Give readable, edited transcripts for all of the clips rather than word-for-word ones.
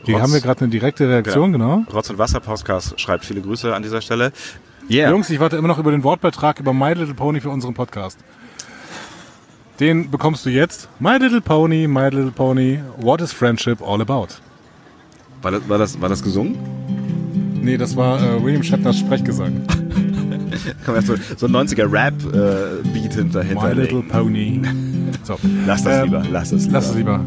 Hier haben wir gerade eine direkte Reaktion, genau. Rotz- und Wasser-Podcast schreibt viele Grüße an dieser Stelle. Yeah. Jungs, ich warte immer noch über den Wortbeitrag über My Little Pony für unseren Podcast. Den bekommst du jetzt. My Little Pony, what is friendship all about? War das gesungen? Nee, das war William Shatners Sprechgesang. Kann man so ein 90er-Rap-Beat hinterher. My Little Pony. So. Lass es lieber.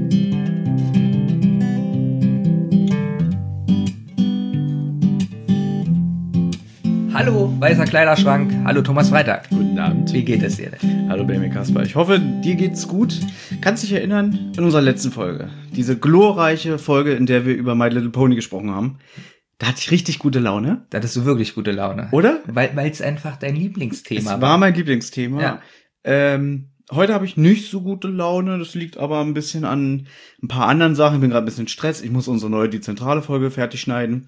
Hallo, weißer Kleiderschrank. Hallo, Thomas Freitag. Guten Abend. Wie geht es dir denn? Hallo, Benjamin Kasper. Ich hoffe, dir geht's gut. Kannst dich erinnern an unserer letzten Folge? Diese glorreiche Folge, in der wir über My Little Pony gesprochen haben. Da hatte ich richtig gute Laune. Da hattest du wirklich gute Laune. Oder? Weil es einfach dein Lieblingsthema war. Es war mein Lieblingsthema. Ja. Heute habe ich nicht so gute Laune. Das liegt aber ein bisschen an ein paar anderen Sachen. Ich bin gerade ein bisschen Stress. Ich muss unsere neue Die Zentrale Folge fertig schneiden.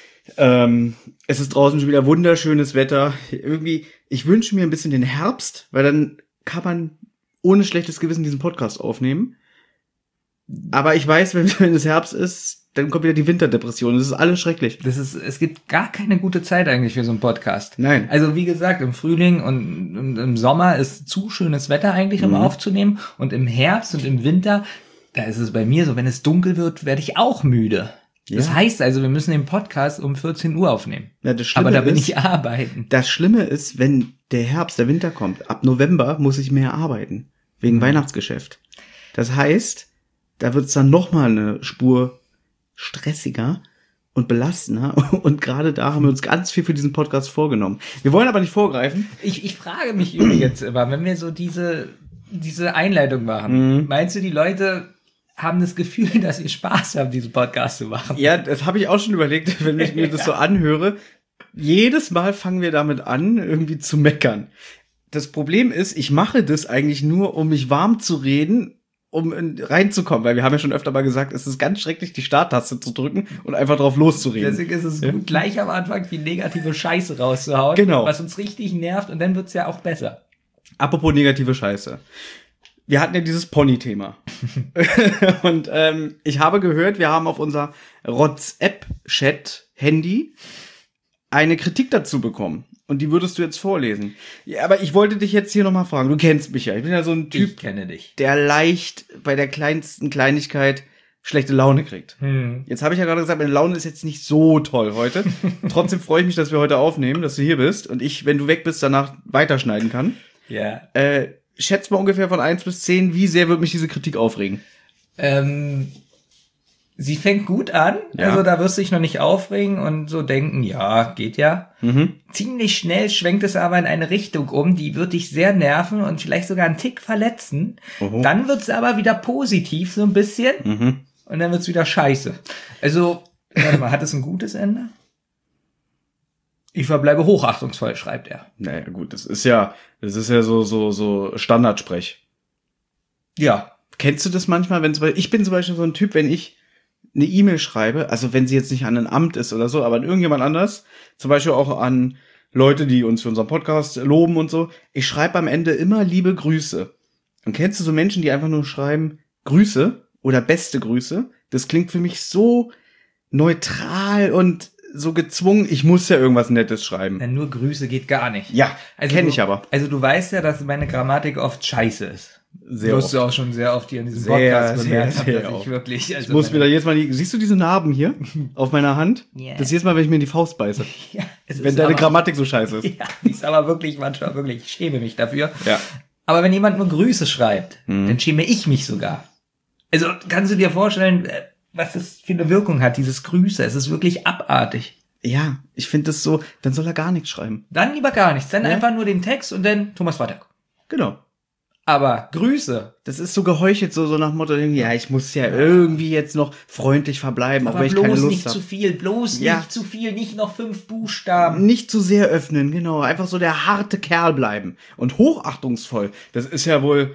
Es ist draußen schon wieder wunderschönes Wetter. Irgendwie, ich wünsche mir ein bisschen den Herbst, weil dann kann man ohne schlechtes Gewissen diesen Podcast aufnehmen. Aber ich weiß, wenn es Herbst ist, dann kommt wieder die Winterdepression. Das ist alles schrecklich. Es gibt gar keine gute Zeit eigentlich für so einen Podcast. Nein. Also wie gesagt, im Frühling und im Sommer ist zu schönes Wetter eigentlich, um aufzunehmen. Und im Herbst und im Winter, da ist es bei mir so, wenn es dunkel wird, werde ich auch müde. Ja. Das heißt also, wir müssen den Podcast um 14 Uhr aufnehmen. Ja, das Schlimme aber da bin ist, ich arbeiten. Das Schlimme ist, wenn der Herbst, der Winter kommt, ab November muss ich mehr arbeiten. Wegen Weihnachtsgeschäft. Das heißt, da wird es dann nochmal eine Spur stressiger und belastender. Und gerade da haben wir uns ganz viel für diesen Podcast vorgenommen. Wir wollen aber nicht vorgreifen. Ich frage mich übrigens immer, wenn wir so diese Einleitung machen, meinst du, die Leute haben das Gefühl, dass sie Spaß haben, diesen Podcast zu machen? Ja, das habe ich auch schon überlegt, wenn ich mir das so anhöre. Jedes Mal fangen wir damit an, irgendwie zu meckern. Das Problem ist, ich mache das eigentlich nur, um mich warm zu reden, um reinzukommen, weil wir haben ja schon öfter mal gesagt, es ist ganz schrecklich, die Starttaste zu drücken und einfach drauf loszureden. Deswegen ist es gut, gleich am Anfang die negative Scheiße rauszuhauen, genau, was uns richtig nervt, und dann wird's ja auch besser. Apropos negative Scheiße. Wir hatten ja dieses Pony-Thema. Und ich habe gehört, wir haben auf unser WhatsApp-Chat-Handy eine Kritik dazu bekommen. Und die würdest du jetzt vorlesen. Ja, aber ich wollte dich jetzt hier nochmal fragen. Du kennst mich ja. Ich bin ja so ein Typ, ich kenne dich, der leicht bei der kleinsten Kleinigkeit schlechte Laune kriegt. Jetzt habe ich ja gerade gesagt, meine Laune ist jetzt nicht so toll heute. Trotzdem freue ich mich, dass wir heute aufnehmen, dass du hier bist. Und ich, wenn du weg bist, danach weiterschneiden kann. Ja. Schätz mal ungefähr von 1 bis 10, wie sehr wird mich diese Kritik aufregen? Sie fängt gut an, ja. Also da wirst du dich noch nicht aufregen und so denken, ja, geht ja. Ziemlich schnell schwenkt es aber in eine Richtung um, die wird dich sehr nerven und vielleicht sogar einen Tick verletzen. Dann wird es aber wieder positiv so ein bisschen und dann wird es wieder scheiße. Also, warte mal, hat es ein gutes Ende? Ich verbleibe hochachtungsvoll, schreibt er. Naja, gut, das ist ja so Standardsprech. Ja. Kennst du das manchmal, ich bin zum Beispiel so ein Typ, wenn ich eine E-Mail schreibe, also wenn sie jetzt nicht an ein Amt ist oder so, aber an irgendjemand anders, zum Beispiel auch an Leute, die uns für unseren Podcast loben und so, ich schreibe am Ende immer liebe Grüße. Und kennst du so Menschen, die einfach nur schreiben Grüße oder beste Grüße? Das klingt für mich so neutral und so gezwungen, ich muss ja irgendwas Nettes schreiben. Ja, nur Grüße geht gar nicht. Ja, also kenne ich aber. Also du weißt ja, dass meine Grammatik oft scheiße ist. Sehr oft. Du auch schon sehr oft hier in diesem Podcast bemerkt, dass ich wirklich... Also ich muss mir da jetzt mal siehst du diese Narben hier auf meiner Hand? Yeah. Das ist jetzt mal, wenn ich mir in die Faust beiße. Ja, wenn deine Grammatik so scheiße ist. Ja, die ist aber wirklich manchmal wirklich, ich schäme mich dafür. Ja. Aber wenn jemand nur Grüße schreibt, dann schäme ich mich sogar. Also kannst du dir vorstellen, was das für eine Wirkung hat, dieses Grüße? Es ist wirklich abartig. Ja, ich finde das so, dann soll er gar nichts schreiben. Dann lieber gar nichts, dann einfach nur den Text und dann Thomas Freitag. Genau. Aber Grüße. Das ist so geheuchelt, so nach Motto, ja, ich muss ja irgendwie jetzt noch freundlich verbleiben, aber auch wenn ich keine Lust habe. Bloß nicht zu viel, nicht zu viel, nicht noch 5 Buchstaben. Nicht zu sehr öffnen, genau. Einfach so der harte Kerl bleiben. Und hochachtungsvoll, das ist ja wohl,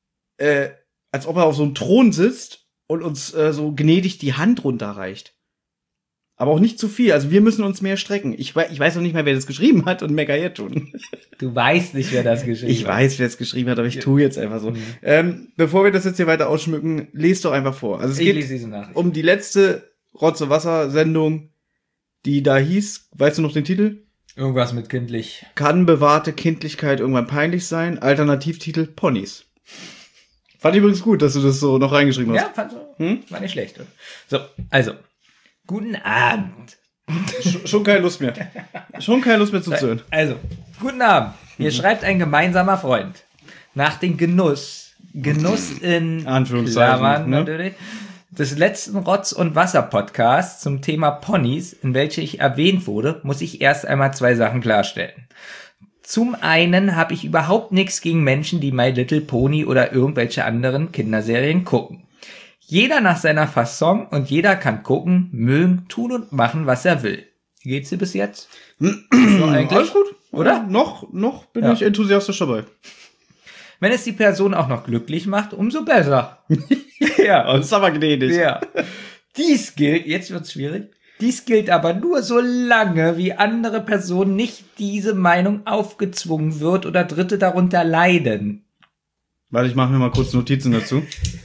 als ob er auf so einem Thron sitzt und uns so gnädig die Hand runterreicht. Aber auch nicht zu viel. Also wir müssen uns mehr strecken. Ich weiß noch nicht mal, wer das geschrieben hat und mecker jetzt schon. Du weißt nicht, wer das geschrieben hat. Ich weiß, wer es geschrieben hat, aber ich tue jetzt einfach so. Bevor wir das jetzt hier weiter ausschmücken, lest doch einfach vor. Also es geht lese diese Nachricht. um die letzte Rotze-Wasser-Sendung, die da hieß, weißt du noch den Titel? Irgendwas mit kindlich. Kann bewahrte Kindlichkeit irgendwann peinlich sein? Alternativtitel Ponys. Fand ich übrigens gut, dass du das so noch reingeschrieben hast. Ja, war nicht schlecht. So, also, guten Abend. Schon keine Lust mehr. Schon keine Lust mehr zuzuhören. Also, guten Abend. Hier schreibt ein gemeinsamer Freund. Nach dem Genuss in Anführungszeichen, Klammern ne? natürlich, des letzten Rotz- und Wasser-Podcasts zum Thema Ponys, in welche ich erwähnt wurde, muss ich erst einmal 2 Sachen klarstellen. Zum einen habe ich überhaupt nichts gegen Menschen, die My Little Pony oder irgendwelche anderen Kinderserien gucken. Jeder nach seiner Fasson und jeder kann gucken, mögen, tun und machen, was er will. Wie geht's dir bis jetzt? Alles gut, oder? Noch bin ich enthusiastisch dabei. Wenn es die Person auch noch glücklich macht, umso besser. Ja. Das ist aber gnädig. Ja. Dies gilt, jetzt wird's schwierig, dies gilt aber nur so lange, wie andere Personen nicht diese Meinung aufgezwungen wird oder Dritte darunter leiden. Warte, ich mache mir mal kurz Notizen dazu.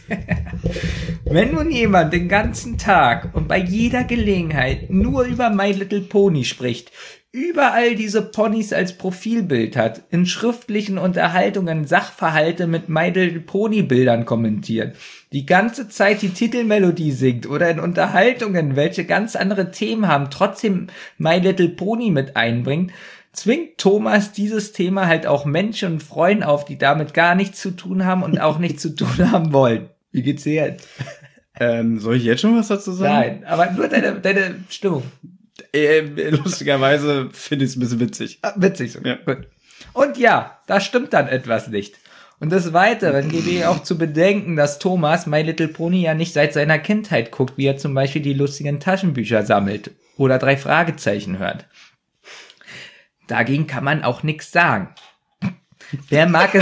Wenn nun jemand den ganzen Tag und bei jeder Gelegenheit nur über My Little Pony spricht, überall diese Ponys als Profilbild hat, in schriftlichen Unterhaltungen Sachverhalte mit My Little Pony Bildern kommentiert, die ganze Zeit die Titelmelodie singt oder in Unterhaltungen, welche ganz andere Themen haben, trotzdem My Little Pony mit einbringt, zwingt Thomas dieses Thema halt auch Menschen und Freunden auf, die damit gar nichts zu tun haben und auch nichts zu tun haben wollen. Wie geht's dir jetzt? Soll ich jetzt schon was dazu sagen? Nein, aber nur deine Stimmung. Lustigerweise finde ich es ein bisschen witzig. Witzig so. Ja. Gut. Und ja, da stimmt dann etwas nicht. Und des Weiteren gebe ich auch zu bedenken, dass Thomas My Little Pony ja nicht seit seiner Kindheit guckt, wie er zum Beispiel die lustigen Taschenbücher sammelt oder 3 Fragezeichen hört. Dagegen kann man auch nichts sagen. Wer mag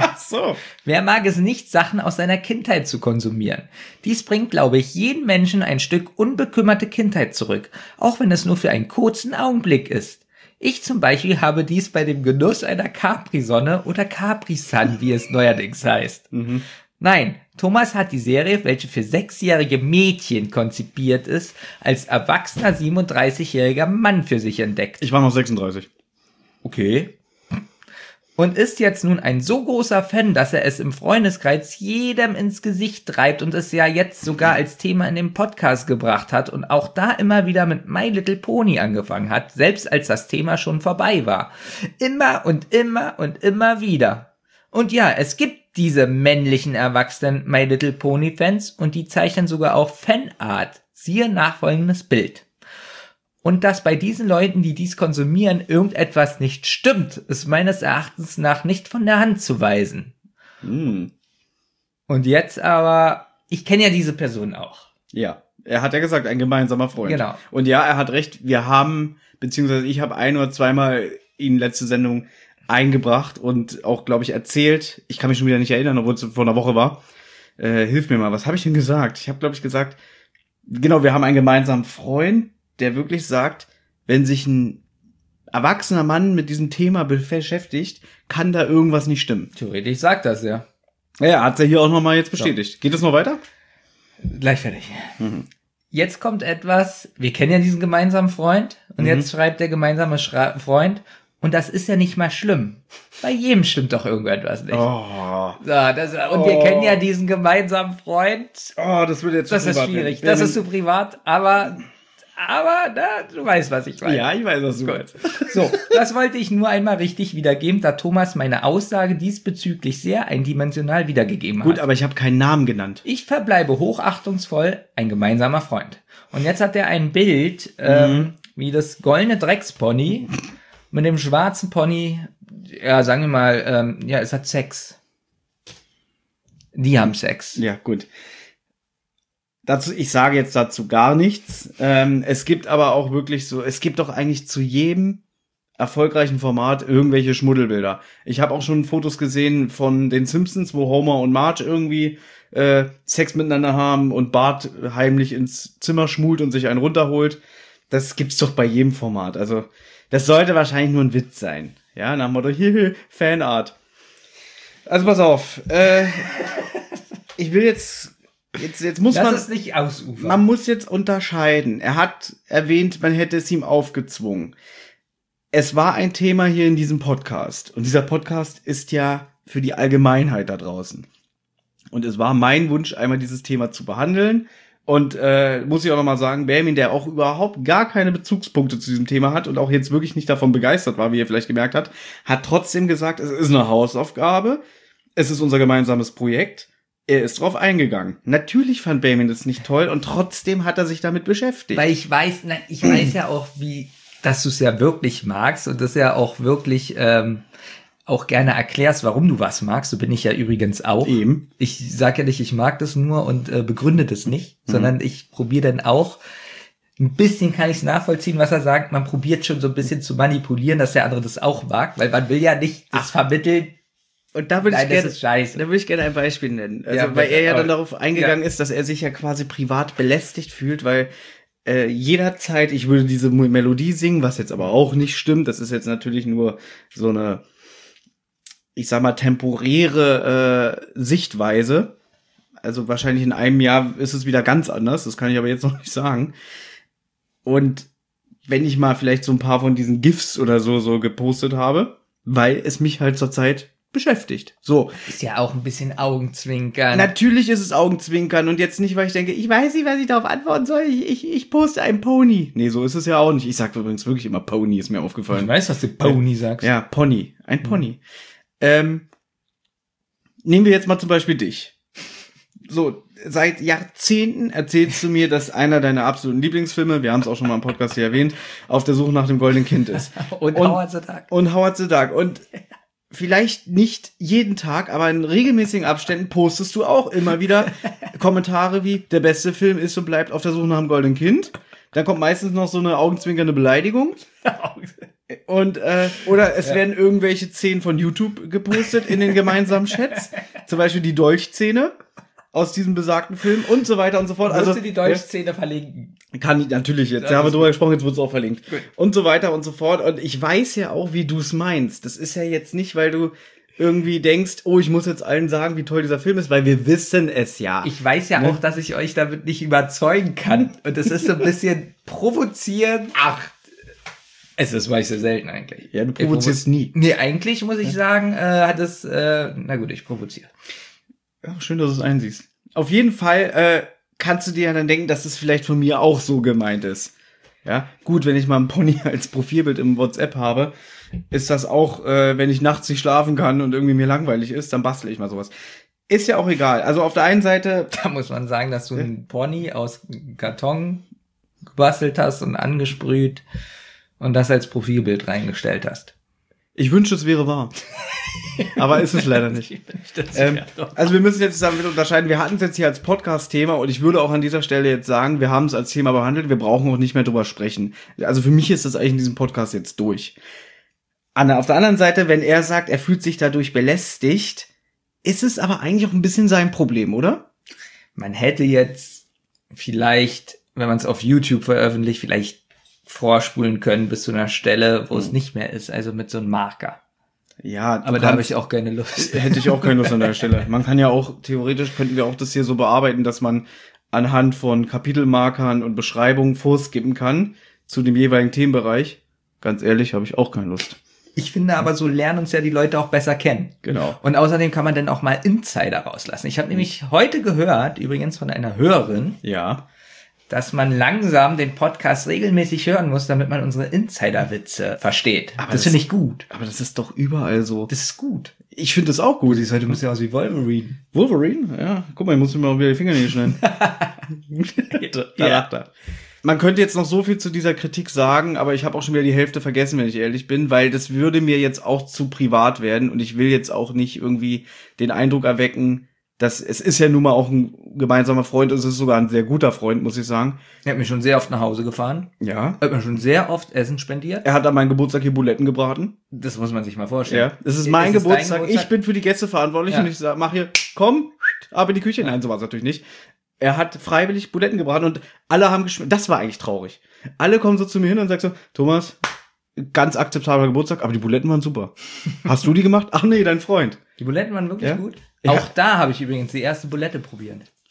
es nicht, Sachen aus seiner Kindheit zu konsumieren? Dies bringt, glaube ich, jeden Menschen ein Stück unbekümmerte Kindheit zurück, auch wenn es nur für einen kurzen Augenblick ist. Ich zum Beispiel habe dies bei dem Genuss einer Capri-Sonne oder Capri-Sun, wie es neuerdings heißt. Nein, Thomas hat die Serie, welche für 6-jährige Mädchen konzipiert ist, als erwachsener 37-jähriger Mann für sich entdeckt. Ich war noch 36. Okay. Und ist jetzt nun ein so großer Fan, dass er es im Freundeskreis jedem ins Gesicht treibt und es ja jetzt sogar als Thema in den Podcast gebracht hat und auch da immer wieder mit My Little Pony angefangen hat, selbst als das Thema schon vorbei war. Immer und immer und immer wieder. Und ja, es gibt diese männlichen erwachsenen My Little Pony Fans und die zeichnen sogar auch Fanart. Siehe nachfolgendes Bild. Und dass bei diesen Leuten, die dies konsumieren, irgendetwas nicht stimmt, ist meines Erachtens nach nicht von der Hand zu weisen. Und jetzt aber, ich kenne ja diese Person auch. Ja, er hat ja gesagt, ein gemeinsamer Freund. Genau. Und ja, er hat recht, wir haben, beziehungsweise ich habe 1 oder 2 Mal ihn letzte Sendung eingebracht und auch, glaube ich, erzählt. Ich kann mich schon wieder nicht erinnern, obwohl es vor einer Woche war. Hilf mir mal, was habe ich denn gesagt? Ich habe, glaube ich, gesagt, genau, wir haben einen gemeinsamen Freund, der wirklich sagt, wenn sich ein erwachsener Mann mit diesem Thema beschäftigt, kann da irgendwas nicht stimmen. Theoretisch sagt das ja. Ja, hat's ja hier auch nochmal jetzt bestätigt. So. Geht es noch weiter? Gleich fertig. Jetzt kommt etwas, wir kennen ja diesen gemeinsamen Freund und jetzt schreibt der gemeinsame Freund und das ist ja nicht mal schlimm. Bei jedem stimmt doch irgendetwas nicht. Oh. So, wir kennen ja diesen gemeinsamen Freund. Oh, das wird jetzt zu privat. Das ist schwierig, das ist zu privat, aber du weißt, was ich meine. Ja, ich weiß, was du meinst. So, das wollte ich nur einmal richtig wiedergeben, da Thomas meine Aussage diesbezüglich sehr eindimensional wiedergegeben hat. Gut, aber ich habe keinen Namen genannt. Ich verbleibe hochachtungsvoll ein gemeinsamer Freund. Und jetzt hat er ein Bild, wie das goldene Dreckspony mit dem schwarzen Pony, ja, sagen wir mal, es hat Sex. Die haben Sex. Ja, gut. Ich sage jetzt dazu gar nichts. Es gibt aber auch wirklich so, es gibt doch eigentlich zu jedem erfolgreichen Format irgendwelche Schmuddelbilder. Ich habe auch schon Fotos gesehen von den Simpsons, wo Homer und Marge irgendwie Sex miteinander haben und Bart heimlich ins Zimmer schmult und sich einen runterholt. Das gibt's doch bei jedem Format. Also das sollte wahrscheinlich nur ein Witz sein. Ja, nach dem Motto, hier, Fanart. Also pass auf. Ich will jetzt Jetzt muss Lass man es nicht ausufern. Man muss jetzt unterscheiden. Er hat erwähnt, man hätte es ihm aufgezwungen. Es war ein Thema hier in diesem Podcast. Und dieser Podcast ist ja für die Allgemeinheit da draußen. Und es war mein Wunsch, einmal dieses Thema zu behandeln. Und muss ich auch nochmal sagen, Benjamin, der auch überhaupt gar keine Bezugspunkte zu diesem Thema hat und auch jetzt wirklich nicht davon begeistert war, wie ihr vielleicht gemerkt habt, hat trotzdem gesagt, es ist eine Hausaufgabe. Es ist unser gemeinsames Projekt. Er ist drauf eingegangen. Natürlich fand Benjamin das nicht toll und trotzdem hat er sich damit beschäftigt. Weil ich weiß ja auch, dass du es ja wirklich magst und das ja auch wirklich auch gerne erklärst, warum du was magst. So bin ich ja übrigens auch. Eben. Ich sag ja nicht, ich mag das nur und begründe das nicht, sondern ich probiere dann auch, ein bisschen kann ich es nachvollziehen, was er sagt. Man probiert schon so ein bisschen zu manipulieren, dass der andere das auch mag, weil man will ja nicht das vermitteln. Und da würde ich gerne ein Beispiel nennen. Also, Ja, weil er ja aber- dann darauf eingegangen ist, dass er sich ja quasi privat belästigt fühlt, weil jederzeit, ich würde diese Melodie singen, was jetzt aber auch nicht stimmt. Das ist jetzt natürlich nur so eine, ich sag mal, temporäre Sichtweise. Also wahrscheinlich in einem Jahr ist es wieder ganz anders. Das kann ich aber jetzt noch nicht sagen. Und wenn ich mal vielleicht so ein paar von diesen GIFs oder so gepostet habe, weil es mich halt zurzeit beschäftigt. So. Ist ja auch ein bisschen Augenzwinkern. Natürlich ist es Augenzwinkern und jetzt nicht, weil ich denke, ich weiß nicht, was ich darauf antworten soll. Ich poste einen Pony. Nee, so ist es ja auch nicht. Ich sage übrigens wirklich immer Pony, ist mir Ich aufgefallen. weiß, was du Pony sagst. Ja, Pony. Ein Pony. Nehmen wir jetzt mal zum Beispiel dich. So, seit Jahrzehnten erzählst du mir, dass einer deiner absoluten Lieblingsfilme, wir haben es auch schon mal im Podcast hier erwähnt, Auf der Suche nach dem goldenen Kind ist. Und Howard the Duck. Und Howard the Duck. Und vielleicht nicht jeden Tag, aber in regelmäßigen Abständen postest du auch immer wieder Kommentare wie, der beste Film ist und bleibt Auf der Suche nach dem goldenen Kind. Dann kommt meistens noch so eine augenzwinkernde Beleidigung. Und oder es werden irgendwelche Szenen von YouTube gepostet in den gemeinsamen Chats. Zum Beispiel die Dolchszene aus diesem besagten Film und so weiter und so fort. Also die Deutschszene verlinken. Kann ich natürlich jetzt. Da haben wir drüber gesprochen, jetzt wird es auch verlinkt. Gut. Und so weiter und so fort. Und ich weiß ja auch, wie du es meinst. Das ist ja jetzt nicht, weil du irgendwie denkst, oh, ich muss jetzt allen sagen, wie toll dieser Film ist, weil wir wissen es ja. Ich weiß ja auch, dass ich euch damit nicht überzeugen kann. Und das ist so ein bisschen provozierend. Ach, es ist weil ich so selten eigentlich. Ja, du provozierst nie. Nee, eigentlich muss ich sagen, hat es, na gut, ich provoziere. Ja, schön, dass du es einsiehst. Auf jeden Fall kannst du dir ja dann denken, dass es vielleicht von mir auch so gemeint ist. Ja, gut, wenn ich mal einen Pony als Profilbild im WhatsApp habe, ist das auch, wenn ich nachts nicht schlafen kann und irgendwie mir langweilig ist, dann bastle ich mal sowas. Ist ja auch egal. Also auf der einen Seite, Da muss man sagen, dass du einen Pony aus Karton gebastelt hast und angesprüht und das als Profilbild reingestellt hast. ich wünschte, es wäre wahr. Aber ist es leider nicht. Also wir müssen jetzt damit unterscheiden, wir hatten es jetzt hier als Podcast-Thema und ich würde auch an dieser Stelle jetzt sagen, wir haben es als Thema behandelt, wir brauchen auch nicht mehr drüber sprechen. Also für mich ist das eigentlich in diesem Podcast jetzt durch. Auf der anderen Seite, wenn er sagt, er fühlt sich dadurch belästigt, ist es aber eigentlich auch ein bisschen sein Problem, oder? Man hätte jetzt vielleicht, wenn man es auf YouTube veröffentlicht, vielleicht vorspulen können bis zu einer Stelle, wo es nicht mehr ist, also mit so einem Marker. Ja, Aber da habe ich auch keine Lust. hätte ich auch keine Lust an der Stelle. Man kann ja auch, theoretisch könnten wir auch das hier so bearbeiten, dass man anhand von Kapitelmarkern und Beschreibungen vorskippen kann zu dem jeweiligen Themenbereich. Ganz ehrlich, habe ich auch keine Lust. Ich finde aber, so lernen uns ja die Leute auch besser kennen. Genau. Und außerdem kann man dann auch mal Insider rauslassen. Ich habe nämlich heute gehört, übrigens von einer Hörerin, Ja. dass man langsam den Podcast regelmäßig hören muss, damit man unsere Insider-Witze versteht. Aber das finde ich gut. Aber das ist doch überall so. Das ist gut. Ich finde das auch gut. Du bist ja aus wie Wolverine. Wolverine? Ja. Guck mal, ich muss mir mal wieder die Fingernägel schneiden. Ja. Man könnte jetzt noch so viel zu dieser Kritik sagen, aber ich habe auch schon wieder die Hälfte vergessen, wenn ich ehrlich bin, weil das würde mir jetzt auch zu privat werden und ich will jetzt auch nicht irgendwie den Eindruck erwecken, dass es ist ja nun mal auch ein gemeinsamer Freund, es ist sogar ein sehr guter Freund, muss ich sagen. Er hat mich schon sehr oft nach Hause gefahren. Ja. Er hat mir schon sehr oft Essen spendiert. Er hat an meinem Geburtstag hier Buletten gebraten. Das muss man sich mal vorstellen. Ja. Es ist mein Ist es dein Geburtstag. Geburtstag? Ich bin für die Gäste verantwortlich Ja. und ich sag, mach hier, komm, ab in die Küche. Nein, so war es natürlich nicht. Er hat freiwillig Buletten gebraten und alle haben geschmeckt. Das war eigentlich traurig. Alle kommen so zu mir hin und sagen so, Thomas, ganz akzeptabler Geburtstag, aber die Buletten waren super. Hast du die gemacht? Ach nee, dein Freund. Die Buletten waren wirklich Ja? gut. Ja. Auch da habe ich übrigens die erste Bulette probiert.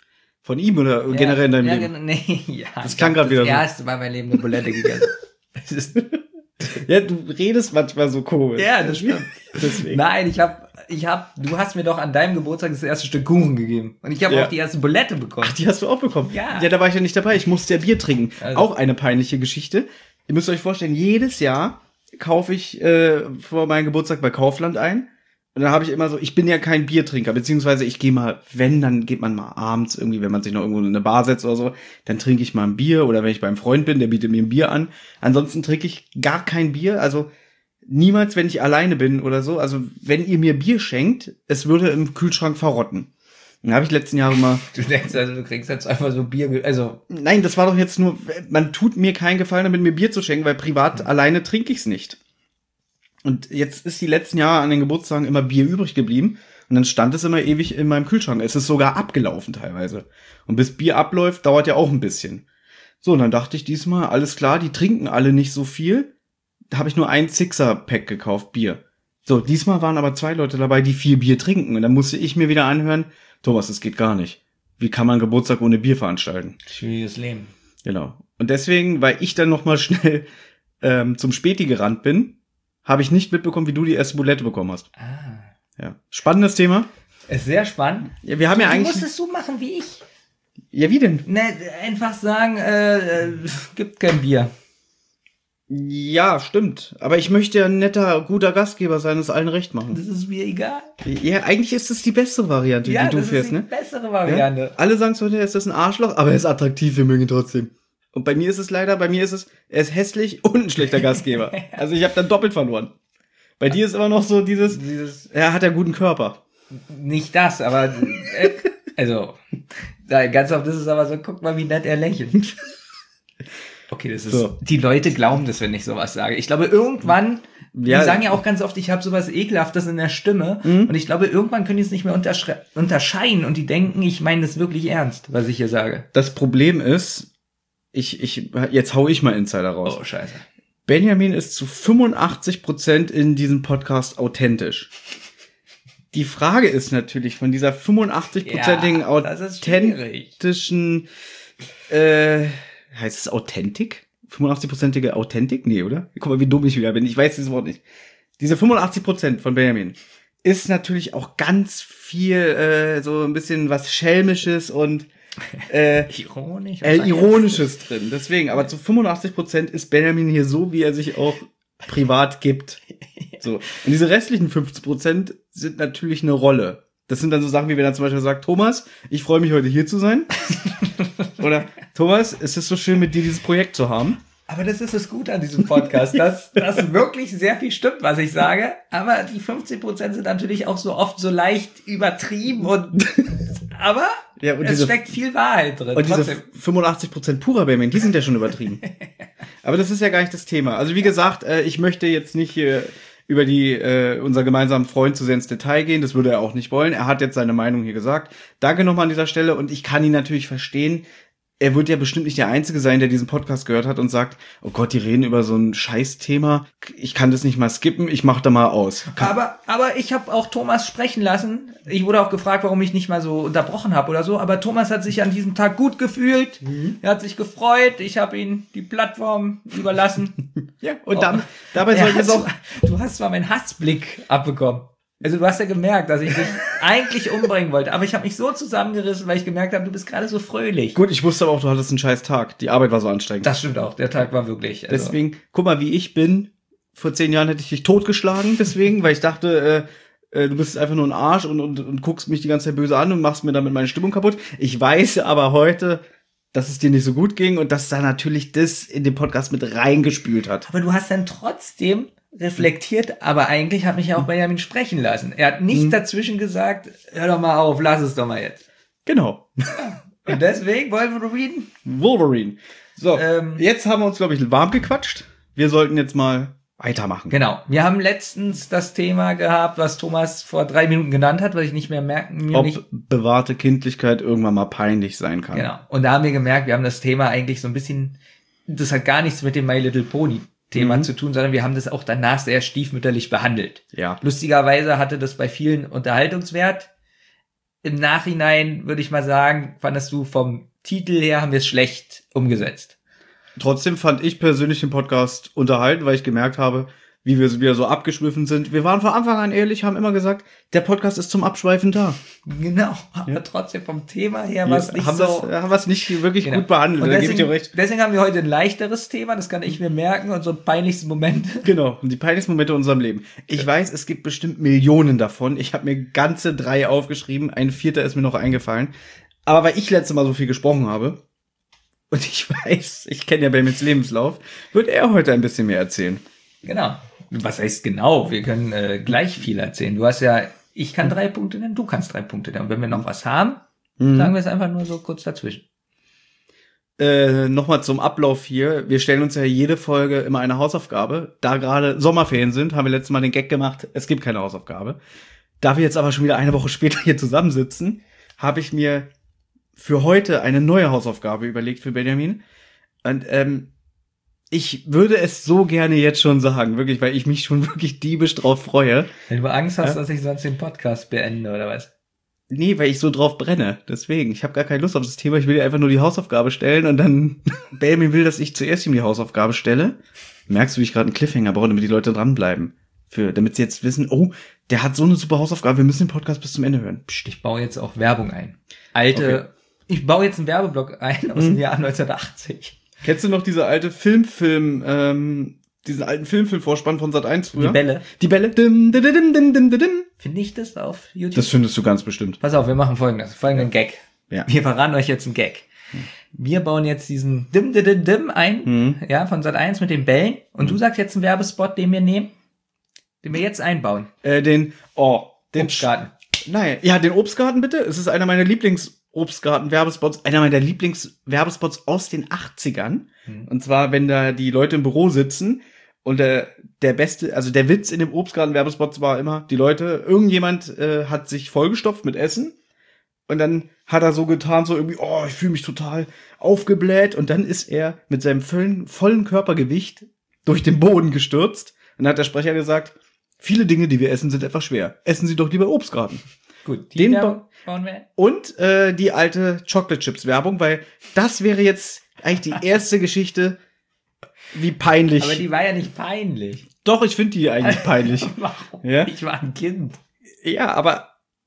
Von ihm oder generell in deinem ja, Leben? Nee, ja. Das klang gerade wieder das so. erste Mal in meinem Leben eine Bulette gegessen. Das ist, Ja, du redest manchmal so komisch. ja, das stimmt. Deswegen. Nein, du hast mir doch an deinem Geburtstag das erste Stück Kuchen gegeben. Und ich habe Ja. auch die erste Bulette bekommen. Ach, die hast du auch bekommen? Ja. Ja, da war ich ja nicht dabei. Ich musste ja Bier trinken. Also. Auch eine peinliche Geschichte. Ihr müsst euch vorstellen, jedes Jahr kaufe ich vor meinem Geburtstag bei Kaufland ein. Und dann habe ich immer so, ich bin ja kein Biertrinker, beziehungsweise ich gehe mal, dann geht man mal abends irgendwie, wenn man sich noch irgendwo in eine Bar setzt oder so, dann trinke ich mal ein Bier oder wenn ich beim Freund bin, der bietet mir ein Bier an. Ansonsten trinke ich gar kein Bier, also niemals, wenn ich alleine bin oder so. Also wenn ihr mir Bier schenkt, es würde im Kühlschrank verrotten. Dann habe ich letzten Jahre mal... Du denkst also, du kriegst jetzt einfach so Bier, also... Nein, das war doch jetzt nur, man tut mir keinen Gefallen damit, mir Bier zu schenken, weil privat alleine trinke ich's nicht. Und jetzt ist die letzten Jahre an den Geburtstagen immer Bier übrig geblieben. Und dann stand es immer ewig in meinem Kühlschrank. Es ist sogar abgelaufen teilweise. Und bis Bier abläuft, dauert ja auch ein bisschen. So, und dann dachte ich diesmal, alles klar, die trinken alle nicht so viel. Da habe ich nur ein Sixer-Pack gekauft, Bier. So, diesmal waren aber 2 Leute dabei, die 4 Bier trinken. Und dann musste ich mir wieder anhören, Thomas, das geht gar nicht. Wie kann man Geburtstag ohne Bier veranstalten? Schwieriges Leben. Genau. Und deswegen, weil ich dann noch mal schnell zum Späti gerannt bin, habe ich nicht mitbekommen, wie du die erste Bulette bekommen hast. Ah. Ja. Spannendes Thema. Ist sehr spannend. Ja, wir haben ja Du eigentlich... musst es so machen wie ich. Ja, wie denn? Ne, einfach sagen, gibt kein Bier. Ja, stimmt. Aber ich möchte ja ein netter, guter Gastgeber sein, es allen recht machen. Das ist mir egal. Ja, eigentlich ist es die bessere Variante, Ja, die du das fährst, ist die ne? bessere Variante. Ja? Alle sagen so, er ist das ein Arschloch, aber er ist attraktiv, wir mögen ihn trotzdem. Und bei mir ist es leider, er ist hässlich und ein schlechter Gastgeber. Also ich habe dann doppelt verloren. Bei dir ist immer noch so dieses er hat ja guten Körper. Nicht das, aber also ganz oft ist es aber so, guck mal, wie nett er lächelt. Okay, das ist So. Die Leute glauben das, wenn ich sowas sage. Ich glaube, irgendwann, Ja. die sagen ja auch ganz oft, ich habe sowas Ekelhaftes in der Stimme. Und ich glaube, irgendwann können die es nicht mehr unterscheiden und die denken, ich meine das wirklich ernst, was ich hier sage. Das Problem ist, jetzt hau ich mal Insider raus. Oh, scheiße. Benjamin ist zu 85% in diesem Podcast authentisch. Die Frage ist natürlich von dieser 85%igen Ja, das ist schwierig. authentischen, heißt es Authentik? 85%ige Authentik? Nee, oder? Guck mal, wie dumm ich wieder bin. Ich weiß dieses Wort nicht. Diese 85% von Benjamin ist natürlich auch ganz viel, so ein bisschen was Schelmisches und Ironisch. Ironisches drin. Deswegen, aber zu 85% ist Benjamin hier so, wie er sich auch privat gibt. So. Und diese restlichen 50% sind natürlich eine Rolle. Das sind dann so Sachen, wie wenn er zum Beispiel sagt, Thomas, ich freue mich heute hier zu sein. Oder Thomas, es ist so schön, mit dir dieses Projekt zu haben. Aber das ist das Gute an diesem Podcast, dass wirklich sehr viel stimmt, was ich sage. Aber die 50% sind natürlich auch so oft so leicht übertrieben aber Ja, und es steckt viel Wahrheit drin. Und diese Trotzdem. 85% purer Benjamin, die sind ja schon übertrieben. Aber das ist ja gar nicht das Thema. Also wie gesagt, ich möchte jetzt nicht hier über unser gemeinsamen Freund zu sehr ins Detail gehen. Das würde er auch nicht wollen. Er hat jetzt seine Meinung hier gesagt. Danke nochmal an dieser Stelle. Und ich kann ihn natürlich verstehen. Er wird ja bestimmt nicht der Einzige sein, der diesen Podcast gehört hat und sagt, oh Gott, die reden über so ein Scheißthema. Ich kann das nicht mal skippen. Ich mach da mal aus. Aber ich habe auch Thomas sprechen lassen. Ich wurde auch gefragt, warum ich nicht mal so unterbrochen habe oder so. Aber Thomas hat sich an diesem Tag gut gefühlt. Er hat sich gefreut. Ich habe ihm die Plattform überlassen. Ja, und dabei sollten wir es auch... Du hast zwar meinen Hassblick abbekommen. Also du hast ja gemerkt, dass ich dich eigentlich umbringen wollte. Aber ich habe mich so zusammengerissen, weil ich gemerkt habe, du bist gerade so fröhlich. Gut, ich wusste aber auch, du hattest einen scheiß Tag. Die Arbeit war so anstrengend. Das stimmt auch. Der Tag war wirklich... Also Deswegen, guck mal, wie ich bin. Vor 10 Jahren hätte ich dich totgeschlagen, deswegen, weil ich dachte, du bist einfach nur ein Arsch und guckst mich die ganze Zeit böse an und machst mir damit meine Stimmung kaputt. Ich weiß aber heute, dass es dir nicht so gut ging und dass da natürlich das in den Podcast mit reingespült hat. Aber du hast dann trotzdem reflektiert, aber eigentlich hat mich ja auch Benjamin sprechen lassen. Er hat nicht dazwischen gesagt, hör doch mal auf, lass es doch mal jetzt. Genau. Und deswegen Wolverine. So, jetzt haben wir uns, glaube ich, warm gequatscht. Wir sollten jetzt mal weitermachen. Genau. Wir haben letztens das Thema gehabt, was Thomas vor 3 Minuten genannt hat, weil ich nicht mehr merken... Ob bewahrte Kindlichkeit irgendwann mal peinlich sein kann. Genau. Und da haben wir gemerkt, wir haben das Thema eigentlich so ein bisschen... Das hat gar nichts mit dem My Little Pony Thema zu tun, sondern wir haben das auch danach sehr stiefmütterlich behandelt. Ja. Lustigerweise hatte das bei vielen Unterhaltungswert, im Nachhinein würde ich mal sagen, fandest du vom Titel her, haben wir es schlecht umgesetzt. Trotzdem fand ich persönlich den Podcast unterhalten, weil ich gemerkt habe, wie wir wieder so abgeschwiffen sind. Wir waren von Anfang an ehrlich, haben immer gesagt, der Podcast ist zum Abschweifen da. Genau, aber trotzdem vom Thema her war es nicht haben so... haben wir es nicht wirklich Genau. gut behandelt, Und da gebe ich dir recht. deswegen haben wir heute ein leichteres Thema, das kann ich mir merken, und so peinlichste Momente. Genau, und die peinlichsten Momente in unserem Leben. Ich weiß, es gibt bestimmt Millionen davon. Ich habe mir ganze 3 aufgeschrieben, ein 4. ist mir noch eingefallen. Aber weil ich letztes Mal so viel gesprochen habe, und ich weiß, ich kenne ja Benjamins Lebenslauf, wird er heute ein bisschen mehr erzählen. Genau. Was heißt genau? Wir können gleich viel erzählen. Du hast ja, ich kann 3 Punkte nennen, du kannst 3 Punkte nennen. Und wenn wir noch was haben, sagen wir es einfach nur so kurz dazwischen. Nochmal zum Ablauf hier. Wir stellen uns ja jede Folge immer eine Hausaufgabe. Da gerade Sommerferien sind, haben wir letztes Mal den Gag gemacht, es gibt keine Hausaufgabe. Da wir jetzt aber schon wieder eine Woche später hier zusammensitzen, habe ich mir für heute eine neue Hausaufgabe überlegt für Benjamin. Und ich würde es so gerne jetzt schon sagen, wirklich, weil ich mich schon wirklich diebisch drauf freue. Wenn du Angst hast, dass ich sonst den Podcast beende, oder was? Nee, weil ich so drauf brenne. Deswegen, ich habe gar keine Lust auf das Thema. Ich will dir einfach nur die Hausaufgabe stellen und dann Benjamin will, dass ich zuerst ihm die Hausaufgabe stelle. Merkst du, wie ich gerade einen Cliffhanger baue, damit die Leute dranbleiben? Damit sie jetzt wissen, der hat so eine super Hausaufgabe, wir müssen den Podcast bis zum Ende hören. Psst. Ich baue jetzt auch Werbung ein. Ich baue jetzt einen Werbeblock ein aus dem Jahr 1980. Kennst du noch diese alte diesen alten Filmvorspann von Sat.1 früher? Die Bälle. Dim, dim, dim, dim, dim, dim. Finde ich das auf YouTube? Das findest du ganz bestimmt. Pass auf, wir machen folgenden Gag. Ja. Wir verraten euch jetzt einen Gag. Wir bauen jetzt diesen Dim, dim, dim, dim ein, ja, von Sat.1 mit den Bällen. Und du sagst jetzt einen Werbespot, den wir nehmen, den wir jetzt einbauen. Den Obstgarten. Nein, ja, den Obstgarten bitte. Es ist einer meiner Lieblings-Obstgarten-Werbespots, einer meiner Lieblings-Werbespots aus den 80ern. Und zwar, wenn da die Leute im Büro sitzen und der beste, also der Witz in dem Obstgarten-Werbespot war immer, irgendjemand hat sich vollgestopft mit Essen und dann hat er so getan, so irgendwie, ich fühle mich total aufgebläht, und dann ist er mit seinem vollen Körpergewicht durch den Boden gestürzt und dann hat der Sprecher gesagt, viele Dinge, die wir essen, sind etwas schwer. Essen Sie doch lieber Obstgarten. Gut, Den bauen wir. Und die alte Chocolate Chips Werbung, weil das wäre jetzt eigentlich die erste Geschichte, wie peinlich. Aber die war ja nicht peinlich. Doch, ich finde die eigentlich peinlich. Warum? Ja? Ich war ein Kind. Ja, aber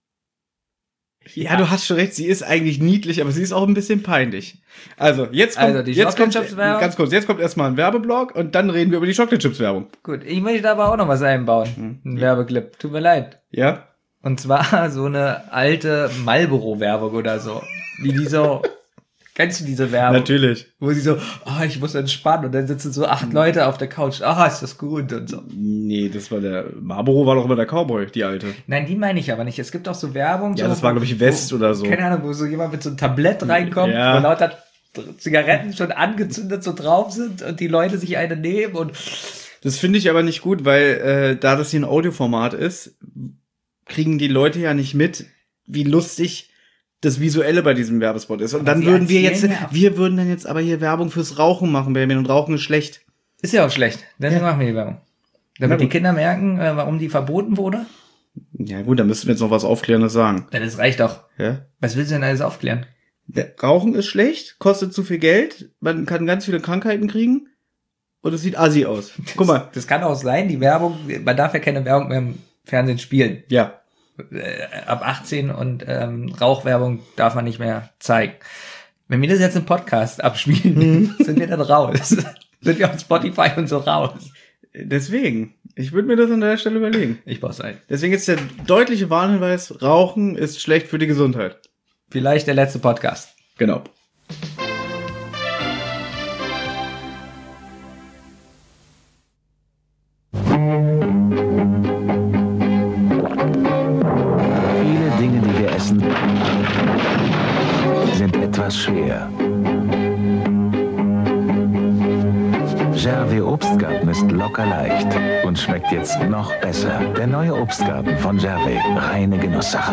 ja, du hast schon recht, sie ist eigentlich niedlich, aber sie ist auch ein bisschen peinlich. Also, jetzt kommt, die Chocolate Chips Werbung. Ganz kurz, jetzt kommt erstmal ein Werbeblock und dann reden wir über die Chocolate Chips Werbung. Gut, ich möchte aber auch noch was einbauen. Ein Werbeclip. Tut mir leid. Ja? Und zwar so eine alte Marlboro-Werbung oder so. Wie die so... Kennst du diese Werbung? Natürlich. Wo sie so, ich muss entspannen, und dann sitzen so 8 Leute auf der Couch. Ist das gut und so. Nee, Marlboro war doch immer der Cowboy, die alte. Nein, die meine ich aber nicht. Es gibt auch so Werbung. Ja, so, das war, glaube ich, West oder so. Keine Ahnung, wo so jemand mit so einem Tablett reinkommt, Ja. wo lauter Zigaretten schon angezündet so drauf sind und die Leute sich eine nehmen und... Das finde ich aber nicht gut, weil da das hier ein Audioformat ist, kriegen die Leute ja nicht mit, wie lustig das Visuelle bei diesem Werbespot ist. Und Aber dann sie würden erzählen wir würden dann jetzt aber hier Werbung fürs Rauchen machen, Benjamin, und Rauchen ist schlecht. Ist ja auch schlecht. Deswegen machen wir die Werbung. Damit die Kinder merken, warum die verboten wurde. Ja gut, dann müssten wir jetzt noch was Aufklärendes sagen. Ja, das reicht doch. Ja? Was willst du denn alles aufklären? Rauchen ist schlecht, kostet zu viel Geld, man kann ganz viele Krankheiten kriegen und es sieht assi aus. Guck mal. Das kann auch sein, die Werbung, man darf ja keine Werbung mehr im Fernsehen spielen. Ja. Ab 18 und Rauchwerbung darf man nicht mehr zeigen. Wenn wir das jetzt im Podcast abspielen, sind wir dann raus. Sind wir auf Spotify und so raus. Deswegen, ich würde mir das an der Stelle überlegen. Ich baue es ein. Deswegen ist der deutliche Warnhinweis, Rauchen ist schlecht für die Gesundheit. Vielleicht der letzte Podcast. Genau. Viele Dinge, die wir essen, sind etwas schwer. Gervais Obstgarten ist locker leicht und schmeckt jetzt noch besser. Der neue Obstgarten von Gervais. Reine Genusssache.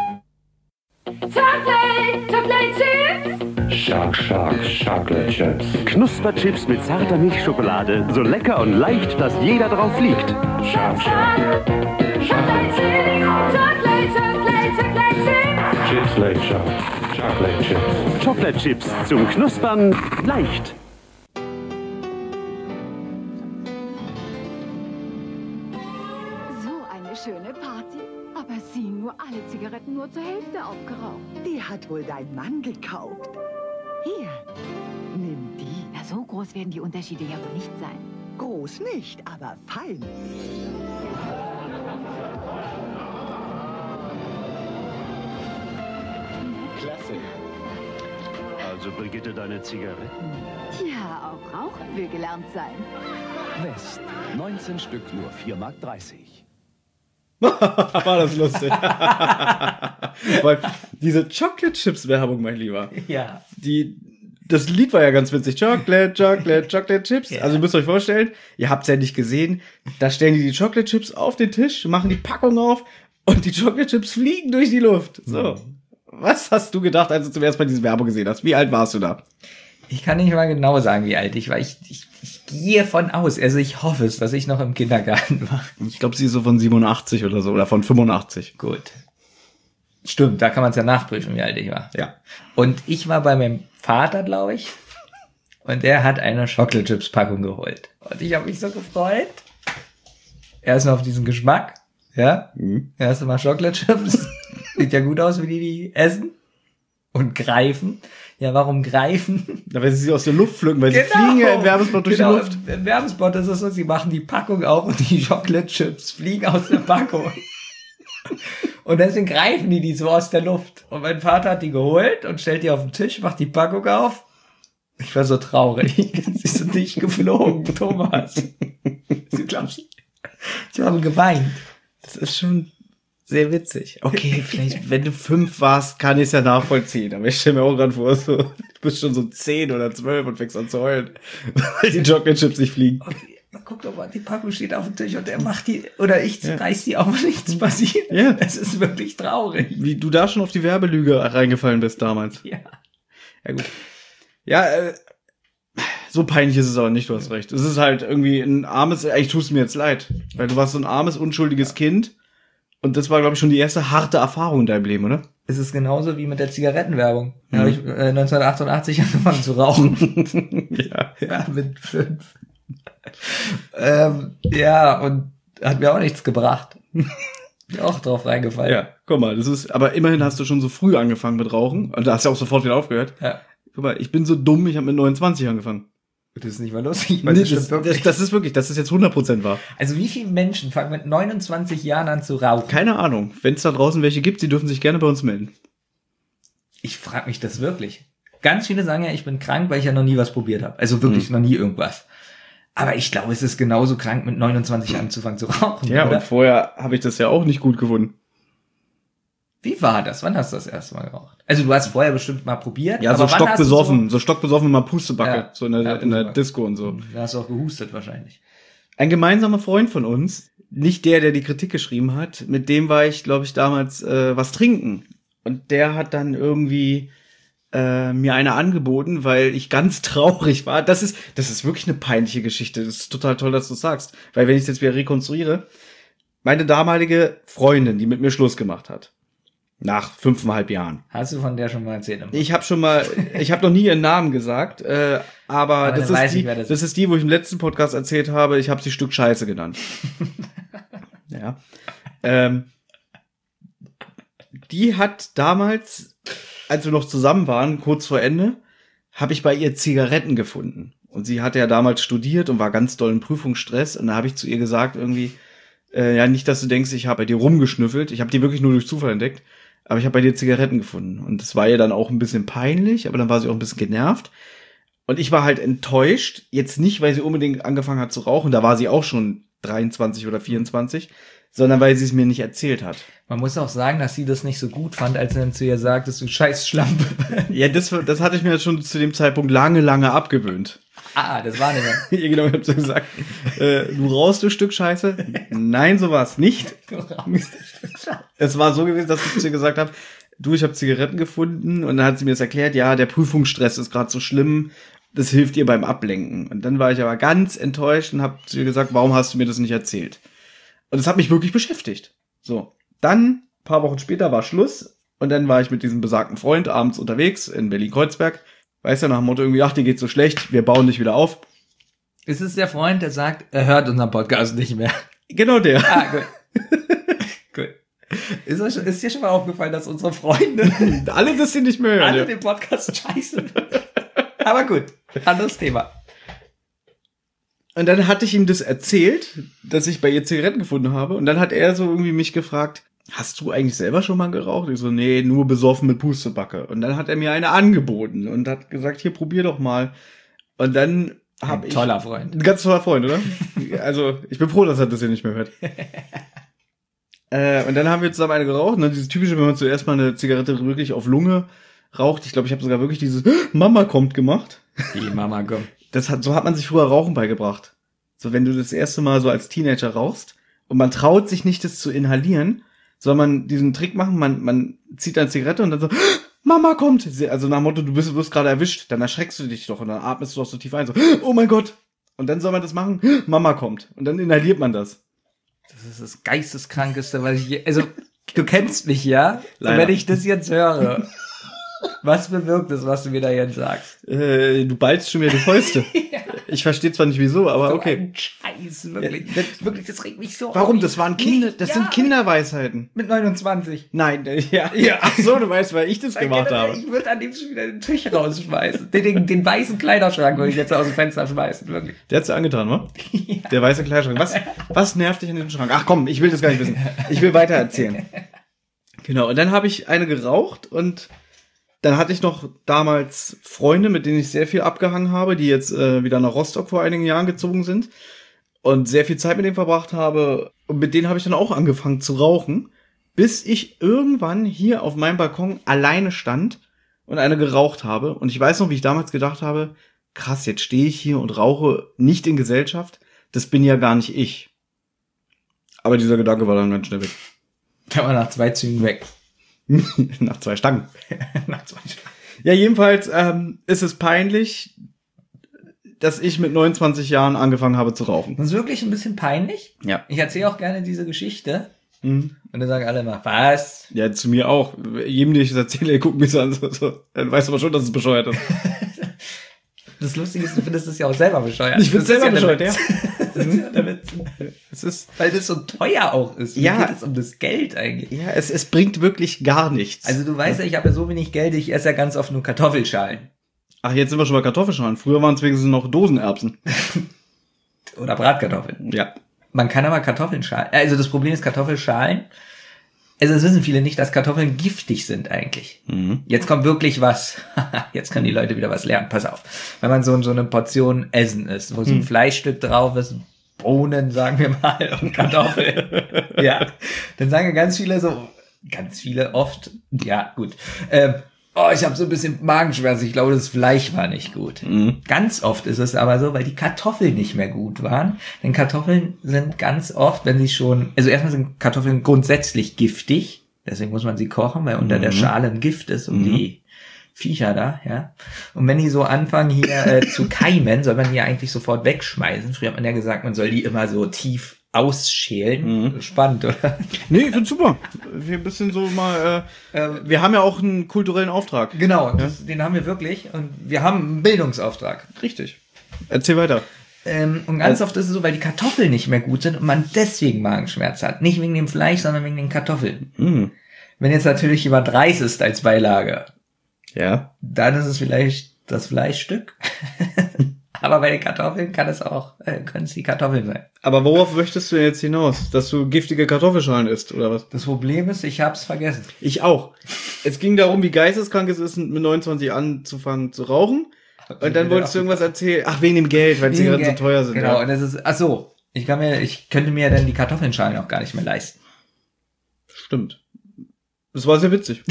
Chocolate Chips! Shark, Chocolate Chips. Knusperchips mit zarter Milchschokolade. So lecker und leicht, dass jeder drauf fliegt. Shark. Chocolate Chips! Chocolate Chips! Chocolate Chips. Chocolate Chips zum Knuspern leicht. So eine schöne Party. Aber sie nur alle Zigaretten nur zur Hälfte aufgeraucht. Die hat wohl dein Mann gekauft. Hier, nimm die. Na, so groß werden die Unterschiede ja wohl nicht sein. Groß nicht, aber fein. Klasse. Also Brigitte, deine Zigaretten? Tja, auch rauchen will gelernt sein. West. 19 Stück, nur 4,30 Mark. War das lustig. Weil diese Chocolate Chips Werbung, mein Lieber. Ja. Das Lied war ja ganz witzig. Chocolate Chips. Ja. Also ihr müsst euch vorstellen, ihr habt es ja nicht gesehen, da stellen die Chocolate Chips auf den Tisch, machen die Packung auf und die Chocolate Chips fliegen durch die Luft. So. Was hast du gedacht, als du zum ersten Mal diese Werbung gesehen hast? Wie alt warst du da? Ich kann nicht mal genau sagen, wie alt ich war. Ich gehe von aus. Also ich hoffe es, dass ich noch im Kindergarten war. Ich glaube, sie ist so von 87 oder so oder von 85. Gut. Stimmt, da kann man es ja nachprüfen, wie alt ich war. Ja. Und ich war bei meinem Vater, glaube ich. Und der hat eine Chocolate Chips Packung geholt. Und ich habe mich so gefreut. Erstmal auf diesen Geschmack. Ja. Erst mal Chocolate Chips. Sieht ja gut aus, wie die essen. Und greifen. Ja, warum greifen? Ja, weil sie aus der Luft pflücken, weil sie fliegen ja im Werbespot durch die Luft. Im Werbespot ist es so, sie machen die Packung auf und die Chocolate Chips fliegen aus der Packung. Und deswegen greifen die so aus der Luft. Und mein Vater hat die geholt und stellt die auf den Tisch, macht die Packung auf. Ich war so traurig. Sie sind nicht geflogen, Thomas. Sie glaubst, ich habe geweint. Das ist schon sehr witzig. Okay, vielleicht, wenn du 5 warst, kann ich es ja nachvollziehen. Aber ich stelle mir auch gerade vor, so, du bist schon so 10 oder 12 und fängst an zu heulen, weil die Chocolate Chips nicht fliegen. Okay, guck doch mal, die Packung steht auf dem Tisch und er macht die, oder ich reiß die auf und nichts passiert. Ja. Es ist wirklich traurig. Wie du da schon auf die Werbelüge reingefallen bist damals. Ja. Ja, gut. Ja, so peinlich ist es aber nicht, du hast recht. Es ist halt irgendwie ein armes, eigentlich tust mir jetzt leid, weil du warst so ein armes, unschuldiges Kind und das war, glaube ich, schon die erste harte Erfahrung in deinem Leben, oder? Es ist genauso wie mit der Zigarettenwerbung. Da habe ich 1988 angefangen zu rauchen. Ja, mit 5. Ja, und hat mir auch nichts gebracht. Bin auch drauf reingefallen. Ja, guck mal, das ist, aber immerhin hast du schon so früh angefangen mit Rauchen und da hast du auch sofort wieder aufgehört. Ja. Guck mal, ich bin so dumm, ich habe mit 29 angefangen. Das ist nicht mal lustig. Weil Nee, das stimmt wirklich. das ist wirklich, das ist jetzt 100% wahr. Also wie viele Menschen fangen mit 29 Jahren an zu rauchen? Keine Ahnung. Wenn es da draußen welche gibt, sie dürfen sich gerne bei uns melden. Ich frage mich das wirklich. Ganz viele sagen ja, ich bin krank, weil ich ja noch nie was probiert habe. Also wirklich noch nie irgendwas. Aber ich glaube, es ist genauso krank, mit 29 anzufangen zu rauchen. Ja, oder? und vorher habe ich das ja auch nicht gut gefunden. Wie war das? Wann hast du das erste Mal geraucht? Also du hast vorher bestimmt mal probiert. Ja, aber so wann hast du stockbesoffen mal Pustebacke, Ja. so in der Pustebacke. Disco und so. Da hast du auch gehustet wahrscheinlich. Ein gemeinsamer Freund von uns, nicht der die Kritik geschrieben hat, mit dem war ich, glaube ich, damals was trinken. Und der hat dann irgendwie mir eine angeboten, weil ich ganz traurig war. Das ist wirklich eine peinliche Geschichte. Das ist total toll, dass du sagst. Weil wenn ich es jetzt wieder rekonstruiere, meine damalige Freundin, die mit mir Schluss gemacht hat, nach 5,5 Jahren. Hast du von der schon mal erzählt? Ich habe noch nie ihren Namen gesagt, aber dann das weiß ist ich, die, wer das das ist die, wo ich im letzten Podcast erzählt habe, ich habe sie Stück Scheiße genannt. Ja. Die hat damals, als wir noch zusammen waren, kurz vor Ende, habe ich bei ihr Zigaretten gefunden. Und sie hatte ja damals studiert und war ganz doll im Prüfungsstress. Und da habe ich zu ihr gesagt irgendwie, ja, nicht, dass du denkst, ich habe bei dir rumgeschnüffelt. Ich habe die wirklich nur durch Zufall entdeckt. Aber ich habe bei dir Zigaretten gefunden. Und das war ihr dann auch ein bisschen peinlich, aber dann war sie auch ein bisschen genervt. Und ich war halt enttäuscht. Jetzt nicht, weil sie unbedingt angefangen hat zu rauchen. Da war sie auch schon 23 oder 24. Sondern weil sie es mir nicht erzählt hat. Man muss auch sagen, dass sie das nicht so gut fand, als er dann zu ihr sagtest, du scheiß Schlampe. Ja, das hatte ich mir schon zu dem Zeitpunkt lange abgewöhnt. Das war nicht mehr. Ja, genau, ich hab so gesagt, du rauchst du Stück Scheiße? Nein, so war es nicht. Du rauchst ein Stück Scheiße. Es war so gewesen, dass ich zu ihr gesagt habe, du, ich habe Zigaretten gefunden. Und dann hat sie mir das erklärt, ja, der Prüfungsstress ist gerade so schlimm, das hilft ihr beim Ablenken. Und dann war ich aber ganz enttäuscht und habe zu ihr gesagt, warum hast du mir das nicht erzählt? Und das hat mich wirklich beschäftigt. So, dann, ein paar Wochen später war Schluss. Und dann war ich mit diesem besagten Freund abends unterwegs in Berlin-Kreuzberg. Weißt du, nach dem Motto irgendwie, ach, dir geht's so schlecht, wir bauen dich wieder auf. Ist es der Freund, der sagt, er hört unseren Podcast nicht mehr? Genau der. Ah, gut. Gut. Ist dir schon mal aufgefallen, dass unsere Freunde alle das nicht mehr hören. Alle den Podcast scheiße. Aber gut, anderes Thema. Und dann hatte ich ihm das erzählt, dass ich bei ihr Zigaretten gefunden habe. Und dann hat er so irgendwie mich gefragt, hast du eigentlich selber schon mal geraucht? Ich so, nee, nur besoffen mit Pustebacke. Und dann hat er mir eine angeboten und hat gesagt, hier, probier doch mal. Und dann habe ich... Toller Freund. Ein ganz toller Freund, oder? Also, ich bin froh, dass er das hier nicht mehr hört. Und dann haben wir zusammen eine geraucht. Und dann dieses typische, wenn man zuerst mal eine Zigarette wirklich auf Lunge raucht. Ich glaube, ich habe sogar wirklich dieses Mama kommt gemacht. Die Mama kommt. So hat man sich früher Rauchen beigebracht. So, wenn du das erste Mal so als Teenager rauchst und man traut sich nicht, das zu inhalieren, soll man diesen Trick machen, man zieht eine Zigarette und dann so, Mama kommt. Also nach dem Motto, du wirst gerade erwischt, dann erschreckst du dich doch und dann atmest du doch so tief ein, so, oh mein Gott. Und dann soll man das machen, Mama kommt. Und dann inhaliert man das. Das ist das Geisteskrankeste, was ich je, also, du kennst mich, ja? Und wenn ich das jetzt höre, was bewirkt das, was du mir da jetzt sagst? Du ballst schon wieder die Fäuste. Ja. Ich verstehe zwar nicht wieso, aber so okay. Ein Scheiß, wirklich. Wirklich, das regt mich so Warum? auf. Das waren sind Kinderweisheiten. Mit 29. Nein, ja. Ach so, du weißt, weil ich das gemacht habe. Ich würde an dem schon wieder den Tisch rausschmeißen. Den weißen Kleiderschrank würde ich jetzt aus dem Fenster schmeißen, wirklich. Der hat's dir angetan, wa? Ja. Der weiße Kleiderschrank. Was nervt dich an dem Schrank? Ach komm, ich will das gar nicht wissen. Ich will weiter erzählen. Genau, und dann habe ich eine geraucht und dann hatte ich noch damals Freunde, mit denen ich sehr viel abgehangen habe, die jetzt wieder nach Rostock vor einigen Jahren gezogen sind und sehr viel Zeit mit denen verbracht habe. Und mit denen habe ich dann auch angefangen zu rauchen, bis ich irgendwann hier auf meinem Balkon alleine stand und eine geraucht habe. Und ich weiß noch, wie ich damals gedacht habe, krass, jetzt stehe ich hier und rauche nicht in Gesellschaft. Das bin ja gar nicht ich. Aber dieser Gedanke war dann ganz schnell weg. Der war nach 2 Zügen weg. Nach 2 Stangen. Nach 2 Stangen. Ja, jedenfalls ist es peinlich, dass ich mit 29 Jahren angefangen habe zu rauchen. Das ist wirklich ein bisschen peinlich. Ja. Ich erzähle auch gerne diese Geschichte. Und dann sagen alle immer, was? Ja, zu mir auch. Jedem, den ich das erzähle, guckt mich so an. So. Dann weißt du aber schon, dass es bescheuert ist. Das Lustige ist, du findest es ja auch selber bescheuert. Ich finde es selber bescheuert, ja. Das ist ja der Witz. Es ist, weil das so teuer auch ist. Ja. Mir geht es um das Geld eigentlich. Ja, es bringt wirklich gar nichts. Also du weißt ja, ich habe ja so wenig Geld, ich esse ja ganz oft nur Kartoffelschalen. Ach, jetzt sind wir schon bei Kartoffelschalen. Früher waren es wenigstens noch Dosenerbsen. Oder Bratkartoffeln. Ja. Man kann aber Kartoffeln schalen. Also das Problem ist Kartoffelschalen. Also das wissen viele nicht, dass Kartoffeln giftig sind eigentlich. Jetzt kommt wirklich was. Jetzt können die Leute wieder was lernen. Pass auf. Wenn man so eine Portion Essen isst, wo so ein Fleischstück drauf ist, Bohnen, sagen wir mal, und Kartoffeln. Ja. Dann sagen ganz viele oft, ja, gut. Ich habe so ein bisschen Magenschmerzen. Ich glaube, das Fleisch war nicht gut. Ganz oft ist es aber so, weil die Kartoffeln nicht mehr gut waren. Denn Kartoffeln sind ganz oft, wenn sie schon, also erstmal sind Kartoffeln grundsätzlich giftig. Deswegen muss man sie kochen, weil unter der Schale ein Gift ist und die Viecher da, ja. Und wenn die so anfangen hier zu keimen, soll man die ja eigentlich sofort wegschmeißen. Früher hat man ja gesagt, man soll die immer so tief ausschälen. Spannend, oder? Nee, ich find's super. Wir ein bisschen so mal, wir haben ja auch einen kulturellen Auftrag. Genau, den haben wir wirklich. Und wir haben einen Bildungsauftrag. Richtig. Erzähl weiter. Und ganz oft ist es so, weil die Kartoffeln nicht mehr gut sind und man deswegen Magenschmerz hat. Nicht wegen dem Fleisch, sondern wegen den Kartoffeln. Wenn jetzt natürlich jemand Reis isst als Beilage, ja, dann ist es vielleicht das Fleischstück. Aber bei den Kartoffeln können es die Kartoffeln sein. Aber worauf möchtest du jetzt hinaus? Dass du giftige Kartoffelschalen isst, oder was? Das Problem ist, ich hab's vergessen. Ich auch. Es ging darum, wie geisteskrank es ist, mit 29 anzufangen zu rauchen. Und dann wolltest du irgendwas erzählen. Ach, wegen dem Geld, weil Zigaretten so teuer sind. Genau, ja. und das ist, ich könnte mir dann die Kartoffelschalen auch gar nicht mehr leisten. Stimmt. Das war sehr witzig.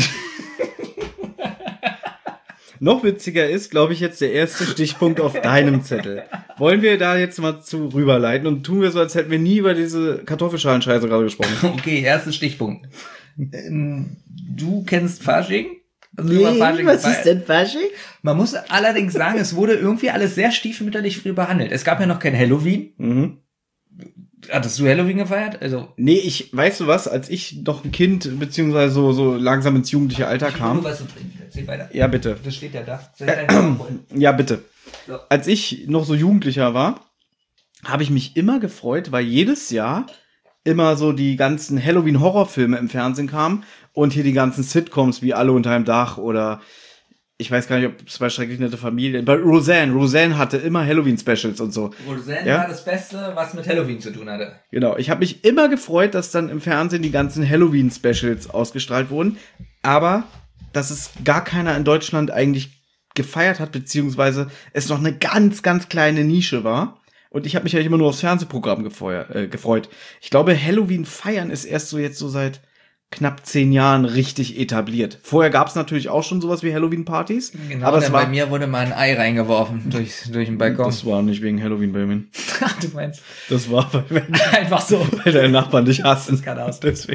Noch witziger ist, glaube ich, jetzt der erste Stichpunkt auf deinem Zettel. Wollen wir da jetzt mal zu rüberleiten und tun wir so, als hätten wir nie über diese Kartoffelschalenscheiße gerade gesprochen. Okay, erster Stichpunkt. Du kennst Fasching? Was ist denn Fasching? Man muss allerdings sagen, es wurde irgendwie alles sehr stiefmütterlich früh behandelt. Es gab ja noch kein Halloween. Hattest du Halloween gefeiert? Also Nee, weißt du was, als ich noch ein Kind, beziehungsweise so langsam ins jugendliche Alter kam. was du trinken. Erzähl weiter. Ja, bitte. Das steht ja da. Soll ich einfach abholen? Ja, bitte. So. Als ich noch so Jugendlicher war, habe ich mich immer gefreut, weil jedes Jahr immer so die ganzen Halloween-Horrorfilme im Fernsehen kamen und hier die ganzen Sitcoms wie Alle unter einem Dach oder ich weiß gar nicht, ob es bei Schrecklich nette Familie, bei Roseanne hatte immer Halloween-Specials und so. Roseanne Ja? war das Beste, was mit Halloween zu tun hatte. Genau, ich habe mich immer gefreut, dass dann im Fernsehen die ganzen Halloween-Specials ausgestrahlt wurden, aber dass es gar keiner in Deutschland eigentlich gefeiert hat, beziehungsweise es noch eine ganz, ganz kleine Nische war. Und ich habe mich ja immer nur aufs Fernsehprogramm gefreut. Ich glaube, Halloween feiern ist erst so jetzt so seit knapp 10 Jahren richtig etabliert. Vorher gab es natürlich auch schon sowas wie Halloween-Partys. Genau, aber es denn war, bei mir wurde mal ein Ei reingeworfen durch den Balkon. das war nicht wegen Halloween bei mir. Ach, du meinst. Das war, weil Einfach so. deine Nachbarn dich hassen. Das kann aus. Deswegen.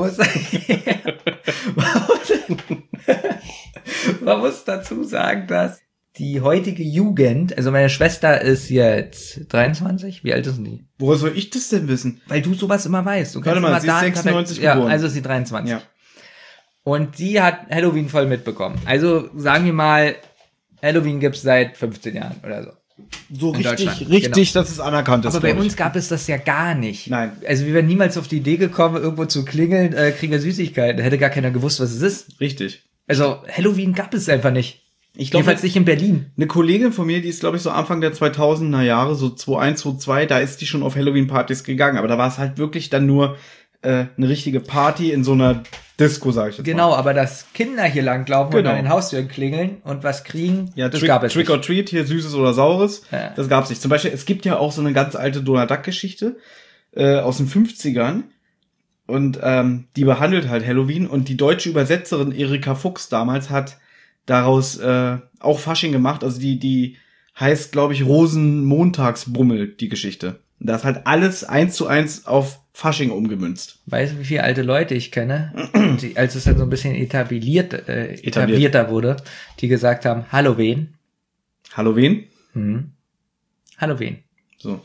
Man muss dazu sagen, dass die heutige Jugend, also meine Schwester ist jetzt 23, wie alt ist denn die? Woher soll ich das denn wissen? Weil du sowas immer weißt. Du Warte mal, immer sie ist Daten 96 ja, geboren. also ist sie 23. Ja. Und die hat Halloween voll mitbekommen. Also sagen wir mal, Halloween gibt's seit 15 Jahren oder so. So In Deutschland, richtig, dass es anerkannt ist. Aber bei glaub ich. uns gab es das ja gar nicht. Nein. Also wir wären niemals auf die Idee gekommen, irgendwo zu klingeln, kriegen wir Süßigkeiten. Da hätte gar keiner gewusst, was es ist. Richtig. Also Halloween gab es einfach nicht. Ich glaube, Jedenfalls nicht in Berlin. eine Kollegin von mir, die ist, glaube ich, so Anfang der 2000er Jahre, so 2001, 2002, da ist die schon auf Halloween-Partys gegangen. Aber da war es halt wirklich dann nur eine richtige Party in so einer Disco, sag ich jetzt Genau, mal. aber dass Kinder hier langlaufen Genau. und an den Haustüren klingeln und was kriegen, Ja, das gab es Trick nicht. or Treat, hier Süßes oder Saures, Ja. das gab's nicht. Zum Beispiel, es gibt ja auch so eine ganz alte Donald Duck-Geschichte aus den 50ern. Und die behandelt halt Halloween. Und die deutsche Übersetzerin Erika Fuchs damals hat daraus auch Fasching gemacht. Also die heißt, glaube ich, Rosenmontagsbummel, die Geschichte. Und da ist halt alles 1:1 auf Fasching umgemünzt. Weißt du, wie viele alte Leute ich kenne, die, als es dann so ein bisschen etablierter wurde, die gesagt haben, Halloween. Halloween? Halloween. So.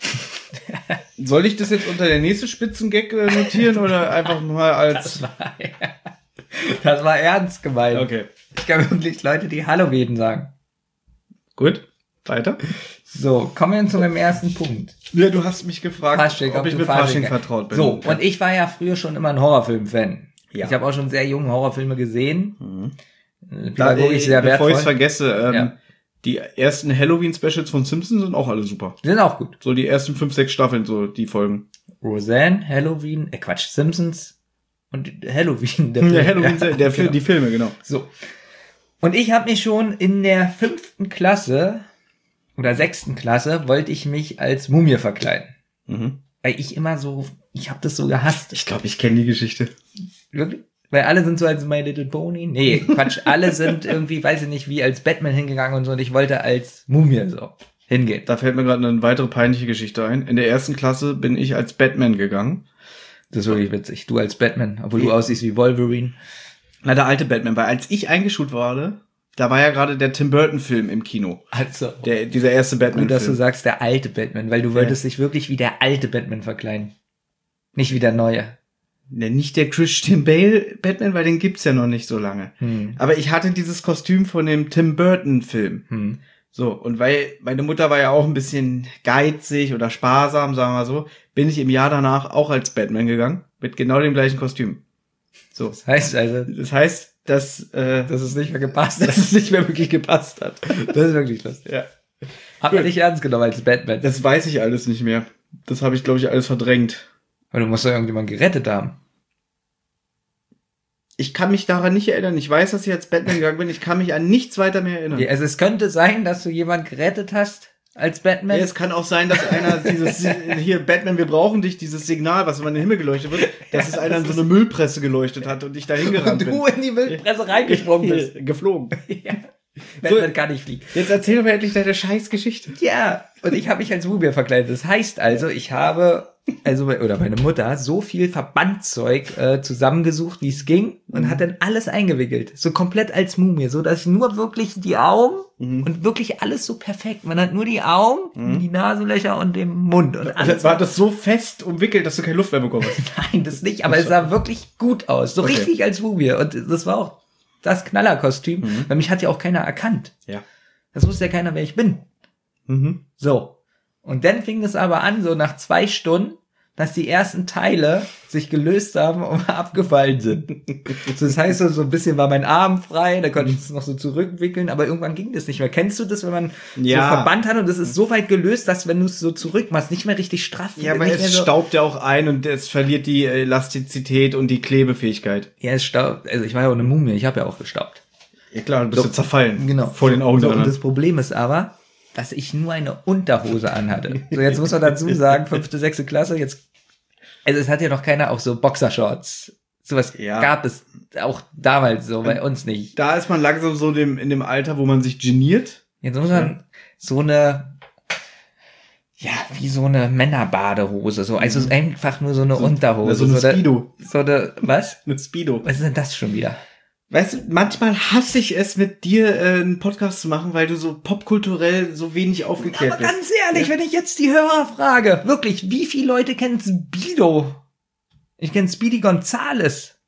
Soll ich das jetzt unter der nächste Spitzengag notieren oder einfach mal als... Das war ernst gemeint. Okay. Ich kann wirklich Leute, die Halloween sagen. Gut, weiter. So, kommen wir zu meinem ersten Punkt. Ja, du hast mich gefragt, Fasching, ob ich du mit Fasching vertraut bin. So, und ich war ja früher schon immer ein Horrorfilm-Fan. Ja. Ich habe auch schon sehr junge Horrorfilme gesehen. Da, Pädagogisch sehr bevor ich es wertvoll. vergesse, Ja. die ersten Halloween-Specials von Simpsons sind auch alle super. Die sind auch gut. So die ersten 5, 6 Staffeln, so die Folgen. Roseanne, Halloween, Quatsch, Simpsons und Halloween. Der Halloween, Ja, der genau. die Filme, genau. So. Und ich habe mich schon in der 5. Klasse oder 6. Klasse wollte ich mich als Mumie verkleiden. Mhm. Weil ich immer so, ich habe das so gehasst. Ich glaube, ich kenne die Geschichte. Wirklich? Weil alle sind so als My Little Pony. Nee, Quatsch, alle sind irgendwie, weiß ich nicht, wie als Batman hingegangen und so. Und ich wollte als Mumie so hingehen. Da fällt mir gerade eine weitere peinliche Geschichte ein. In der 1. Klasse bin ich als Batman gegangen. Das ist wirklich witzig. Du als Batman, obwohl du aussiehst wie Wolverine. Na, der alte Batman, weil als ich eingeschult wurde, da war ja gerade der Tim Burton-Film im Kino. Also, Dieser erste gut, dass du Batman-Film. sagst, der alte Batman, weil du wolltest dich wirklich wie der alte Batman verkleiden. Nicht wie der neue. Ne, nicht der Christian Bale Batman, weil den gibt's ja noch nicht so lange. Aber ich hatte dieses Kostüm von dem Tim Burton-Film. So, und weil meine Mutter war ja auch ein bisschen geizig oder sparsam, sagen wir mal so, bin ich im Jahr danach auch als Batman gegangen, mit genau dem gleichen Kostüm. So. Das heißt also, Das heißt, dass es nicht mehr gepasst hat. dass es nicht mehr wirklich gepasst hat. Das ist wirklich lustig. Ja. Hat man nicht ernst genommen als Batman. Das weiß ich alles nicht mehr. Das habe ich, glaube ich, alles verdrängt. Aber du musst doch irgendjemanden gerettet haben. Ich kann mich daran nicht erinnern. Ich weiß, dass ich als Batman gegangen bin. Ich kann mich an nichts weiter mehr erinnern. Also es könnte sein, dass du jemanden gerettet hast als Batman. Ja, es kann auch sein, dass einer dieses, hier, Batman, wir brauchen dich, dieses Signal, was immer in den Himmel geleuchtet wird, dass es einer in so eine Müllpresse geleuchtet hat und ich da hingerannt und bin. du in die Müllpresse reingesprungen bist. Geflogen. Ja. Batman kann nicht fliegen. Jetzt erzähl doch mal endlich deine Scheißgeschichte. Ja, und ich habe mich als Mumie verkleidet. Das heißt also, ich habe also oder meine Mutter, so viel Verbandzeug zusammengesucht, wie es ging und hat dann alles eingewickelt. So komplett als Mumie, so dass ich nur wirklich die Augen und wirklich alles so perfekt. Man hat nur die Augen, die Nasenlöcher und den Mund. Und alles. War das so fest umwickelt, dass du keine Luft mehr bekommen hast? Nein, das nicht, aber es sah wirklich gut aus. So richtig als Mumie. Und das war auch das Knallerkostüm, weil mich hat ja auch keiner erkannt. Ja. Das wusste ja keiner, wer ich bin. So. Und dann fing es aber an, so nach 2 Stunden, dass die ersten Teile sich gelöst haben und abgefallen sind. So, das heißt, so ein bisschen war mein Arm frei, da konnte ich es noch so zurückwickeln, aber irgendwann ging das nicht mehr. Kennst du das, wenn man so Verband hat und es ist so weit gelöst, dass wenn du es so zurück machst, nicht mehr richtig straff. Ja, aber es staubt ja auch ein und es verliert die Elastizität und die Klebefähigkeit. Ja, es staubt. Also ich war ja auch eine Mumie, ich habe ja auch gestaubt. Ja klar, du bist ja zerfallen. Genau. Vor den Augen so, der und anderen. das Problem ist aber, dass ich nur eine Unterhose anhatte. So, jetzt muss man dazu sagen, 5., 6. Klasse, jetzt, also es hat ja noch keiner auch so Boxershorts. Sowas gab es auch damals so bei uns nicht. Da ist man langsam so in dem Alter, wo man sich geniert. Jetzt muss man so eine, wie so eine Männerbadehose, so, also einfach nur so eine Unterhose. So eine Speedo. So eine, was? Eine Speedo. Was ist denn das schon wieder? Weißt du, manchmal hasse ich es, mit dir einen Podcast zu machen, weil du so popkulturell so wenig aufgeklärt Aber bist. ganz ehrlich, wenn ich jetzt die Hörer frage, wirklich, wie viele Leute kennen Speedo? Ich kenne Speedy Gonzales.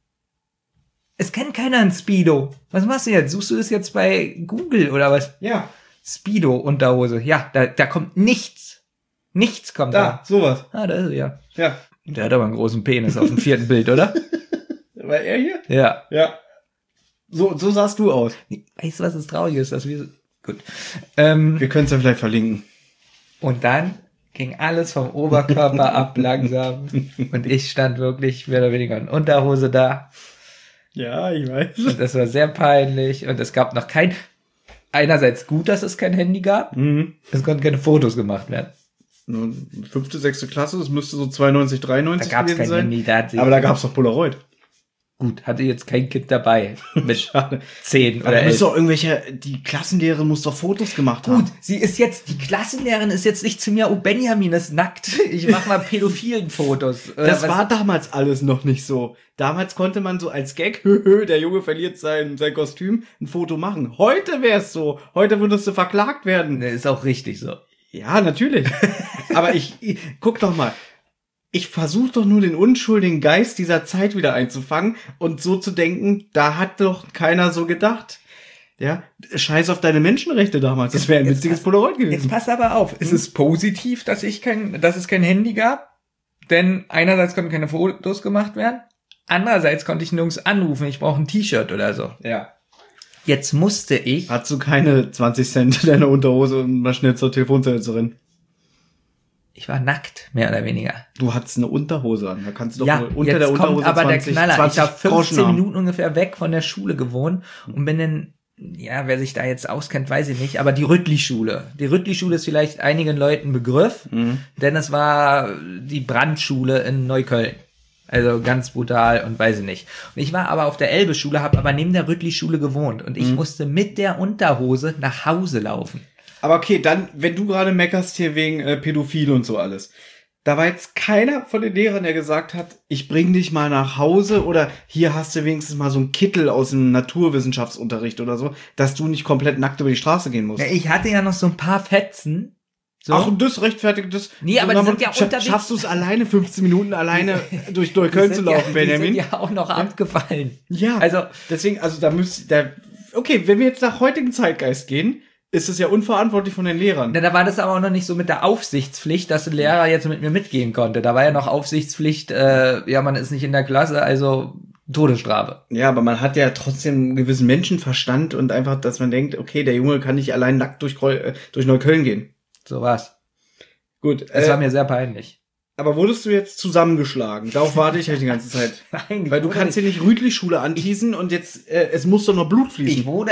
Es kennt keiner ein Speedo. Was machst du jetzt? Suchst du das jetzt bei Google oder was? Ja. Speedo Unterhose. Ja, da kommt nichts. Nichts kommt da. Sowas. Ah, da ist er ja. Ja. Der hat aber einen großen Penis auf dem 4. Bild, oder? War er hier? Ja. Ja. So sahst du aus. Weißt du, was das Traurige ist? Dass wir gut. Wir können es ja vielleicht verlinken. Und dann ging alles vom Oberkörper ab langsam. Und ich stand wirklich mehr oder weniger in Unterhose da. Ja, ich weiß. Und das war sehr peinlich. Und es gab noch einerseits gut, dass es kein Handy gab. Es konnten keine Fotos gemacht werden. 5., 6. Klasse, das müsste so 92, 93 da gab's gewesen kein sein. Handy, aber da gab's doch Polaroid. Gut, hatte jetzt kein Kind dabei. Mit 10 oder 11. Muss doch die Klassenlehrerin muss doch Fotos gemacht haben. Gut, die Klassenlehrerin ist jetzt nicht zu mir, oh, Benjamin ist nackt. Ich mach mal pädophilen Fotos. Das war damals alles noch nicht so. Damals konnte man so als Gag, der Junge verliert sein Kostüm, ein Foto machen. Heute wär's so. Heute würdest du verklagt werden. Ist auch richtig so. Ja, natürlich. Aber guck doch mal. Ich versuche doch nur den unschuldigen Geist dieser Zeit wieder einzufangen und so zu denken, da hat doch keiner so gedacht. Ja, scheiß auf deine Menschenrechte damals. Das wäre ein witziges Polaroid gewesen. Jetzt pass aber auf. Es ist positiv, dass es kein Handy gab. Denn einerseits konnten keine Fotos gemacht werden. Andererseits konnte ich nirgends anrufen. Ich brauche ein T-Shirt oder so. Ja. Jetzt musste ich... Hast du keine 20 Cent in deiner Unterhose und mal schnell zur Telefonzelle zu rennen? Ich war nackt, mehr oder weniger. Du hattest eine Unterhose an. Da kannst du doch ja, wohl unter der Unterhose kommt aber 20, der Knaller. 20 ich habe 15 Groschen Minuten ungefähr weg von der Schule gewohnt und bin dann, wer sich da jetzt auskennt, weiß ich nicht, aber die Rüttli-Schule. Die Rüttli-Schule ist vielleicht einigen Leuten Begriff, denn es war die Brandschule in Neukölln. Also ganz brutal und weiß ich nicht. Und ich war aber auf der Elbe-Schule, habe aber neben der Rüttli-Schule gewohnt und ich musste mit der Unterhose nach Hause laufen. Aber okay, dann, wenn du gerade meckerst hier wegen Pädophil und so alles, da war jetzt keiner von den Lehrern, der gesagt hat, ich bring dich mal nach Hause oder hier hast du wenigstens mal so einen Kittel aus dem Naturwissenschaftsunterricht oder so, dass du nicht komplett nackt über die Straße gehen musst. Ja, ich hatte ja noch so ein paar Fetzen. So. Ach, und das rechtfertigt das. Nee, aber die sind ja unterwegs. Schaffst du es alleine, 15 Minuten alleine durch Neukölln zu laufen, Benjamin? Die sind ja auch noch abgefallen. Ja, also deswegen, also okay, wenn wir jetzt nach heutigem Zeitgeist gehen, ist es ja unverantwortlich von den Lehrern. Da war das aber auch noch nicht so mit der Aufsichtspflicht, dass ein Lehrer jetzt mit mir mitgehen konnte. Da war ja noch Aufsichtspflicht, man ist nicht in der Klasse, also Todesstrafe. Ja, aber man hat ja trotzdem einen gewissen Menschenverstand und einfach, dass man denkt, okay, der Junge kann nicht allein nackt durch Neukölln gehen. So war's. Gut. Es war mir sehr peinlich. Aber wurdest du jetzt zusammengeschlagen? Darauf warte ich halt die ganze Zeit. Nein, weil du kannst hier nicht Rütli-Schule anteasen und jetzt, es muss doch noch Blut fließen. Ich wurde...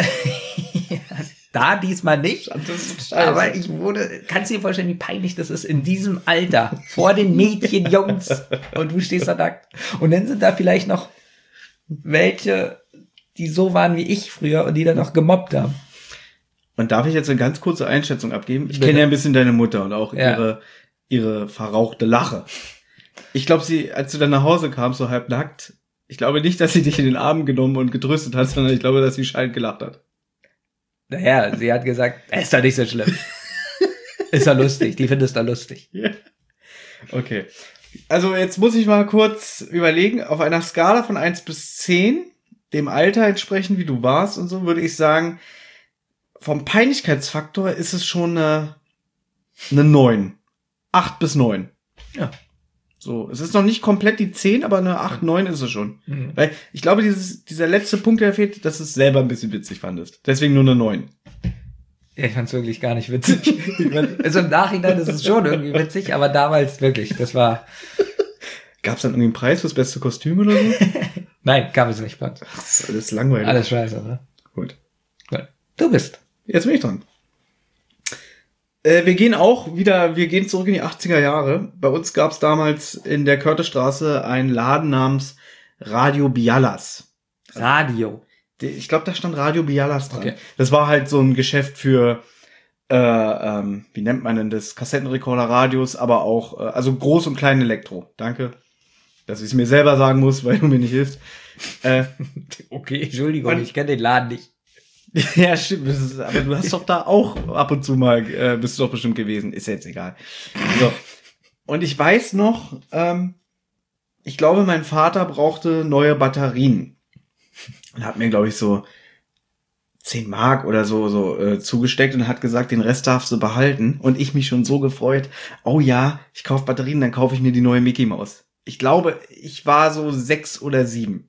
Da diesmal nicht, aber kannst du dir vorstellen, wie peinlich das ist in diesem Alter, vor den Mädchen, Jungs, und du stehst da nackt. Und dann sind da vielleicht noch welche, die so waren wie ich früher und die dann noch gemobbt haben. Und darf ich jetzt eine ganz kurze Einschätzung abgeben? Ich kenne ja ein bisschen deine Mutter und auch ihre verrauchte Lache. Ich glaube, als du dann nach Hause kamst, so halb nackt, ich glaube nicht, dass sie dich in den Arm genommen und getröstet hat, sondern ich glaube, dass sie schallend gelacht hat. Naja, sie hat gesagt, ist doch nicht so schlimm. Ist doch lustig, die findest du lustig. Ja. Okay. Also jetzt muss ich mal kurz überlegen, auf einer Skala von 1 bis 10, dem Alter entsprechend, wie du warst und so, würde ich sagen, vom Peinlichkeitsfaktor ist es schon eine 9. 8 bis 9. Ja. So, es ist noch nicht komplett die 10, aber eine 8, 9 ist es schon. Mhm. Weil ich glaube, dieser letzte Punkt, der fehlt, dass du es selber ein bisschen witzig fandest. Deswegen nur eine 9. Ja, ich fand's wirklich gar nicht witzig. Also im Nachhinein ist es schon irgendwie witzig, aber damals wirklich, das war... Gab's dann irgendwie einen Preis fürs beste Kostüm oder so? Nein, gab es nicht. Das ist alles langweilig. Alles scheiße, oder? Gut. Du bist. Jetzt bin ich dran. Wir gehen zurück in die 80er Jahre. Bei uns gab's damals in der Körtestraße einen Laden namens Radio Bialas. Radio. Ich glaube, da stand Radio Bialas dran. Okay. Das war halt so ein Geschäft für, wie nennt man denn das? Kassettenrekorder-Radios, aber auch, also Groß- und Klein Elektro. Danke, dass ich es mir selber sagen muss, weil du mir nicht hilfst. Okay, Entschuldigung, ich kenne den Laden nicht. Ja, stimmt. Aber du hast doch da auch ab und zu mal, bist du doch bestimmt gewesen. Ist ja jetzt egal. So. Und ich weiß noch, ich glaube, mein Vater brauchte neue Batterien. Und hat mir, glaube ich, so 10 Mark oder so zugesteckt und hat gesagt, den Rest darfst du behalten. Und ich mich schon so gefreut. Oh ja, ich kaufe Batterien, dann kaufe ich mir die neue Mickey Maus. Ich glaube, ich war so 6 oder 7.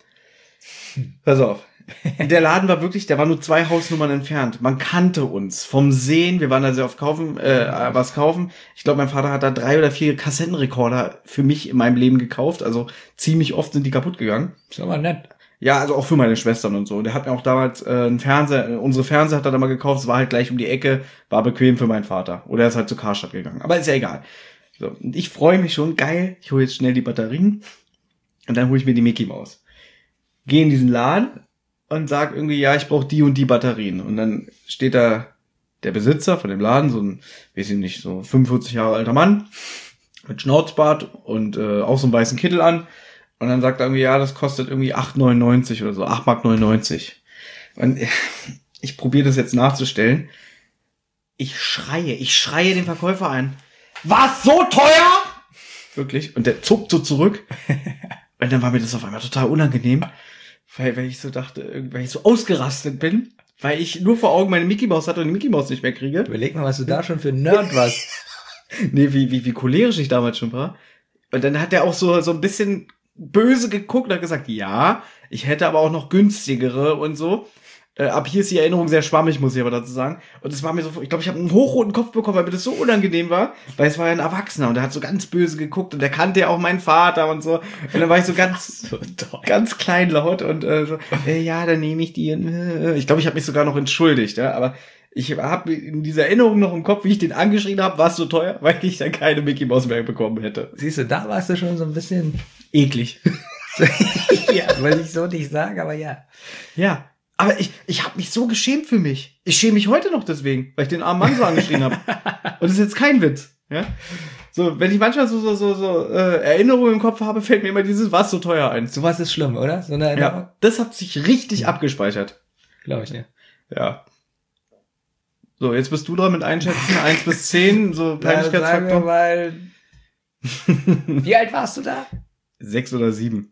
Pass auf. Der Laden war wirklich, der war nur 2 Hausnummern entfernt. Man kannte uns vom Sehen. Wir waren da sehr oft was kaufen. Ich glaube, mein Vater hat da 3 oder 4 Kassettenrekorder für mich in meinem Leben gekauft. Also ziemlich oft sind die kaputt gegangen. Ist aber nett. Ja, also auch für meine Schwestern und so. Der hat mir auch damals einen Fernseher, unsere Fernseher hat er da mal gekauft. Es war halt gleich um die Ecke, war bequem für meinen Vater. Oder er ist halt zu Karstadt gegangen. Aber ist ja egal. So, und ich freue mich schon, geil. Ich hole jetzt schnell die Batterien und dann hole ich mir die Mickey Maus. Gehe in diesen Laden und sag irgendwie, ja, ich brauche die und die Batterien. Und dann steht da der Besitzer von dem Laden, so ein, weiß ich nicht, so 45 Jahre alter Mann mit Schnauzbart und auch so einen weißen Kittel an. Und dann sagt er irgendwie, ja, das kostet irgendwie 8,99 oder so, 8,99 Mark. Und ich probiere das jetzt nachzustellen. Ich schreie den Verkäufer ein. Was, so teuer? Wirklich. Und der zuckt so zurück. Und dann war mir das auf einmal total unangenehm. Weil ich so dachte, weil ich so ausgerastet bin, weil ich nur vor Augen meine Mickey Maus hatte und die Mickey Maus nicht mehr kriege. Überleg mal, was du da schon für ein Nerd warst. Nee, wie cholerisch ich damals schon war. Und dann hat er auch so ein bisschen böse geguckt und hat gesagt, ja, ich hätte aber auch noch günstigere und so. Ab hier ist die Erinnerung sehr schwammig, muss ich aber dazu sagen. Und es war mir so, ich glaube, ich habe einen hochroten Kopf bekommen, weil mir das so unangenehm war, weil es war ja ein Erwachsener und der hat so ganz böse geguckt und der kannte ja auch meinen Vater und so. Und dann war ich so ganz, ganz kleinlaut und ja, dann nehme ich die. Ich glaube, ich habe mich sogar noch entschuldigt, ja, aber ich habe in dieser Erinnerung noch im Kopf, wie ich den angeschrien habe, war es so teuer, weil ich dann keine Mickey Maus mehr bekommen hätte. Siehst du, da warst du schon so ein bisschen eklig. Ja, wollte ich so nicht sagen, aber ja. Ja. Aber ich habe mich so geschämt für mich. Ich schäme mich heute noch deswegen, weil ich den armen Mann so angeschrien habe. Und das ist jetzt kein Witz. Ja? So, wenn ich manchmal so Erinnerungen im Kopf habe, fällt mir immer dieses was so teuer ein. Sowas ist schlimm, oder? So eine Erinnerung? Ja, das hat sich richtig abgespeichert. Glaube ich nicht. Ja. So, jetzt bist du dran mit Einschätzen, 1 bis 10, so Peinlichkeitsfaktor. Sagen wir mal, wie alt warst du da? 6 oder 7.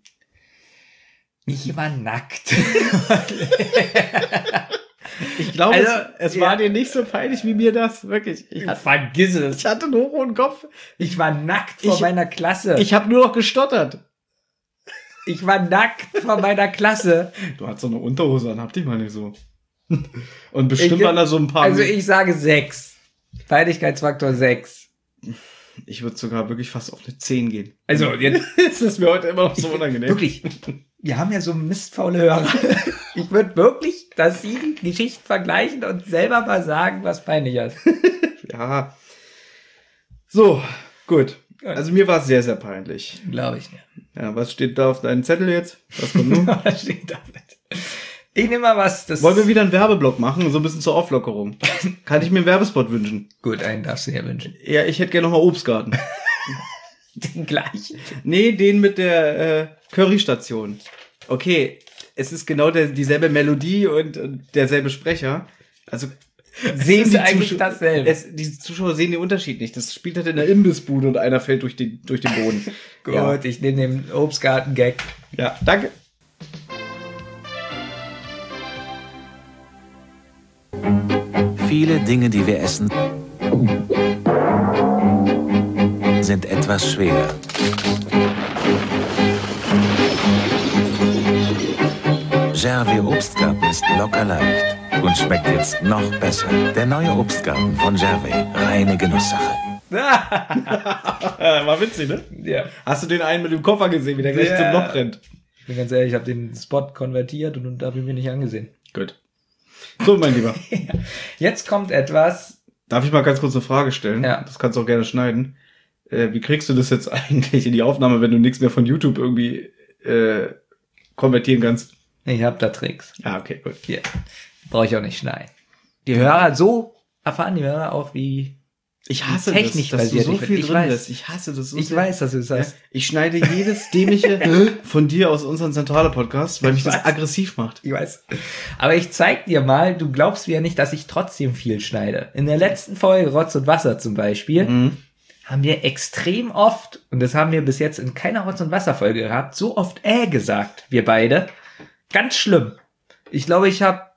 Ich war nackt. Ich glaube, Also, es war dir nicht so peinlich wie mir das, wirklich. Vergiss es. Ich hatte einen hochroten Kopf. Ich war nackt vor meiner Klasse. Ich habe nur noch gestottert. Ich war nackt vor meiner Klasse. Du hattest so eine Unterhose an, hab dich mal nicht so. Und bestimmt waren da so ein paar... Also ich sage 6. Peinlichkeitsfaktor 6. Ich würde sogar wirklich fast auf eine 10 gehen. Also jetzt ist es mir heute immer noch so unangenehm. Wirklich. Wir haben ja so mistfaule Hörer. Ich würde wirklich, dass sie die Geschichten vergleichen und selber mal sagen, was peinlich ist. Ja. So, gut. Also mir war es sehr, sehr peinlich. Glaube ich, ja. Ja, was steht da auf deinem Zettel jetzt? Was kommt nun? Was steht da mit? Ich nehme mal was. Das Wollen wir wieder einen Werbeblock machen? So ein bisschen zur Auflockerung. Kann ich mir einen Werbespot wünschen? Gut, einen darfst du ja wünschen. Ja, ich hätte gerne nochmal Obstgarten. Den gleichen? Nee, den mit der Currystation. Okay, es ist genau dieselbe Melodie und derselbe Sprecher. Also sehen die eigentlich dasselbe. Die Zuschauer sehen den Unterschied nicht. Das spielt halt in der Imbissbude und einer fällt durch den Boden. Gut, ja. Ich nehme den Obstgarten-Gag. Ja, danke. Viele Dinge, die wir essen, sind etwas schwer. Gervais Obstgarten ist locker leicht und schmeckt jetzt noch besser. Der neue Obstgarten von Gervais. Reine Genusssache. War witzig, ne? Ja. Hast du den einen mit dem Koffer gesehen, wie der gleich zum Loch rennt? Ich bin ganz ehrlich, ich habe den Spot konvertiert und habe ihn mir nicht angesehen. Gut. So, mein Lieber. Jetzt kommt etwas. Darf ich mal ganz kurz eine Frage stellen? Ja. Das kannst du auch gerne schneiden. Wie kriegst du das jetzt eigentlich in die Aufnahme, wenn du nichts mehr von YouTube irgendwie konvertieren kannst? Ich hab da Tricks. Ah, okay, gut. Hier. Brauche ich auch nicht schneiden. Die Hörer, so erfahren die Hörer auch, wie ich hasse technisch das, dass du so basiert. viel Ich drin weiß. bist. Ich hasse das so Ich sehr. weiß, dass du es hast. Ja, ich schneide jedes dämliche von dir aus unserem Zentrale-Podcast, weil mich das weiß. aggressiv macht. Ich weiß. Aber ich zeig dir mal, du glaubst mir ja nicht, dass ich trotzdem viel schneide. In der letzten Folge, Rotz und Wasser zum Beispiel, haben wir extrem oft, und das haben wir bis jetzt in keiner Rotz und Wasser Folge gehabt, so oft gesagt, wir beide. Ganz schlimm. Ich glaube, ich habe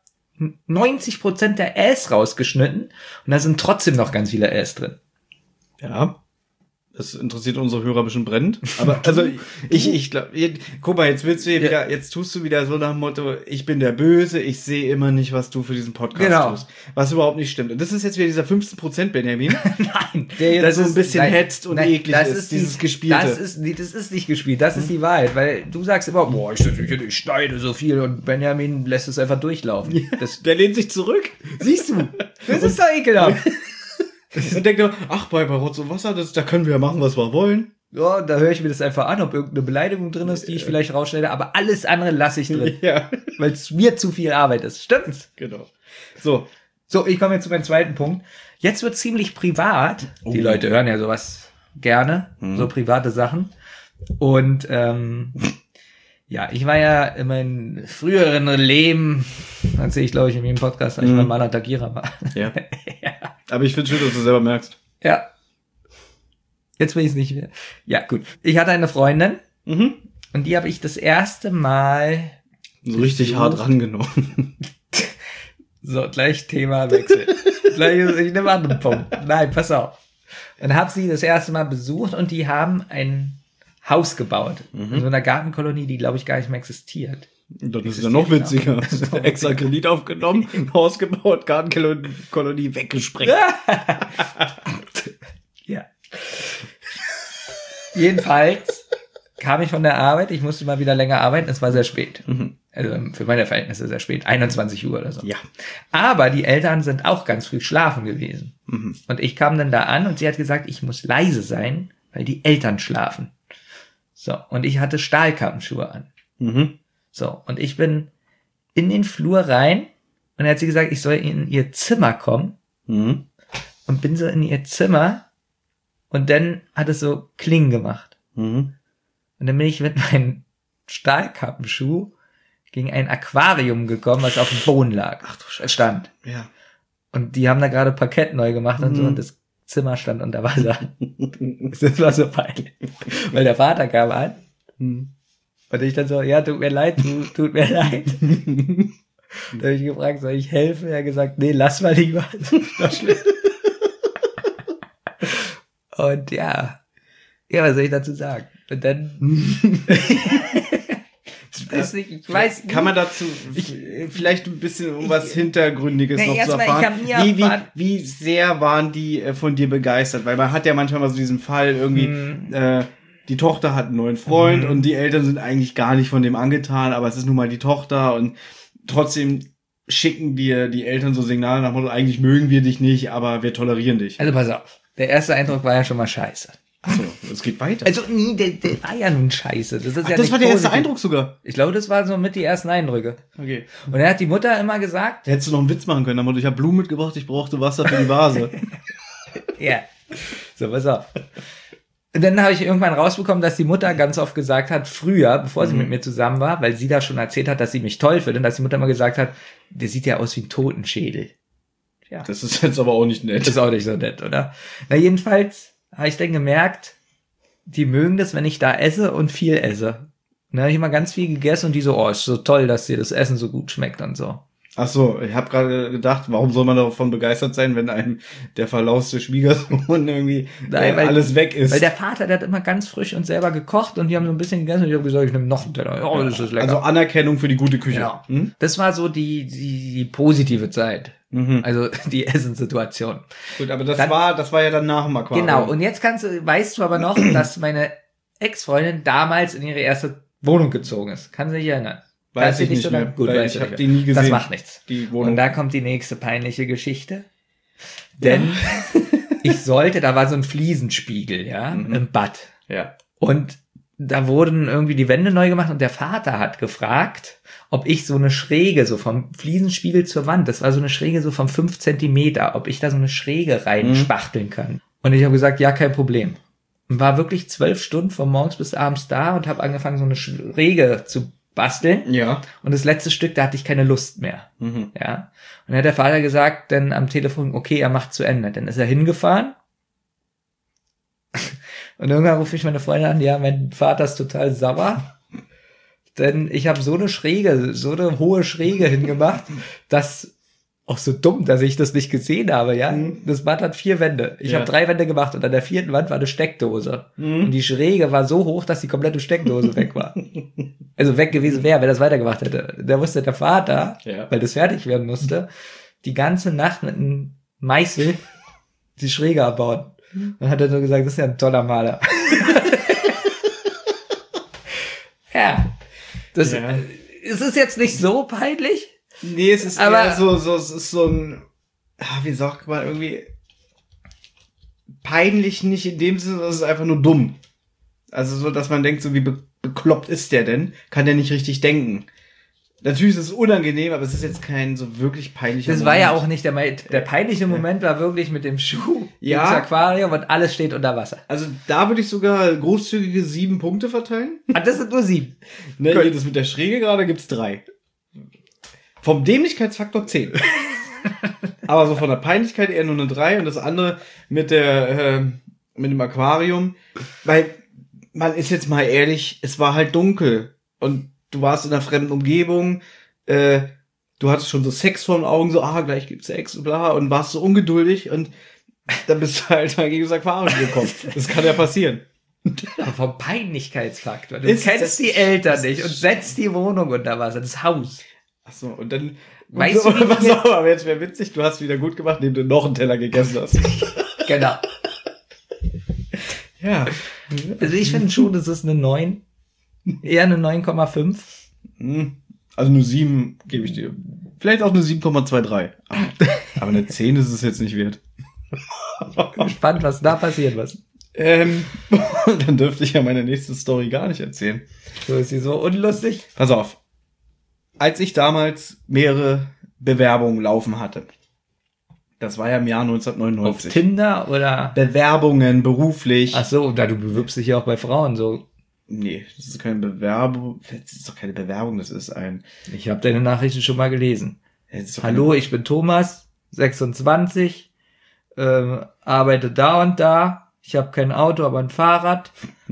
90% der rausgeschnitten und da sind trotzdem noch ganz viele drin. Ja. Das interessiert unsere Hörer bestimmt brennend. Aber also ich glaube, guck mal, jetzt willst du hier wieder, jetzt tust du wieder so nach dem Motto, ich bin der Böse, ich sehe immer nicht, was du für diesen Podcast tust. Was überhaupt nicht stimmt. Und das ist jetzt wieder dieser 15% Benjamin. Nein, der jetzt der so ein bisschen hetzt und eklig das ist, dieses Gespielte. Das ist nicht gespielt, das ist die Wahrheit, weil du sagst immer, boah, ich schneide so viel und Benjamin lässt es einfach durchlaufen. Der lehnt sich zurück. Siehst du? Das ist doch ekelhaft. Und denkt immer, ach, bei Rotz und Wasser, da können wir ja machen, was wir wollen. Ja, da höre ich mir das einfach an, ob irgendeine Beleidigung drin ist, die ich vielleicht rausschneide, aber alles andere lasse ich drin. Ja. Weil es mir zu viel Arbeit ist. Stimmt's? Genau. So, ich komme jetzt zu meinem zweiten Punkt. Jetzt wird ziemlich privat. Die Leute hören ja sowas gerne, so private Sachen. Und ja, ich war ja in meinem früheren Leben, erzähle ich glaube ich in jedem Podcast, als ich beim Maler Tagira war. Ja. Aber ich finde schön, dass du selber merkst. Ja. Jetzt will ich es nicht mehr. Ja, gut. Ich hatte eine Freundin und die habe ich das erste Mal so richtig hart rangenommen. So, gleich Thema Wechsel. Ich nehme an den Punkt. Nein, pass auf. Und habe sie das erste Mal besucht und die haben ein Haus gebaut. In so einer Gartenkolonie, die glaube ich gar nicht mehr existiert. Das ist ja noch witziger. Extra Kredit aufgenommen, Haus gebaut, Gartenkolonie weggesprengt. Ja. Jedenfalls kam ich von der Arbeit, ich musste mal wieder länger arbeiten, es war sehr spät. Also für meine Verhältnisse sehr spät, 21 Uhr oder so. Ja. Aber die Eltern sind auch ganz früh schlafen gewesen. Und ich kam dann da an und sie hat gesagt, ich muss leise sein, weil die Eltern schlafen. So, und ich hatte Stahlkappenschuhe an. So, und ich bin in den Flur rein und dann hat sie gesagt, ich soll in ihr Zimmer kommen. Und bin so in ihr Zimmer und dann hat es so Kling gemacht. Und dann bin ich mit meinem Stahlkappenschuh gegen ein Aquarium gekommen, was auf dem Boden lag. Ach du Scheiße. Stand. Ja. Und die haben da gerade Parkett neu gemacht und so und das Zimmer stand unter Wasser. Das war so peinlich. Weil der Vater kam an und ich dann so, ja, tut mir leid. Da habe ich gefragt, soll ich helfen? Er hat gesagt, nee, lass mal lieber. Das ist doch schlimm. Und ja, was soll ich dazu sagen? Und dann ich weiß nicht. Kann man dazu vielleicht ein bisschen um was Hintergründiges noch zu erfahren? Wie sehr waren die von dir begeistert? Weil man hat ja manchmal mal so diesen Fall irgendwie, die Tochter hat einen neuen Freund und die Eltern sind eigentlich gar nicht von dem angetan, aber es ist nun mal die Tochter und trotzdem schicken dir die Eltern so Signale nach dem Motto, eigentlich mögen wir dich nicht, aber wir tolerieren dich. Also pass auf, der erste Eindruck war ja schon mal scheiße. Achso, es geht weiter. Also, nee, der war ja nun scheiße. Das ist ja das nicht war der erste positiv. Eindruck sogar? Ich glaube, das waren so mit die ersten Eindrücke. Okay. Und dann hat die Mutter immer gesagt... Da hättest du noch einen Witz machen können. Ich habe Blumen mitgebracht, ich brauchte Wasser für die Vase. Ja. So, pass auf. Und dann habe ich irgendwann rausbekommen, dass die Mutter ganz oft gesagt hat, früher, bevor sie mit mir zusammen war, weil sie da schon erzählt hat, dass sie mich toll findet, dass die Mutter mal gesagt hat, der sieht ja aus wie ein Totenschädel. Ja. Das ist jetzt aber auch nicht nett. Das ist auch nicht so nett, oder? Na, jedenfalls habe ich dann gemerkt, die mögen das, wenn ich da esse und viel esse. Dann habe ich immer ganz viel gegessen und die so, oh, ist so toll, dass dir das Essen so gut schmeckt und so. Ach so, ich habe gerade gedacht, warum soll man davon begeistert sein, wenn einem der verlauste Schwiegersohn irgendwie alles weg ist? Weil der Vater, der hat immer ganz frisch und selber gekocht und die haben so ein bisschen gegessen und ich habe gesagt, ich nehme noch einen Teller. Oh, das ist lecker. Also Anerkennung für die gute Küche. Genau. Das war so die positive Zeit. Also die Essenssituation. Gut, aber das war ja dann nach dem Aquarium. Genau, und jetzt weißt du aber noch, dass meine Ex-Freundin damals in ihre erste Wohnung gezogen ist. Kann sie sich erinnern? Weiß ich nicht mehr. Gut, weil ich habe die nie gesehen. Das macht nichts. Die Wohnung. Und da kommt die nächste peinliche Geschichte. Denn da war so ein Fliesenspiegel, ja, im Bad. Ja. Und da wurden irgendwie die Wände neu gemacht und der Vater hat gefragt, ob ich so eine Schräge, so vom Fliesenspiegel zur Wand, das war so eine Schräge so von 5 Zentimeter, ob ich da so eine Schräge reinspachteln kann. Und ich habe gesagt, ja, kein Problem. Und war wirklich 12 Stunden von morgens bis abends da und habe angefangen, so eine Schräge zu basteln. Ja. Und das letzte Stück, da hatte ich keine Lust mehr. Ja. Und dann hat der Vater gesagt, dann am Telefon, okay, er macht zu Ende. Dann ist er hingefahren. Und irgendwann rufe ich meine Freundin an, ja, mein Vater ist total sauer. Denn ich habe so eine hohe Schräge hingemacht, dass auch so dumm, dass ich das nicht gesehen habe, ja. Das Bad hat 4 Wände. Ich habe 3 Wände gemacht und an der 4. Wand war eine Steckdose. Und die Schräge war so hoch, dass die komplette Steckdose weg war. Also weg gewesen wäre, wenn das weitergemacht hätte. Da musste der Vater, weil das fertig werden musste, die ganze Nacht mit einem Meißel die Schräge abbauen. Dann hat er so gesagt, das ist ja ein toller Maler. Ja. Es ist jetzt nicht so peinlich. Nee, es ist eher es ist so ein, wie sagt man, irgendwie peinlich nicht in dem Sinne, es ist einfach nur dumm. Also so, dass man denkt, so wie bekloppt ist der denn? Kann der nicht richtig denken? Natürlich ist es unangenehm, aber es ist jetzt kein so wirklich peinlicher Moment. Das war ja auch nicht der peinliche Moment, war wirklich mit dem Schuh ins Aquarium und alles steht unter Wasser. Also da würde ich sogar großzügige 7 Punkte verteilen. Ah, das sind nur 7. Ne, hier, das mit der Schräge gerade gibt's 3. Vom Dämlichkeitsfaktor 10. Aber so von der Peinlichkeit eher nur eine 3 und das andere mit dem Aquarium, weil man ist jetzt mal ehrlich, es war halt dunkel und du warst in einer fremden Umgebung, du hattest schon so Sex vor den Augen, so, gleich gibt's Sex und bla, und warst so ungeduldig und dann bist du halt mal gegen das Aquarium gekommen. Das kann ja passieren. Aber vom Peinlichkeitsfaktor. Du kennst die Eltern nicht und setzt die Wohnung unter Wasser, das Haus. Ach so, und dann, weißt du, pass auf, aber jetzt wäre witzig, du hast wieder gut gemacht, indem du noch einen Teller gegessen hast. Genau. Ja. Also ich finde schon, das ist eine 9. Eher eine 9,5. Also eine 7 gebe ich dir. Vielleicht auch eine 7,23. Aber eine 10 ist es jetzt nicht wert. Spannend, was da passiert, was. Dann dürfte ich ja meine nächste Story gar nicht erzählen. So ist sie so unlustig. Pass auf. Als ich damals mehrere Bewerbungen laufen hatte, das war ja im Jahr 1999. Auf Tinder oder? Bewerbungen, beruflich. Ach so, da du bewirbst dich ja auch bei Frauen so. Nee, das ist keine Bewerbung. Das ist doch keine Bewerbung, das ist ein... Ich habe deine Nachrichten schon mal gelesen. Hallo, ich bin Thomas, 26, arbeite da und da. Ich habe kein Auto, aber ein Fahrrad.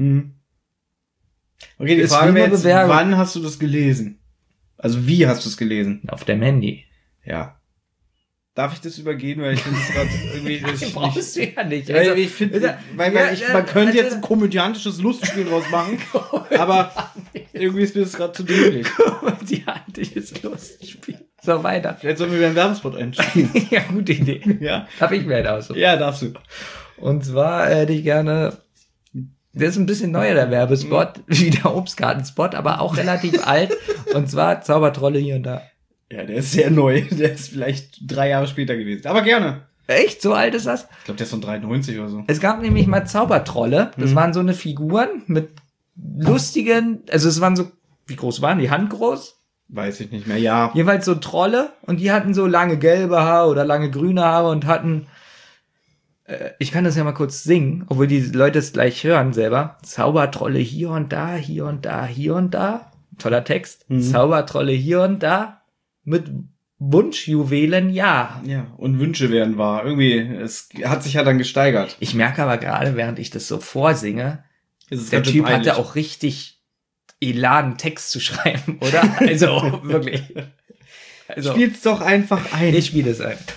Okay, die Frage wäre jetzt, wann hast du das gelesen? Also wie hast du es gelesen? Auf dem Handy. Ja. Darf ich das übergehen, weil ich finde es gerade irgendwie... brauchst du ja nicht. Also, ich finde, man könnte jetzt ein komödiantisches Lustspiel draus machen, aber irgendwie ist mir das gerade zu dämlich. Komödiantisches Lustspiel. So, weiter. Vielleicht sollen wir wieder einen Werbespot einspielen. Ja, gute Idee. Ja. Darf ich mir halt aussuchen? Ja, darfst du. Und zwar hätte ich gerne... Der ist ein bisschen neuer, der Werbespot, wie der Obstgartenspot, aber auch relativ alt. Und zwar Zaubertrolle hier und da. Ja, der ist sehr neu. Der ist vielleicht 3 Jahre später gewesen. Aber gerne. Echt? So alt ist das? Ich glaube, der ist von 93 oder so. Es gab nämlich mal Zaubertrolle. Das waren so eine Figuren mit lustigen, also es waren so, wie groß waren die? Handgroß? Weiß ich nicht mehr, ja. Jeweils so Trolle und die hatten so lange gelbe Haare oder lange grüne Haare und hatten Ich kann das ja mal kurz singen, obwohl die Leute es gleich hören selber. Zaubertrolle hier und da, hier und da, hier und da. Toller Text. Zaubertrolle hier und da mit Wunschjuwelen, ja. Ja, und Wünsche werden wahr. Irgendwie, es hat sich ja dann gesteigert. Ich merke aber gerade, während ich das so vorsinge, Es der ganz Typ peinlich. hatte auch richtig Elan, einen Text zu schreiben, oder? Also, wirklich. Also, Spiel's doch einfach ein. ich spiele es ein.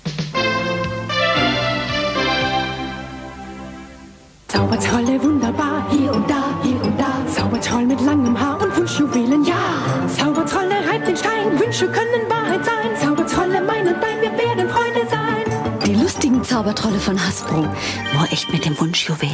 Zaubertrolle wunderbar, hier und da, hier und da. Zaubertroll mit langem Haar und Wunschjuwelen, ja. Zaubertrolle reibt den Stein, Wünsche können Wahrheit sein. Zaubertrolle meinen Bein, wir werden Freunde sein. Die lustigen Zaubertrolle von Hasbro. Nur echt mit dem Wunschjuwel.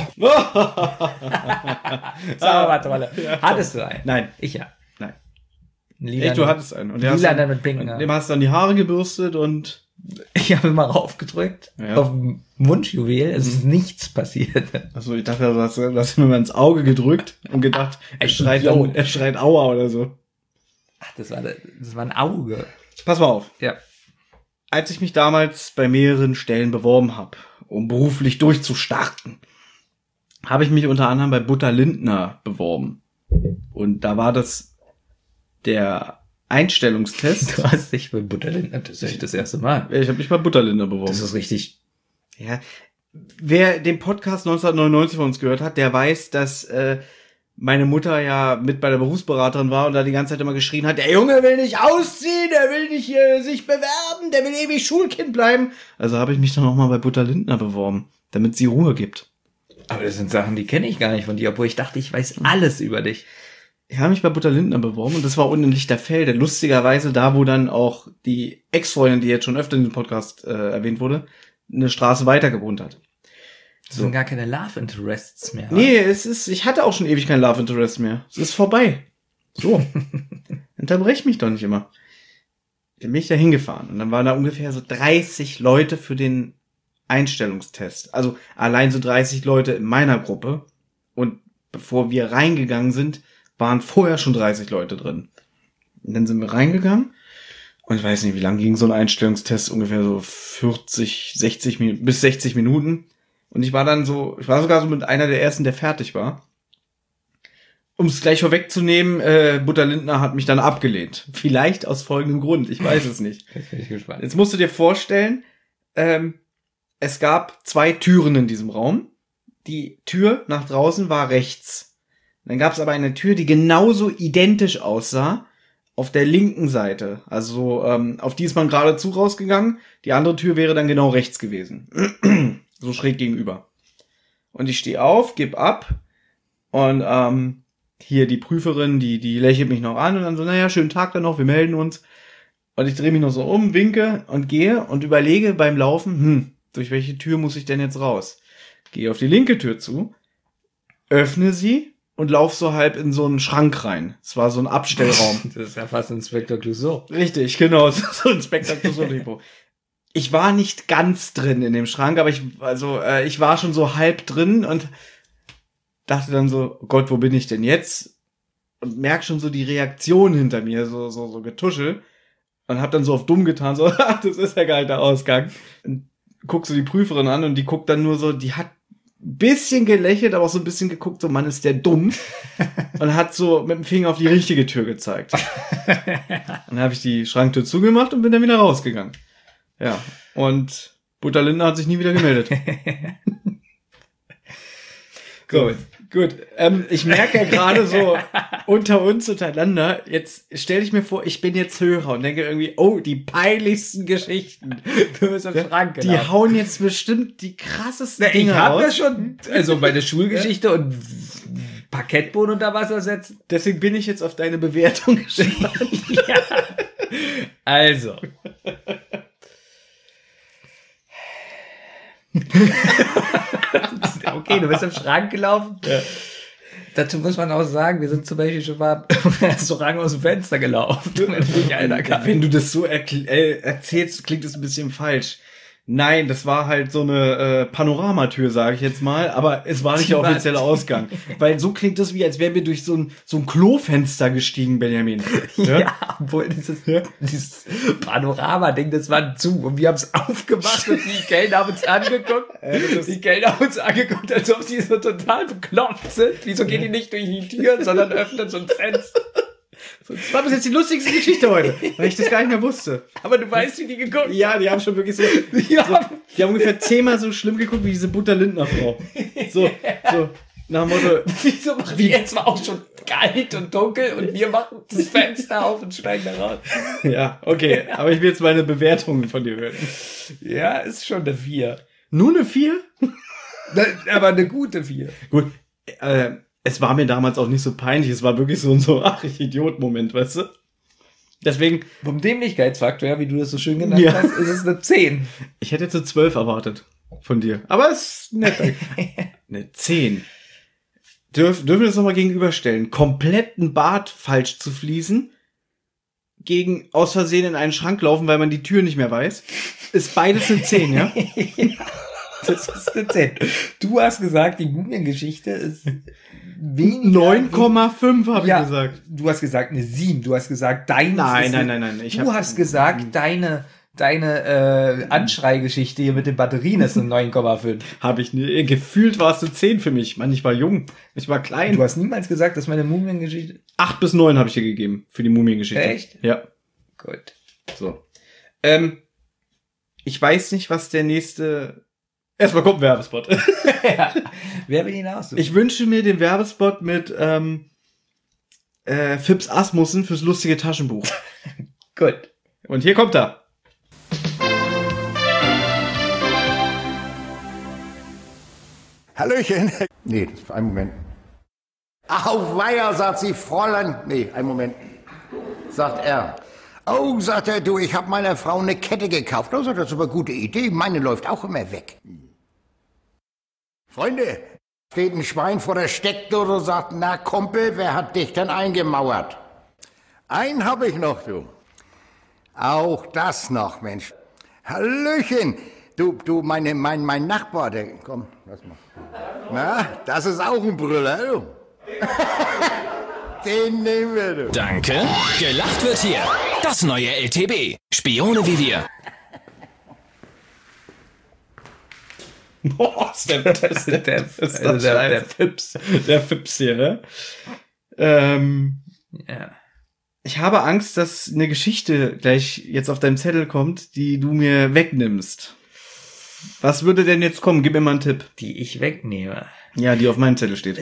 Zaubertrolle. Hattest du einen? Nein. Ich ja. Nein. Lila, Echt, du hattest einen. Und der Lila hast dann mit pinken und Haaren. dem hast du dann die Haare gebürstet und Ich habe immer raufgedrückt Ja. auf dem Wunschjuwel. Es ist nichts passiert. achso, ich dachte, du hast mir mal ins Auge gedrückt und gedacht, er schreit Aua oder so. Ach, das war ein Auge. Pass mal auf. Ja. Als ich mich damals bei mehreren Stellen beworben habe, um beruflich durchzustarten, habe ich mich unter anderem bei Butter Lindner beworben. Und da war das der Einstellungstest. Du hast dich bei Butterlindner, das ist echt das erste Mal. Ich habe mich bei Butter Lindner beworben. Das ist richtig. Ja, wer den Podcast 1999 von uns gehört hat, der weiß, dass meine Mutter ja mit bei der Berufsberaterin war und da die ganze Zeit immer geschrien hat, der Junge will nicht ausziehen, der will nicht sich bewerben, der will ewig Schulkind bleiben. Also habe ich mich dann nochmal bei Butter Lindner beworben, damit sie Ruhe gibt. Aber das sind Sachen, die kenne ich gar nicht von dir, obwohl ich dachte, ich weiß alles über dich. Ich habe mich bei Butter Lindner beworben und das war unten in Lichterfelde. Lustigerweise da, wo dann auch die Ex-Freundin, die jetzt schon öfter in dem Podcast erwähnt wurde, eine Straße weiter gewohnt hat. Das sind gar keine Love Interests mehr. Nee, ich hatte auch schon ewig kein Love Interest mehr. Es ist vorbei. So. Unterbrech mich doch nicht immer. Dann bin ich da hingefahren und dann waren da ungefähr so 30 Leute für den Einstellungstest. Also allein so 30 Leute in meiner Gruppe. Und bevor wir reingegangen sind, waren vorher schon 30 Leute drin. Und dann sind wir reingegangen. Und ich weiß nicht, wie lang ging so ein Einstellungstest? Ungefähr so 40, 60 Minuten, bis 60 Minuten. Und ich war sogar so mit einer der ersten, der fertig war. Um es gleich vorwegzunehmen, Butter Lindner hat mich dann abgelehnt. Vielleicht aus folgendem Grund, ich weiß es nicht. Jetzt bin ich gespannt. Jetzt musst du dir vorstellen, es gab 2 Türen in diesem Raum. Die Tür nach draußen war rechts. Dann gab es aber eine Tür, die genauso identisch aussah, auf der linken Seite. Also auf die ist man geradezu rausgegangen. Die andere Tür wäre dann genau rechts gewesen. So schräg gegenüber. Und ich stehe auf, geb ab und hier die Prüferin, die lächelt mich noch an und dann so, naja, schönen Tag dann noch, wir melden uns. Und ich drehe mich noch so um, winke und gehe und überlege beim Laufen, durch welche Tür muss ich denn jetzt raus? Gehe auf die linke Tür zu, öffne sie und lauf so halb in so einen Schrank rein. Es war so ein Abstellraum. Das ist ja fast Inspektor Clouseau. Richtig, genau, so ein Inspektor Clouseau. Ich war nicht ganz drin in dem Schrank, aber ich war schon so halb drin und dachte dann so, oh Gott, wo bin ich denn jetzt? Und merk schon so die Reaktion hinter mir, so Getuschel. Und hab dann so auf dumm getan, so, das ist ja gar nicht der Ausgang. Und guck so die Prüferin an und die guckt dann nur so, die hat ein bisschen gelächelt, aber auch so ein bisschen geguckt, so, Mann, ist der dumm. Und hat so mit dem Finger auf die richtige Tür gezeigt. Dann habe ich die Schranktür zugemacht und bin dann wieder rausgegangen. Ja, und Butter Lindner hat sich nie wieder gemeldet. Gut. Ich merke ja gerade so unter uns, untereinander, jetzt stelle ich mir vor, ich bin jetzt Hörer und denke irgendwie, oh, die peinlichsten Geschichten. Du bist im Schrank, Die hauen jetzt bestimmt die krassesten Dinge Ich habe raus. das schon, also meine Schulgeschichte und Parkettboden unter Wasser setzen. Deswegen bin ich jetzt auf deine Bewertung gespannt. Ja. Also. Okay, du bist im Schrank gelaufen. Ja. Dazu muss man auch sagen, wir sind zum Beispiel schon mal im Restaurant aus dem Fenster gelaufen. Wenn du das so erzählst, klingt es ein bisschen falsch. Nein, das war halt so eine Panoramatür, sage ich jetzt mal, aber es war nicht der offizielle Ausgang. Weil so klingt das wie, als wären wir durch so ein Klofenster gestiegen, Benjamin. Ja, obwohl dieses Panorama-Ding, das war zu und wir haben es aufgemacht und die Kellner haben uns angeguckt. Die Kellner haben uns angeguckt, als ob sie so total bekloppt sind. Wieso gehen die nicht durch die Tür, sondern öffnen so ein Fenster? Das war bis jetzt die lustigste Geschichte heute, weil ich das gar nicht mehr wusste. Aber du weißt, wie die geguckt haben. Ja, die haben schon wirklich die haben ungefähr 10-mal so schlimm geguckt wie diese Butter-Lindner-Frau. So, nach dem Motto, wieso machen wir jetzt mal auch schon kalt und dunkel und wir machen das Fenster auf und steigen da raus? Ja, okay, aber ich will jetzt meine Bewertungen von dir hören. Ja, ist schon eine 4. Nur eine 4? Aber eine gute 4. Gut, es war mir damals auch nicht so peinlich, es war wirklich so ein ach, ich Idiot-Moment, weißt du? Deswegen. Vom Dämlichkeitsfaktor, ja, wie du das so schön genannt hast, ist es eine 10. Ich hätte jetzt eine 12 erwartet von dir. Aber es ist nett. Eine 10. Dürfen wir das nochmal gegenüberstellen? Kompletten Bad falsch zu fließen, gegen aus Versehen in einen Schrank laufen, weil man die Tür nicht mehr weiß, ist beides eine 10, ja? Das ist eine 10. Du hast gesagt, die Mumiengeschichte ist weniger. 9,5 habe ich gesagt. Du hast gesagt eine 7. Du hast gesagt, deine. Nein. Du hast gesagt, deine Anschreigeschichte hier mit den Batterien ist eine 9,5. Habe ich nie. Gefühlt war es eine 10 für mich. Mann, ich war jung. Ich war klein. Du hast niemals gesagt, dass meine Mumiengeschichte. 8 bis 9 habe ich dir gegeben für die Mumiengeschichte. Echt? Ja. Gut. So. Ich weiß nicht, was der nächste. Erstmal kommt ein Werbespot. Ja. Wer will ihn aussuchen? Ich wünsche mir den Werbespot mit Fips Asmussen fürs lustige Taschenbuch. Gut. Und hier kommt er. Hallöchen. Nee, das ist ein Moment. Auf Weiher, sagt sie, Fräulein. Nee, ein Moment. Sagt er. Oh, sagt er, du, ich habe meiner Frau eine Kette gekauft. Oh, sagt er, das ist aber eine gute Idee. Meine läuft auch immer weg. Freunde, steht ein Schwein vor der Steckdose und sagt, na Kumpel, wer hat dich denn eingemauert? Einen habe ich noch, du. Auch das noch, Mensch. Hallöchen. Du, mein Nachbar, der, komm, lass mal. Na, das ist auch ein Brüller, du. Den nehmen wir, du. Danke. Gelacht wird hier. Das neue LTB. Spione wie wir. Boah, ist der Fips. Der Fips hier, ne? Ja. Ich habe Angst, dass eine Geschichte gleich jetzt auf deinem Zettel kommt, die du mir wegnimmst. Was würde denn jetzt kommen? Gib mir mal einen Tipp. Die ich wegnehme. Ja, die auf meinem Zettel steht.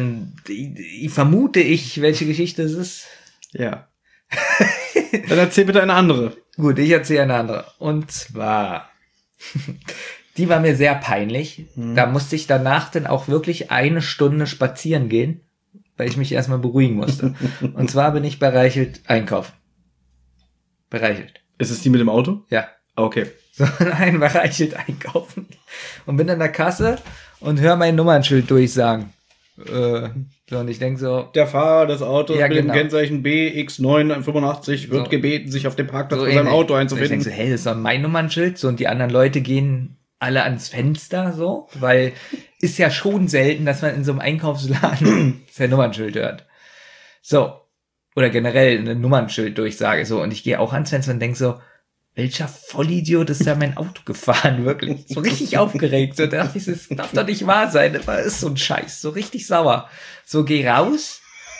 Vermute ich, welche Geschichte es ist. Ja. Dann erzähl bitte eine andere. Gut, ich erzähle eine andere. Und zwar, die war mir sehr peinlich. Da musste ich danach dann auch wirklich 1 Stunde spazieren gehen, weil ich mich erstmal beruhigen musste. Und zwar bin ich bei Reichelt einkaufen. Bei Reichelt. Ist es die mit dem Auto? Ja. Okay. So, nein, bei Reichelt einkaufen. Und bin an der Kasse und höre mein Nummernschild durchsagen. So, und ich denke so. Der Fahrer des Autos ja, mit genau. dem Kennzeichen BX985 wird so gebeten, sich auf dem Parkplatz so vor seinem ähnlich. Auto einzufinden. Ich denke so, hey, das ist doch mein Nummernschild. So, und die anderen Leute gehen alle ans Fenster, so, weil ist ja schon selten, dass man in so einem Einkaufsladen sein Nummernschild hört. So. Oder generell eine Nummernschild-Durchsage, so. Und ich gehe auch ans Fenster und denke so, welcher Vollidiot ist da mein Auto gefahren, wirklich? So richtig aufgeregt. So dachte ich, das darf doch nicht wahr sein. Das ist so ein Scheiß. So richtig sauer. So, geh raus.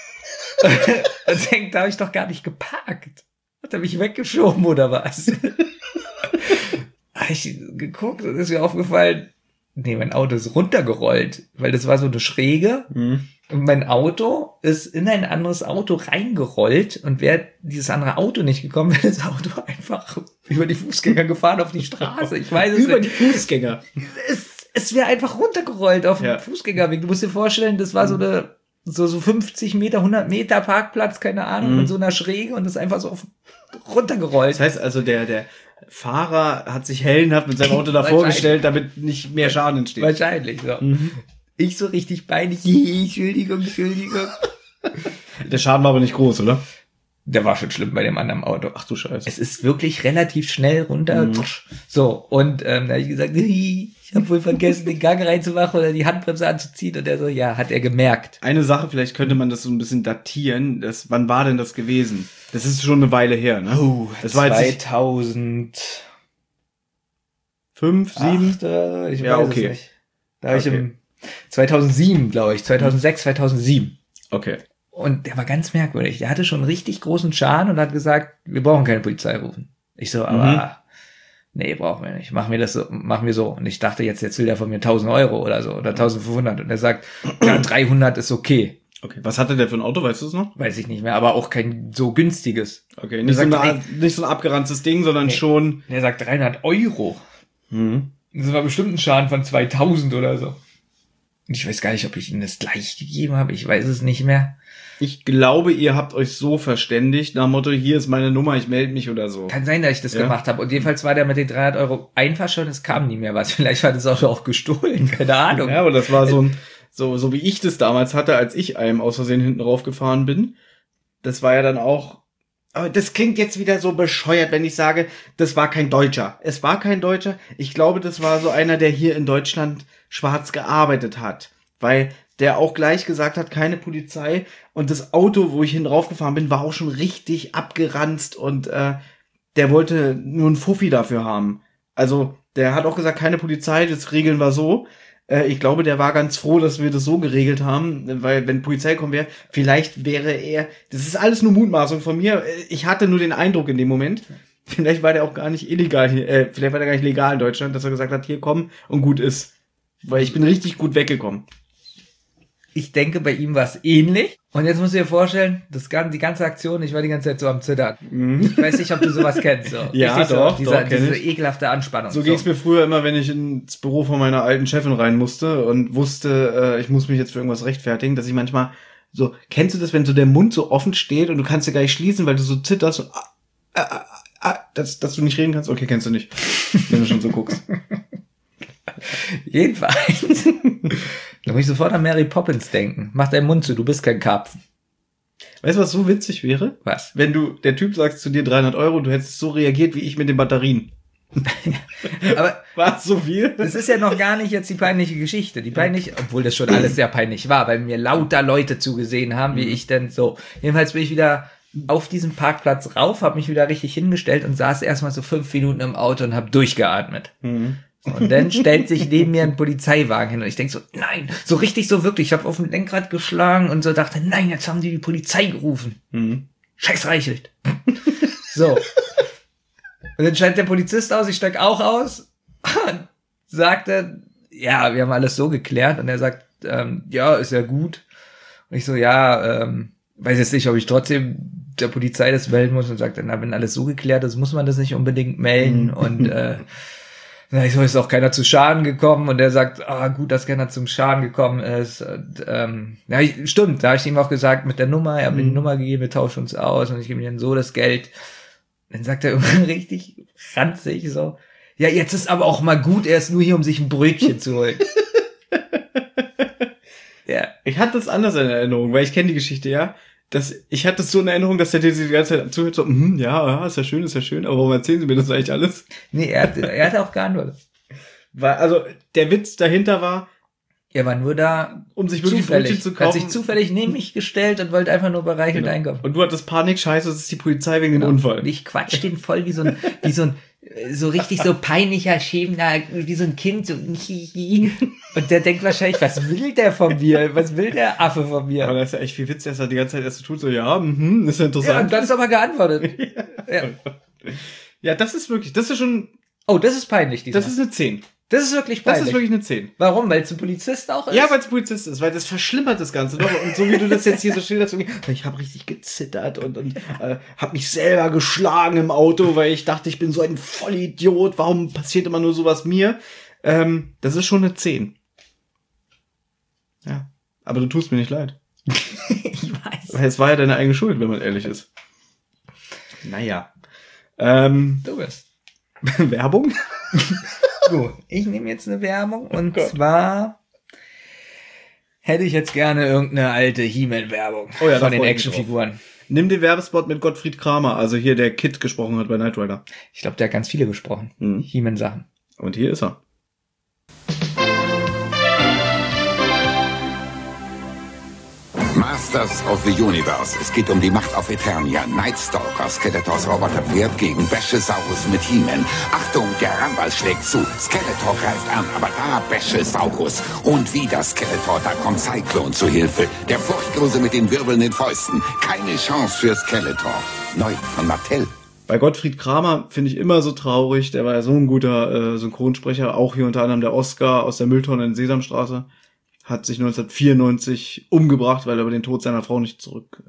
Und denk, da habe ich doch gar nicht geparkt. Hat er mich weggeschoben oder was? Habe ich geguckt und ist mir aufgefallen, nee, mein Auto ist runtergerollt. Weil das war so eine Schräge. Und mein Auto ist in ein anderes Auto reingerollt und wäre dieses andere Auto nicht gekommen, wäre das Auto einfach über die Fußgänger gefahren auf die Straße. Ich weiß es über nicht. die Fußgänger. Es wäre einfach runtergerollt auf den Fußgängerweg. Du musst dir vorstellen, das war so eine so 50 Meter, 100 Meter Parkplatz, keine Ahnung, in so einer Schräge und ist einfach so runtergerollt. Das heißt also, der Fahrer hat sich hellenhaft mit seinem Auto davor gestellt, damit nicht mehr Schaden entsteht. Wahrscheinlich, so. Ich so richtig peinlich, Entschuldigung. Der Schaden war aber nicht groß, oder? Der war schon schlimm bei dem anderen Auto. Ach du Scheiße. Es ist wirklich relativ schnell runter. So, und da habe ich gesagt, ich habe wohl vergessen, den Gang reinzumachen oder die Handbremse anzuziehen. Und er so, ja, hat er gemerkt. Eine Sache, vielleicht könnte man das so ein bisschen datieren. Wann war denn das gewesen? Das ist schon eine Weile her, ne? Oh, das war 2005, 7? Ich weiß es nicht. Da habe ich 2007, glaube ich. 2006, 2007. Okay. Und der war ganz merkwürdig. Der hatte schon einen richtig großen Schaden und hat gesagt, wir brauchen keine Polizei rufen. Ich so, aber nee, brauchen wir nicht. Machen wir so. Und ich dachte, jetzt will der von mir 1.000 Euro oder so oder 1.500. Und er sagt, ja, 300 ist okay. Okay. Was hatte der für ein Auto? Weißt du es noch? Weiß ich nicht mehr, aber auch kein so günstiges. Okay, nicht so ein abgeranztes Ding, sondern schon... Der sagt 300 Euro. Das war bestimmt ein Schaden von 2.000 oder so. Ich weiß gar nicht, ob ich ihm das gleich gegeben habe. Ich weiß es nicht mehr. Ich glaube, ihr habt euch so verständigt, nach dem Motto, hier ist meine Nummer, ich melde mich oder so. Kann sein, dass ich das gemacht habe. Und jedenfalls war der mit den 300 Euro einfach schon, es kam nie mehr was. Vielleicht war das auch gestohlen, keine Ahnung. Ja, aber das war so wie ich das damals hatte, als ich einem aus Versehen hinten raufgefahren bin. Das war ja dann auch, aber das klingt jetzt wieder so bescheuert, wenn ich sage, das war kein Deutscher. Es war kein Deutscher. Ich glaube, das war so einer, der hier in Deutschland schwarz gearbeitet hat. Weil der auch gleich gesagt hat, keine Polizei. Und das Auto, wo ich hinten raufgefahren bin, war auch schon richtig abgeranzt. Und der wollte nur einen Fuffi dafür haben. Also der hat auch gesagt, keine Polizei, das regeln wir so. Ich glaube, der war ganz froh, dass wir das so geregelt haben. Weil wenn Polizei kommen wäre, vielleicht wäre er... Das ist alles nur Mutmaßung von mir. Ich hatte nur den Eindruck in dem Moment, vielleicht war der auch gar nicht illegal, vielleicht war der gar nicht legal in Deutschland, dass er gesagt hat, hier komm und gut ist. Weil ich bin richtig gut weggekommen. Ich denke, bei ihm war es ähnlich. Und jetzt musst du dir vorstellen, die ganze Aktion, ich war die ganze Zeit so am Zittern. Ich weiß nicht, ob du sowas kennst. So. Ja, doch, diese ekelhafte Anspannung. So ging's mir früher immer, wenn ich ins Büro von meiner alten Chefin rein musste und wusste, ich muss mich jetzt für irgendwas rechtfertigen, dass ich manchmal so, kennst du das, wenn so der Mund so offen steht und du kannst ja gar nicht schließen, weil du so zitterst und dass du nicht reden kannst? Okay, kennst du nicht, wenn du schon so guckst. Jedenfalls. Da muss ich sofort an Mary Poppins denken. Mach deinen Mund zu, du bist kein Karpfen. Weißt du, was so witzig wäre? Was? Wenn der Typ sagt zu dir 300 Euro, du hättest so reagiert wie ich mit den Batterien. Aber war es so viel? Das ist ja noch gar nicht jetzt die peinliche Geschichte. Obwohl das schon alles sehr peinlich war, weil mir lauter Leute zugesehen haben, wie ich denn so. Jedenfalls bin ich wieder auf diesem Parkplatz rauf, habe mich wieder richtig hingestellt und saß erstmal so 5 Minuten im Auto und habe durchgeatmet. Und dann stellt sich neben mir ein Polizeiwagen hin und ich denk so, nein, so richtig, so wirklich. Ich habe auf dem Lenkrad geschlagen und so dachte, nein, jetzt haben die Polizei gerufen. Scheiß Reichelt. So. Und dann steigt der Polizist aus, ich steig auch aus und sagte, ja, wir haben alles so geklärt. Und er sagt, ja, ist ja gut. Und ich so, ja, weiß jetzt nicht, ob ich trotzdem der Polizei das melden muss und sagt, na, wenn alles so geklärt ist, muss man das nicht unbedingt melden. Und ich so, ist auch keiner zu Schaden gekommen und er sagt, gut, dass keiner zum Schaden gekommen ist. Und, ja, stimmt, da habe ich ihm auch gesagt, mit der Nummer, er hat mir die Nummer gegeben, wir tauschen uns aus und ich gebe ihm dann so das Geld. Dann sagt er immer richtig ranzig so, ja, jetzt ist aber auch mal gut, er ist nur hier, um sich ein Brötchen zu holen. Ja. Ich hatte das anders in Erinnerung, weil ich kenne die Geschichte, ja. Ich hatte es so in Erinnerung, dass der dir die ganze Zeit zuhört, so, ja, ist ja schön, aber warum erzählen Sie mir das eigentlich alles? Nee, er hat auch geantwortet. Also, der Witz dahinter war, er war nur da, um sich wirklich Brötchen zu kaufen. Hat sich zufällig neben mich gestellt und wollte einfach nur bei Reichelt einkaufen. Und du hattest Panik, scheiße, das ist die Polizei wegen dem Unfall. Und ich quatsch den voll wie so ein so richtig so peinlicher, schämender, wie so ein Kind, so, und der denkt wahrscheinlich, was will der von mir? Was will der Affe von mir? Aber das ist ja echt viel Witz, dass er die ganze Zeit erst so tut, so, ja, ist ja interessant. Ja, und dann ist aber geantwortet. Ja, das ist schon... Oh, das ist peinlich, diesmal. Das ist eine 10. Das ist wirklich peinlich. Das ist wirklich eine 10. Warum? Weil es ein Polizist auch ist? Ja, weil es ein Polizist ist, weil das verschlimmert das Ganze noch. Und so wie du das jetzt hier so schilderst, ich habe richtig gezittert und habe mich selber geschlagen im Auto, weil ich dachte, ich bin so ein Vollidiot. Warum passiert immer nur sowas mir? Das ist schon eine 10. Ja, aber du tust mir nicht leid. Ich weiß. Weil es war ja deine eigene Schuld, wenn man ehrlich ist. Naja. Du bist. Werbung? So, ich nehme jetzt eine Werbung und zwar hätte ich jetzt gerne irgendeine alte He-Man-Werbung von den Actionfiguren. Nimm den Werbespot mit Gottfried Kramer, also hier der Kid gesprochen hat bei Knight Rider. Ich glaube, der hat ganz viele gesprochen. He-Man-Sachen. Und hier ist er. Masters of the Universe. Es geht um die Macht auf Eternia. Nightstalker, Skeletors Roboterpferd gegen Bäschesaurus mit He-Man. Achtung, der Rambal schlägt zu. Skeletor greift an, aber da Bäschesaurus. Und wieder Skeletor, da kommt Cyclone zu Hilfe. Der Furchtlose mit den wirbelnden Fäusten. Keine Chance für Skeletor. Neu von Mattel. Bei Gottfried Kramer finde ich immer so traurig. Der war ja so ein guter Synchronsprecher. Auch hier unter anderem der Oscar aus der Mülltonne in Sesamstraße. Hat sich 1994 umgebracht, weil er über den Tod seiner Frau nicht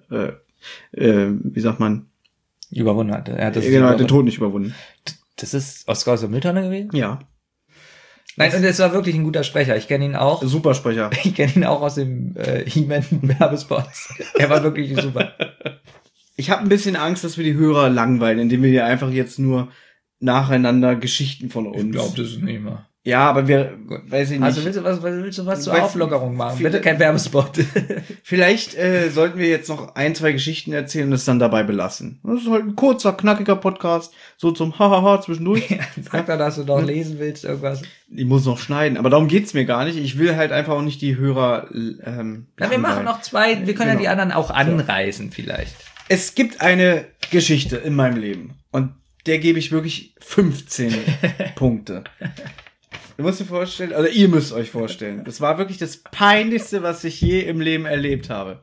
überwunden hat. Er hat den Tod nicht überwunden. Das ist Oscar aus der Mülltonne gewesen? Ja. Nein, und es war wirklich ein guter Sprecher. Ich kenne ihn auch. Super Sprecher. Ich kenne ihn auch aus dem He-Man-Werbespots. Er war wirklich super. Ich habe ein bisschen Angst, dass wir die Hörer langweilen, indem wir hier einfach jetzt nur nacheinander Geschichten von uns. Ich glaube, das ist nicht mehr. Ja, aber weiß ich nicht. Also willst du was zur Auflockerung machen? Bitte kein Werbespot. Vielleicht sollten wir jetzt noch 1, 2 Geschichten erzählen und es dann dabei belassen. Das ist halt ein kurzer, knackiger Podcast, so zum Hahaha zwischendurch. Sag doch, dass du noch lesen willst, irgendwas. Ich muss noch schneiden, aber darum geht's mir gar nicht. Ich will halt einfach auch nicht die Hörer Na, wir machen noch 2, wir können ja die anderen auch anreißen vielleicht. Es gibt eine Geschichte in meinem Leben und der gebe ich wirklich 15 Punkte. Du musst dir vorstellen, oder ihr müsst euch vorstellen, das war wirklich das Peinlichste, was ich je im Leben erlebt habe.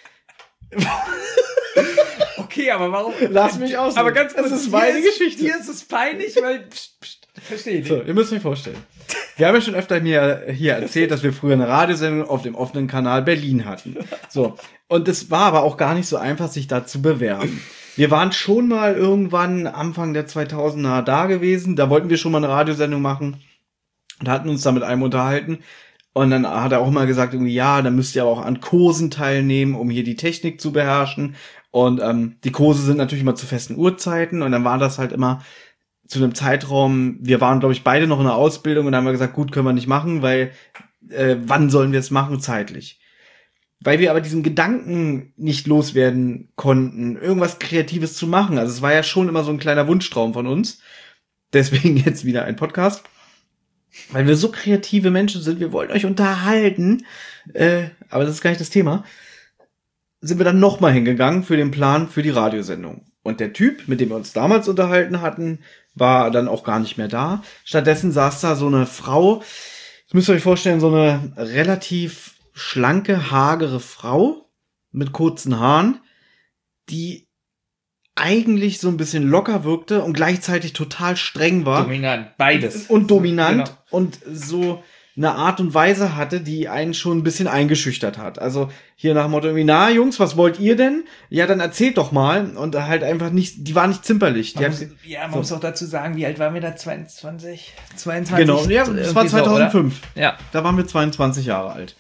Okay, aber warum? Lass mich aus. Aber ganz kurz, das ist meine Geschichte. Hier ist es peinlich, weil... Verstehe ich. So, ihr müsst euch vorstellen. Wir haben ja schon öfter mir hier erzählt, dass wir früher eine Radiosendung auf dem offenen Kanal Berlin hatten. So. Und es war aber auch gar nicht so einfach, sich da zu bewerben. Wir waren schon mal irgendwann Anfang der 2000er da gewesen. Da wollten wir schon mal eine Radiosendung machen. Und hatten uns da mit einem unterhalten. Und dann hat er auch mal gesagt, irgendwie, ja, dann müsst ihr aber auch an Kursen teilnehmen, um hier die Technik zu beherrschen. Und die Kurse sind natürlich immer zu festen Uhrzeiten. Und dann war das halt immer zu einem Zeitraum, wir waren, glaube ich, beide noch in der Ausbildung. Und dann haben wir gesagt, gut, können wir nicht machen, weil wann sollen wir es machen zeitlich? Weil wir aber diesen Gedanken nicht loswerden konnten, irgendwas Kreatives zu machen. Also es war ja schon immer so ein kleiner Wunschtraum von uns. Deswegen jetzt wieder ein Podcast. Weil wir so kreative Menschen sind, wir wollen euch unterhalten, aber das ist gar nicht das Thema, sind wir dann nochmal hingegangen für den Plan für die Radiosendung. Und der Typ, mit dem wir uns damals unterhalten hatten, war dann auch gar nicht mehr da. Stattdessen saß da so eine Frau, das müsst ihr euch vorstellen, so eine relativ schlanke, hagere Frau mit kurzen Haaren, die eigentlich so ein bisschen locker wirkte und gleichzeitig total streng war. Dominant, beides. Und dominant, genau. Und so eine Art und Weise hatte, die einen schon ein bisschen eingeschüchtert hat. Also hier nach dem Motto irgendwie, na Jungs, was wollt ihr denn? Ja, dann erzählt doch mal. Und halt einfach nicht, die war nicht zimperlich. Man muss auch dazu sagen, wie alt waren wir da? 22? Genau, ja, das war 2005. So, ja. Da waren wir 22 Jahre alt.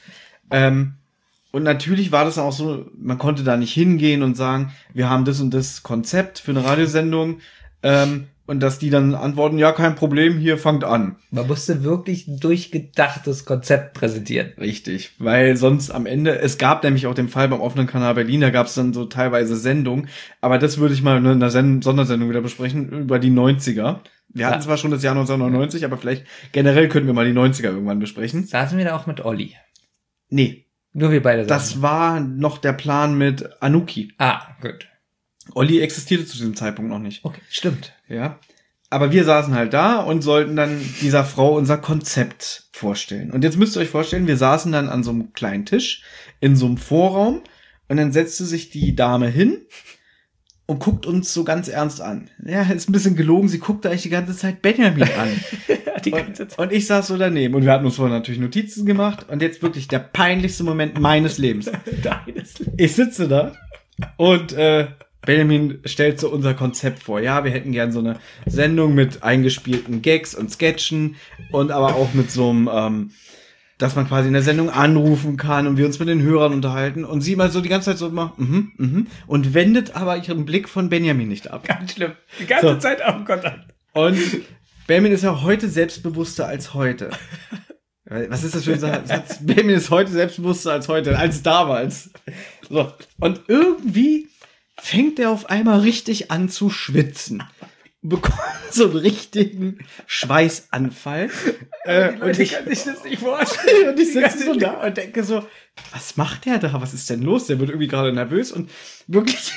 Und natürlich war das auch so, man konnte da nicht hingehen und sagen, wir haben das und das Konzept für eine Radiosendung, und dass die dann antworten, ja, kein Problem, hier, fangt an. Man musste wirklich ein durchgedachtes Konzept präsentieren. Richtig, weil sonst am Ende, es gab nämlich auch den Fall beim offenen Kanal Berlin, da gab es dann so teilweise Sendungen, aber das würde ich mal in einer Sondersendung wieder besprechen, über die 90er. Wir hatten zwar schon das Jahr 1999, aber vielleicht generell könnten wir mal die 90er irgendwann besprechen. Saßen wir da auch mit Olli? Nee. Nur wir beide. Das war noch der Plan mit Anuki. Ah, gut. Olli existierte zu diesem Zeitpunkt noch nicht. Okay, stimmt. Ja. Aber wir saßen halt da und sollten dann dieser Frau unser Konzept vorstellen. Und jetzt müsst ihr euch vorstellen, wir saßen dann an so einem kleinen Tisch in so einem Vorraum und dann setzte sich die Dame hin und guckt uns so ganz ernst an. Ja, ist ein bisschen gelogen, sie guckte eigentlich die ganze Zeit Benjamin an. Und ich saß so daneben und wir hatten uns vorher natürlich Notizen gemacht und jetzt wirklich der peinlichste Moment meines Lebens. Ich sitze da und Benjamin stellt so unser Konzept vor. Ja, wir hätten gern so eine Sendung mit eingespielten Gags und Sketchen und aber auch mit so einem, dass man quasi in der Sendung anrufen kann und wir uns mit den Hörern unterhalten und sie mal so die ganze Zeit so macht, und wendet aber ihren Blick von Benjamin nicht ab. Ganz schlimm. Die ganze Zeit Augenkontakt. Und Benjamin ist ja heute selbstbewusster als heute. Was ist das für ein Satz? Benjamin ist heute selbstbewusster als heute, als damals. So. Und irgendwie fängt er auf einmal richtig an zu schwitzen. Bekommt so einen richtigen Schweißanfall. Und ich kann sich das nicht vorstellen. Und ich sitze so da und denke so, was macht der da? Was ist denn los? Der wird irgendwie gerade nervös und wirklich...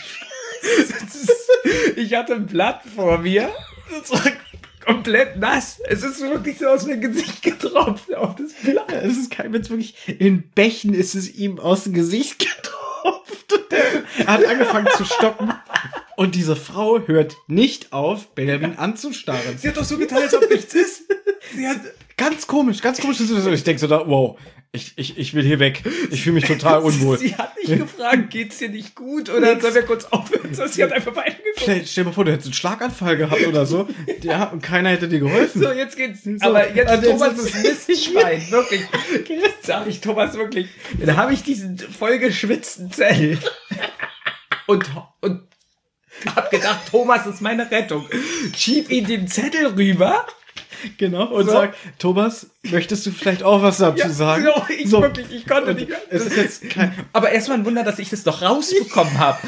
Ich hatte ein Blatt vor mir. Das war komplett nass. Es ist wirklich so aus dem Gesicht getropft auf das Blatt. Es ist kein Witz, wirklich. In Bächen ist es ihm aus dem Gesicht getropft. Er hat angefangen zu stocken. Und diese Frau hört nicht auf, Benjamin anzustarren. Sie hat doch so getan, als ob nichts ist. Sie hat ganz komisch. Ich denke so da, wow, ich will hier weg. Ich fühle mich total unwohl. Sie hat nicht gefragt, geht's dir nicht gut oder sollen wir kurz aufhören? Sie hat einfach weitergeguckt. Stell dir mal vor, du hättest einen Schlaganfall gehabt oder so. Ja, und keiner hätte dir geholfen. So, jetzt geht's. So, aber jetzt Thomas ist Mistschwein, wirklich. Jetzt sag ich Thomas wirklich. Dann habe ich diesen vollgeschwitzten Zettel und hab gedacht, Thomas ist meine Rettung. Schieb ihm den Zettel rüber. Genau, und sag, Thomas, möchtest du vielleicht auch was dazu sagen? Wirklich, ich konnte nicht. Es ist jetzt aber erstmal ein Wunder, dass ich das doch rausbekommen habe.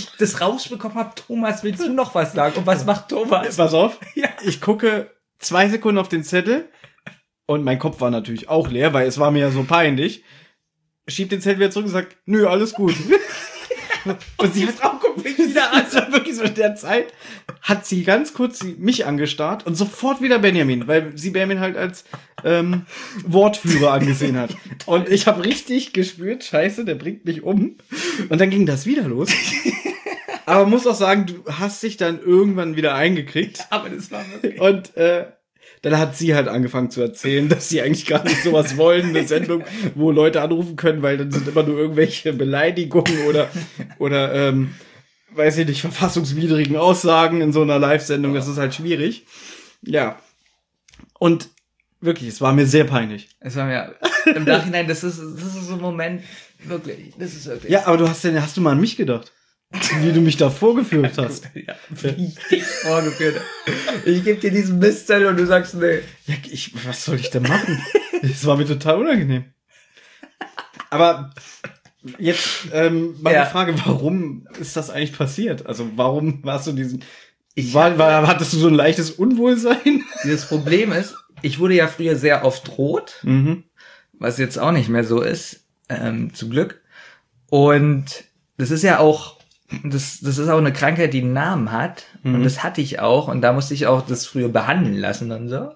Thomas, willst du noch was sagen? Und was macht Thomas? Pass auf, ich gucke 2 Sekunden auf den Zettel und mein Kopf war natürlich auch leer, weil es war mir ja so peinlich. Schieb den Zettel wieder zurück und sagt, nö, alles gut. Und die Frau guckt mich wieder an. Also wirklich so in der Zeit hat sie ganz kurz mich angestarrt und sofort wieder Benjamin, weil sie Benjamin halt als Wortführer angesehen hat. Und ich habe richtig gespürt, scheiße, der bringt mich um. Und dann ging das wieder los. Aber man muss auch sagen, du hast dich dann irgendwann wieder eingekriegt. Aber das war wirklich... Und dann hat sie halt angefangen zu erzählen, dass sie eigentlich gar nicht sowas wollen, eine Sendung, wo Leute anrufen können, weil dann sind immer nur irgendwelche Beleidigungen oder weiß ich nicht, verfassungswidrigen Aussagen in so einer Live-Sendung. Das ist halt schwierig. Ja. Und wirklich, es war mir sehr peinlich. Es war mir im Nachhinein, das ist so ein Moment, wirklich, das ist wirklich. Ja, aber hast du mal an mich gedacht? Wie du mich da vorgeführt hast. Ja, wie ich dich vorgeführt habe. Ich gebe dir diesen Mistzettel und du sagst, nee. Ja, was soll ich denn machen? Das war mir total unangenehm. Aber jetzt meine Frage, warum ist das eigentlich passiert? Also warum warst du hattest du so ein leichtes Unwohlsein? Das Problem ist, ich wurde ja früher sehr oft rot, was jetzt auch nicht mehr so ist, zum Glück. Und das ist ja auch das ist auch eine Krankheit, die einen Namen hat. Und das hatte ich auch. Und da musste ich auch das früher behandeln lassen und so.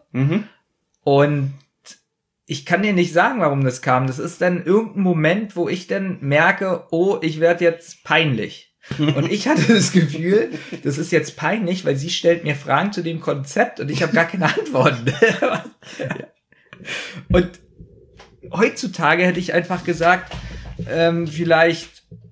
Und ich kann dir nicht sagen, warum das kam. Das ist dann irgendein Moment, wo ich dann merke, oh, ich werde jetzt peinlich. Und ich hatte das Gefühl, das ist jetzt peinlich, weil sie stellt mir Fragen zu dem Konzept und ich habe gar keine Antworten. Und heutzutage hätte ich einfach gesagt, vielleicht...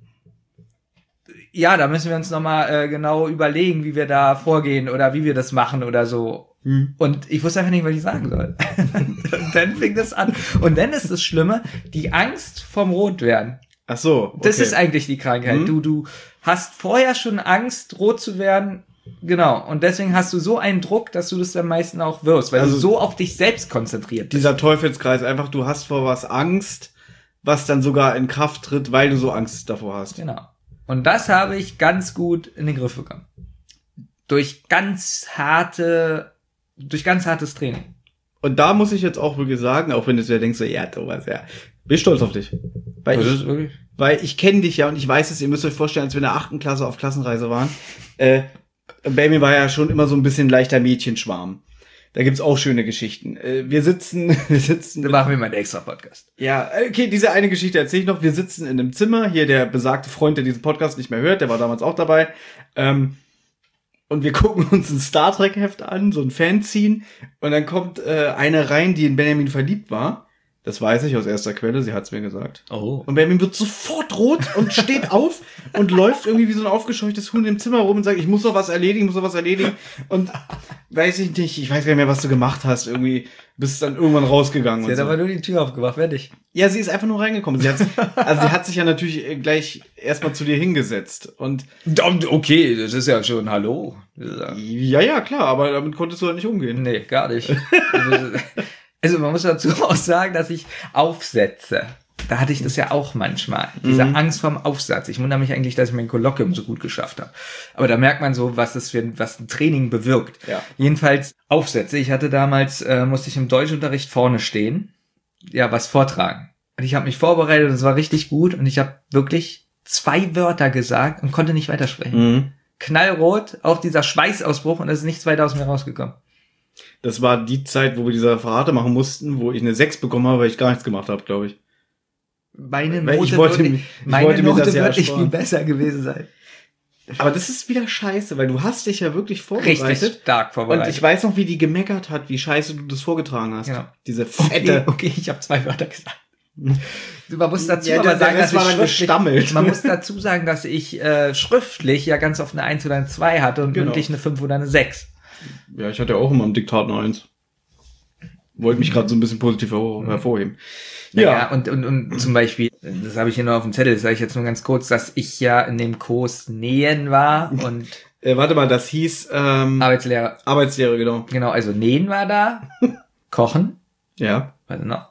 Ja, da müssen wir uns nochmal genau überlegen, wie wir da vorgehen oder wie wir das machen oder so. Und ich wusste einfach nicht, was ich sagen soll. Und dann fing das an. Und dann ist das Schlimme, die Angst vom Rotwerden. Ach so. Okay. Das ist eigentlich die Krankheit. Du hast vorher schon Angst, rot zu werden. Genau. Und deswegen hast du so einen Druck, dass du das am meisten auch wirst, weil du so auf dich selbst konzentriert bist. Dieser Teufelskreis, einfach du hast vor was Angst, was dann sogar in Kraft tritt, weil du so Angst davor hast. Genau. Und das habe ich ganz gut in den Griff bekommen. Durch ganz hartes Training. Und da muss ich jetzt auch wirklich sagen, auch wenn du dir denkst, so, ja, Thomas, ja, bin stolz auf dich. Weil ich kenne dich ja und ich weiß es, ihr müsst euch vorstellen, als wir in der 8. Klasse auf Klassenreise waren, Baby war ja schon immer so ein bisschen leichter Mädchenschwarm. Da gibt's auch schöne Geschichten. Wir sitzen. Da machen wir mal einen extra Podcast. Ja, okay, diese eine Geschichte erzähle ich noch. Wir sitzen in einem Zimmer. Hier der besagte Freund, der diesen Podcast nicht mehr hört, der war damals auch dabei. Und wir gucken uns ein Star Trek Heft an, so ein Fanzine. Und dann kommt eine rein, die in Benjamin verliebt war. Das weiß ich aus erster Quelle, sie hat's mir gesagt. Oh. Und Benjamin wird sofort rot und steht auf und läuft irgendwie wie so ein aufgescheuchtes Huhn im Zimmer rum und sagt, ich muss noch was erledigen. Und weiß ich nicht, ich weiß gar nicht mehr, was du gemacht hast. Irgendwie bist dann irgendwann rausgegangen. Sie hat aber nur die Tür aufgemacht, wer dich? Ja, sie ist einfach nur reingekommen. Sie hat sich ja natürlich gleich erstmal zu dir hingesetzt. Und okay, das ist ja schon Hallo. Ja, klar, aber damit konntest du halt nicht umgehen. Nee, gar nicht. Also man muss dazu auch sagen, dass ich aufsetze. da hatte ich das ja auch manchmal. Diese Angst vorm Aufsatz. Ich wundere mich eigentlich, dass ich mein Kolloquium so gut geschafft habe. Aber da merkt man so, was ein Training bewirkt. Ja. Jedenfalls Aufsätze. Ich hatte damals, musste ich im Deutschunterricht vorne stehen, ja, was vortragen. Und ich habe mich vorbereitet und es war richtig gut und ich habe wirklich 2 Wörter gesagt und konnte nicht weitersprechen. Knallrot, auch dieser Schweißausbruch und es ist nichts weiter aus mir rausgekommen. Das war die Zeit, wo wir diese Referate machen mussten, wo ich eine 6 bekommen habe, weil ich gar nichts gemacht habe, glaube ich. Meine Note wird nicht viel besser gewesen sein. Aber das ist wieder scheiße, weil du hast dich ja wirklich vorbereitet. Richtig stark vorbereitet. Und ich weiß noch, wie die gemeckert hat, wie scheiße du das vorgetragen hast. Genau. Diese fette... Okay, ich habe 2 Wörter gesagt. Man muss dazu Man muss dazu sagen, dass ich schriftlich ja ganz oft eine 1 oder eine 2 hatte und mündlich eine 5 oder eine 6. Ja, ich hatte ja auch immer im Diktat eine 1. Wollte mich gerade so ein bisschen positiv hervorheben. Ja, und zum Beispiel, das habe ich hier noch auf dem Zettel, das sage ich jetzt nur ganz kurz, dass ich ja in dem Kurs Nähen war und warte mal, das hieß Arbeitslehre, genau. Genau, also Nähen war da, Kochen. Ja. Was noch?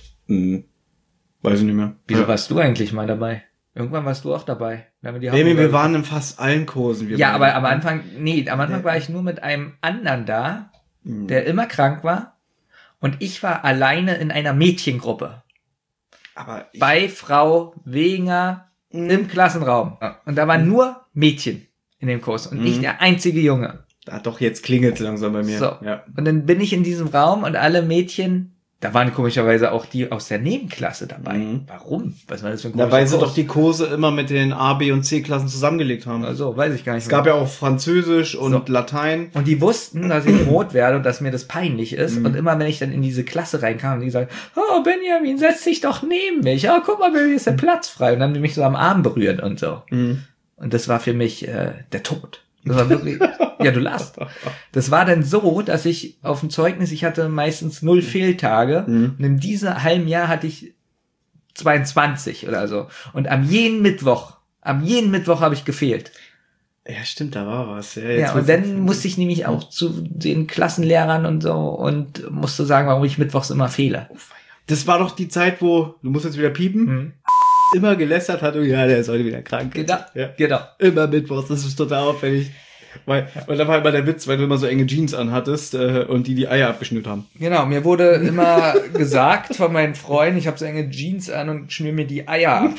Weiß ich nicht mehr. Wieso warst du eigentlich mal dabei? Irgendwann warst du auch dabei. Wir waren in fast allen Kursen. Aber am Anfang war ich nur mit einem anderen da, der immer krank war. Und ich war alleine in einer Mädchengruppe. Bei Frau Wegener im Klassenraum. Und da waren nur Mädchen in dem Kurs und ich der einzige Junge. Doch, jetzt klingelt es langsam bei mir. So. Ja. Und dann bin ich in diesem Raum und alle Mädchen, da waren komischerweise auch die aus der Nebenklasse dabei. Warum? Was war das für ein komischer Weil sie doch die Kurse immer mit den A, B und C Klassen zusammengelegt haben. Also, weiß ich gar nicht. Es gab ja auch Französisch und Latein. Und die wussten, dass ich rot werde und dass mir das peinlich ist. Und immer, wenn ich dann in diese Klasse reinkam, haben die gesagt, oh, Benjamin, setz dich doch neben mich. Oh, guck mal, Baby, ist der Platz frei. Und dann haben die mich so am Arm berührt und so. Und das war für mich der Tod. Das war wirklich, ja, du lachst. Das war dann so, dass ich auf dem Zeugnis, ich hatte meistens 0 Fehltage. Und in diesem halben Jahr hatte ich 22 oder so. Und am jeden Mittwoch habe ich gefehlt. Ja, stimmt, da war was. Ja, und dann musste ich nämlich auch zu den Klassenlehrern und so und musste sagen, warum ich mittwochs immer fehle. Das war doch die Zeit, wo, du musst jetzt wieder piepen, immer gelästert hat und ja, der ist heute wieder krank. Genau. Immer mittwochs, das ist total auffällig. Weil da war immer der Witz, weil du immer so enge Jeans anhattest und die Eier abgeschnürt haben. Genau, mir wurde immer gesagt von meinen Freunden, ich habe so enge Jeans an und schnür mir die Eier ab.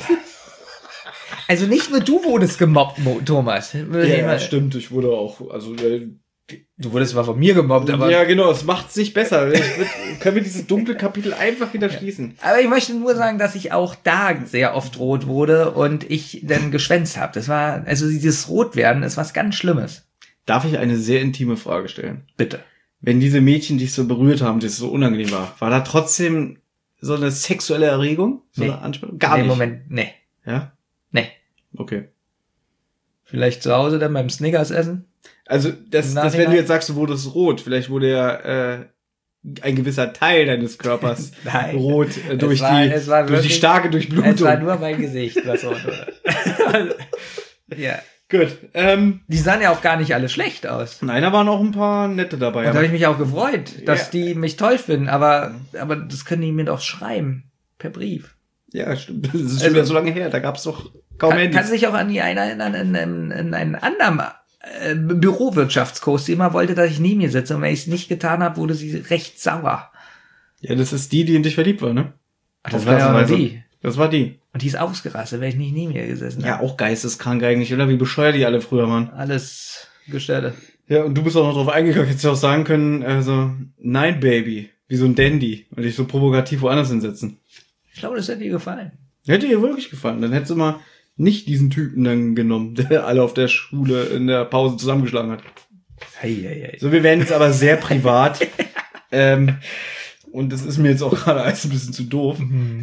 Also nicht nur du wurdest gemobbt, Thomas. Ja, stimmt, ich wurde auch, also... Du wurdest zwar von mir gemobbt, aber... Ja, genau, es macht's nicht besser. Können wir dieses dunkle Kapitel einfach wieder schließen. Aber ich möchte nur sagen, dass ich auch da sehr oft rot wurde und ich dann geschwänzt habe. Das war, also dieses Rotwerden ist was ganz Schlimmes. Darf ich eine sehr intime Frage stellen? Bitte. Wenn diese Mädchen dich so berührt haben, das so unangenehm war da trotzdem so eine sexuelle Erregung? So eine Anspannung? Gar nicht. In dem Moment, nee. Ja? Nee. Okay. Vielleicht zu Hause dann beim Snickers essen? Also, das wenn du jetzt sagst, du wurdest rot, vielleicht wurde ja ein gewisser Teil deines Körpers rot durch die starke Durchblutung. Es war nur mein Gesicht, was rot wurde. Ja. Gut. Die sahen ja auch gar nicht alle schlecht aus. Nein, da waren auch ein paar nette dabei. Und da habe ich mich auch gefreut, dass die mich toll finden, aber das können die mir doch schreiben. Per Brief. Ja, stimmt. Das ist schon wieder so lange her, da gab's doch kaum Handys. Kannst du dich auch an die einen erinnern, in einen anderen Bürowirtschaftskurs, die immer wollte, dass ich neben ihr sitze. Und wenn ich es nicht getan habe, wurde sie recht sauer. Ja, das ist die in dich verliebt war, ne? Ach, das war ja die. Das war die. Und die ist ausgerastet, weil ich nicht neben ihr gesessen habe. Ja, auch geisteskrank eigentlich, oder? Wie bescheuert die alle früher waren. Alles Gestelle. Ja, und du bist auch noch drauf eingegangen. Hättest du auch sagen können, also, nein, Baby. Wie so ein Dandy. Und dich so provokativ woanders hinsetzen. Ich glaube, das hätte dir gefallen. Hätte dir wirklich gefallen. Dann hättest du mal nicht diesen Typen dann genommen, der alle auf der Schule in der Pause zusammengeschlagen hat. Hey. So, wir werden jetzt aber sehr privat. Und das ist mir jetzt auch gerade alles ein bisschen zu doof.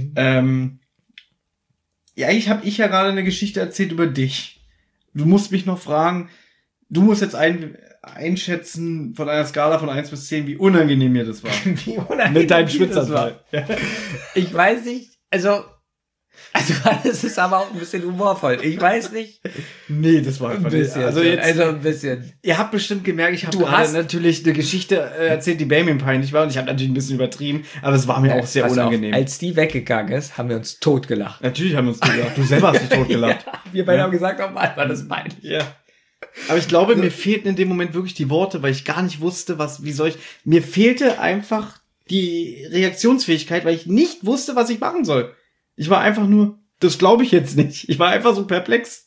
Ja, ich habe ja gerade eine Geschichte erzählt über dich. Du musst mich noch fragen, du musst jetzt einschätzen von einer Skala von 1 bis 10, wie unangenehm mir das war. Wie unangenehm mit deinem Schwitzanfall. Ich weiß nicht, also Also das ist aber auch ein bisschen humorvoll. Ich weiß nicht. Nee, das war einfach ein bisschen. Also ein bisschen. Ihr habt bestimmt gemerkt, ich habe gerade natürlich eine Geschichte erzählt, die Benjamin peinlich war. Und ich habe natürlich ein bisschen übertrieben, aber es war mir auch sehr unangenehm. Als die weggegangen ist, haben wir uns totgelacht. Natürlich haben wir uns totgelacht. Du selber hast dich totgelacht. Ja, wir beide haben gesagt, oh Mann, war das peinlich. Ja. Aber ich glaube, mir fehlten in dem Moment wirklich die Worte, weil ich gar nicht wusste, mir fehlte einfach die Reaktionsfähigkeit, weil ich nicht wusste, was ich machen soll. Ich war einfach nur, das glaube ich jetzt nicht. Ich war einfach so perplex.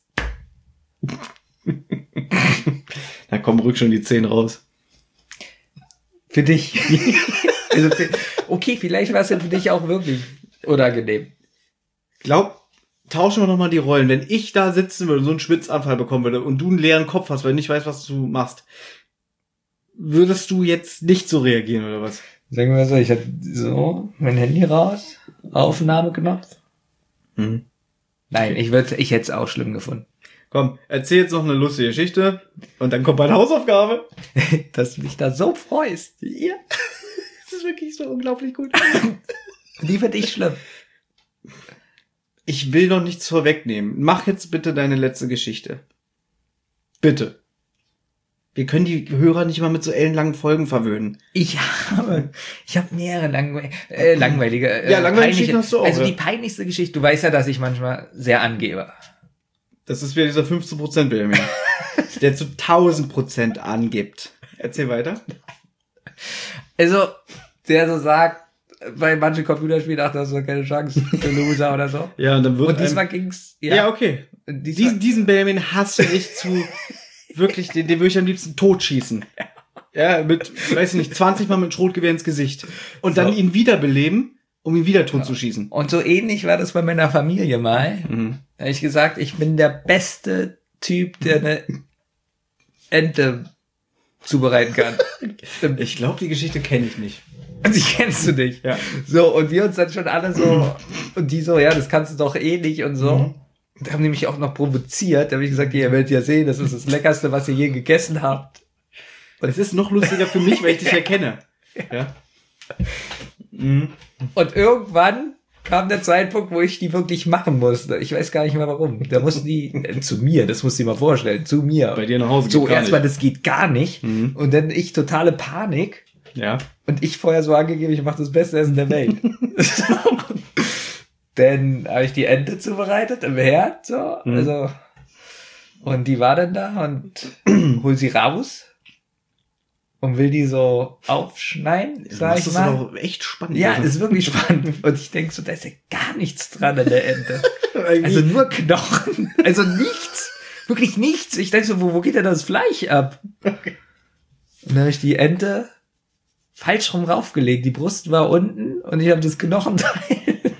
Da kommen ruhig schon die 10 raus. Für dich. Also okay, vielleicht war es ja für dich auch wirklich unangenehm. Tauschen wir nochmal die Rollen. Wenn ich da sitzen würde und so einen Schwitzanfall bekommen würde und du einen leeren Kopf hast, weil du nicht weißt, was du machst, würdest du jetzt nicht so reagieren oder was? Sagen wir so, ich hatte so mein Handy raus, Aufnahmeknopf. Nein, ich hätte es auch schlimm gefunden. Komm, erzähl jetzt noch eine lustige Geschichte und dann kommt meine Hausaufgabe. Dass du dich da so freust. Ja, das ist wirklich so unglaublich gut. Die finde ich schlimm. Ich will noch nichts vorwegnehmen. Mach jetzt bitte deine letzte Geschichte. Bitte. Wir können die Hörer nicht mal mit so ellenlangen Folgen verwöhnen. Ich habe mehrere langweilige langweilige Geschichten hast du auch. Also die peinlichste Geschichte, du weißt ja, dass ich manchmal sehr angebe. Das ist wieder dieser 15% Benjamin, der zu 1000% angibt. Erzähl weiter. Also, der so sagt, bei manchen Computerspielen, ach, das ist keine Chance, für Loser oder so. Ja, und dann wird und diesmal ging's, ja, okay. Diesen Benjamin hasse ich zu, wirklich, den würde ich am liebsten totschießen. Ja, mit, weiß ich nicht, 20 Mal mit Schrotgewehr ins Gesicht. Und dann ihn wiederbeleben, um ihn wieder tot zu schießen. Und so ähnlich war das bei meiner Familie mal. Da habe ich gesagt, ich bin der beste Typ, der eine Ente zubereiten kann. Ich glaube, die Geschichte kenne ich nicht. Die kennst du nicht. Ja. So, und wir uns dann schon alle so, und die so, ja, das kannst du doch eh nicht und so. Und haben die mich auch noch provoziert. Da habe ich gesagt, ihr werdet ja sehen, das ist das Leckerste, was ihr je gegessen habt. Und es ist noch lustiger für mich, weil ich dich erkenne. Ja. Und irgendwann kam der Zeitpunkt, wo ich die wirklich machen musste. Ich weiß gar nicht mehr warum. Da mussten die, zu mir, das musst du dir mal vorstellen, zu mir. Bei dir nach Hause geht so, gar erstmal, nicht. das geht gar nicht. Und dann ich totale Panik. Ja. Und ich vorher so angegeben, ich mache das beste Essen der Welt. Dann habe ich die Ente zubereitet im Herd, so, also, und die war dann da und hol sie raus und will die so aufschneiden, sag ich mal. Das ist doch echt spannend. Ja, ist wirklich spannend. Und ich denk so, da ist ja gar nichts dran an der Ente. Also nur Knochen. Also nichts. Wirklich nichts. Ich denk so, wo geht denn das Fleisch ab? Okay. Und dann habe ich die Ente falsch rum raufgelegt. Die Brust war unten und ich habe das Knochenteil.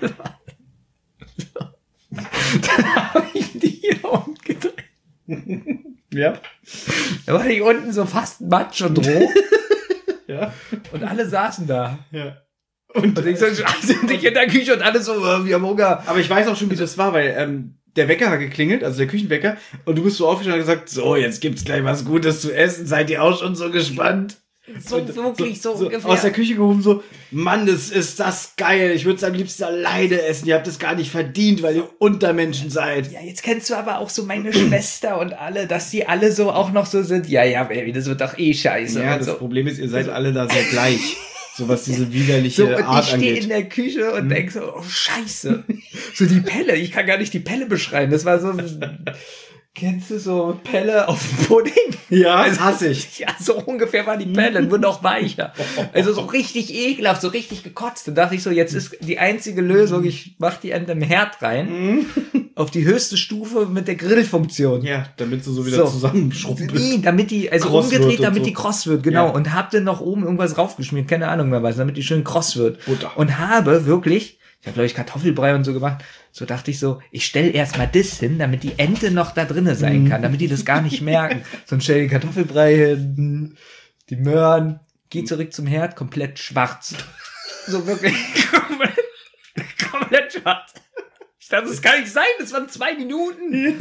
Dann habe ich die hier umgedreht. Ja. Da war die unten so fast matsch und roh. Ja. Und alle saßen da. Ja. Und ich so, sind nicht in der Küche und alle so, wir haben Hunger. Aber ich weiß auch schon, wie das war, weil der Wecker hat geklingelt, also der Küchenwecker, und du bist so aufgestanden und gesagt, so, jetzt gibt's gleich was Gutes zu essen, seid ihr auch schon so gespannt? So wirklich so ungefähr. Aus der Küche gehoben so, Mann, das ist das geil, ich würde es am liebsten alleine essen, ihr habt es gar nicht verdient, weil ihr Untermenschen seid. Ja, jetzt kennst du aber auch so meine Schwester und alle, dass die alle so auch noch so sind, ja, Baby, das wird doch eh scheiße. Ja, und das so. Problem ist, ihr seid alle da sehr gleich. So was diese widerliche so, und Art ich stehe angeht. in der Küche und denk so, oh scheiße. So die Pelle, ich kann gar nicht die Pelle beschreiben. Das war so, kennst du so Pelle auf dem Pudding? Ja, das hasse ich. Ja, so ungefähr war die Pelle, nur noch weicher. Also so richtig ekelhaft, so richtig gekotzt. Dann dachte ich so, jetzt ist die einzige Lösung, ich mach die Ente im Herd rein, auf die höchste Stufe mit der Grillfunktion. Ja, damit sie so wieder zusammenschrumpelt. Nee, damit die, also kross umgedreht, damit so. die kross wird, genau. Ja. Und hab dann noch oben irgendwas raufgeschmiert, keine Ahnung mehr was, damit die schön kross wird. Butter. Und habe wirklich, ich habe glaube ich Kartoffelbrei und so gemacht, so dachte ich so, ich stell erstmal das hin, damit die Ente noch da drinne sein kann, damit die das gar nicht merken. Sonst stell den Kartoffelbrei hin, die Möhren, geh zurück zum Herd, komplett schwarz. So wirklich komplett schwarz. Ich dachte, das kann nicht sein, das waren 2 Minuten.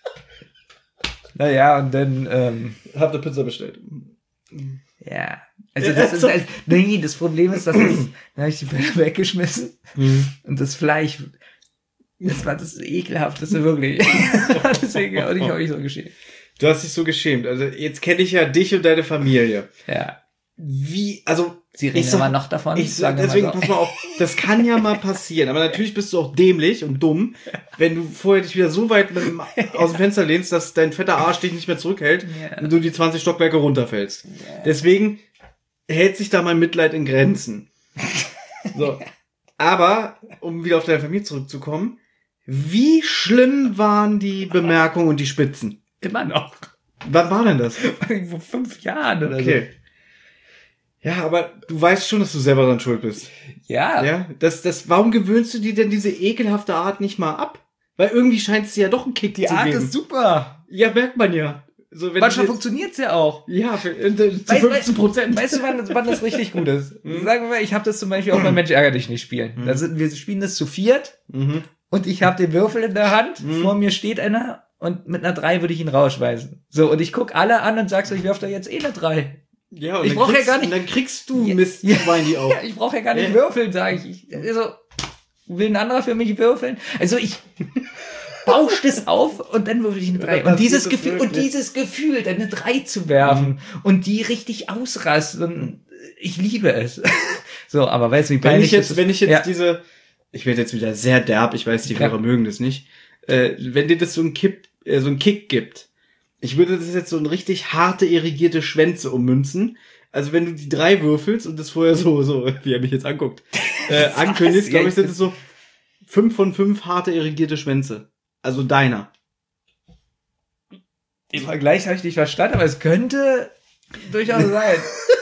Naja, und dann habt ihr Pizza bestellt. Ja, Also das ist das Problem ist, dass da habe ich die Bilder weggeschmissen und das Fleisch, das war das Ekelhafteste wirklich. Deswegen habe ich mich so geschämt. Du hast dich so geschämt. Also jetzt kenne ich ja dich und deine Familie. Ja. Wie, also Sie reden immer noch davon. Deswegen pass mal auf, das kann ja mal passieren. Aber natürlich bist du auch dämlich und dumm, wenn du vorher dich wieder so weit aus dem Fenster lehnst, dass dein fetter Arsch dich nicht mehr zurückhält und du die 20 Stockwerke runterfällst. Deswegen hält sich da mein Mitleid in Grenzen. So. Aber, um wieder auf deine Familie zurückzukommen, wie schlimm waren die Bemerkungen und die Spitzen? Immer noch. Wann war denn das? Vor 5 Jahren oder so. Ja, aber du weißt schon, dass du selber dran schuld bist. Ja. Warum gewöhnst du dir denn diese ekelhafte Art nicht mal ab? Weil irgendwie scheint es ja doch einen Kick zu geben. Die Art ist super. Ja, merkt man ja. So, wenn manchmal funktioniert's ja auch. Ja, zu 15%. Weißt du, wann das richtig gut ist? Sagen wir mal, ich habe das zum Beispiel auch bei Mensch ärger dich nicht spielen. Wir spielen das zu 4 und ich habe den Würfel in der Hand, vor mir steht einer und mit einer 3 würde ich ihn rausschmeißen. So, und ich guck alle an und sag so, ich werf da jetzt eine 3. Ja, und ich brauche ja gar nicht. Und dann kriegst du Mistschwein die auch. Ja, ich brauche ja gar nicht würfeln, sage ich. Also, will ein anderer für mich würfeln? Also ich bauscht es auf und dann würfel ich eine 3. Und dieses Gefühl, dann eine 3 zu werfen und die richtig ausrasten, ich liebe es. So, aber weißt du, wie peinlich wenn ich jetzt diese, ich werde jetzt wieder sehr derb, ich weiß, die Hörer mögen das nicht, wenn dir das so ein Kick gibt, ich würde das jetzt so ein richtig harte, irrigierte Schwänze ummünzen. Also wenn du die 3 würfelst und das vorher so, wie er mich jetzt anguckt, ankündigst, glaube ich, sind es so 5 von 5 harte, irrigierte Schwänze. Also deiner. Im Vergleich habe ich nicht verstanden, aber es könnte durchaus sein.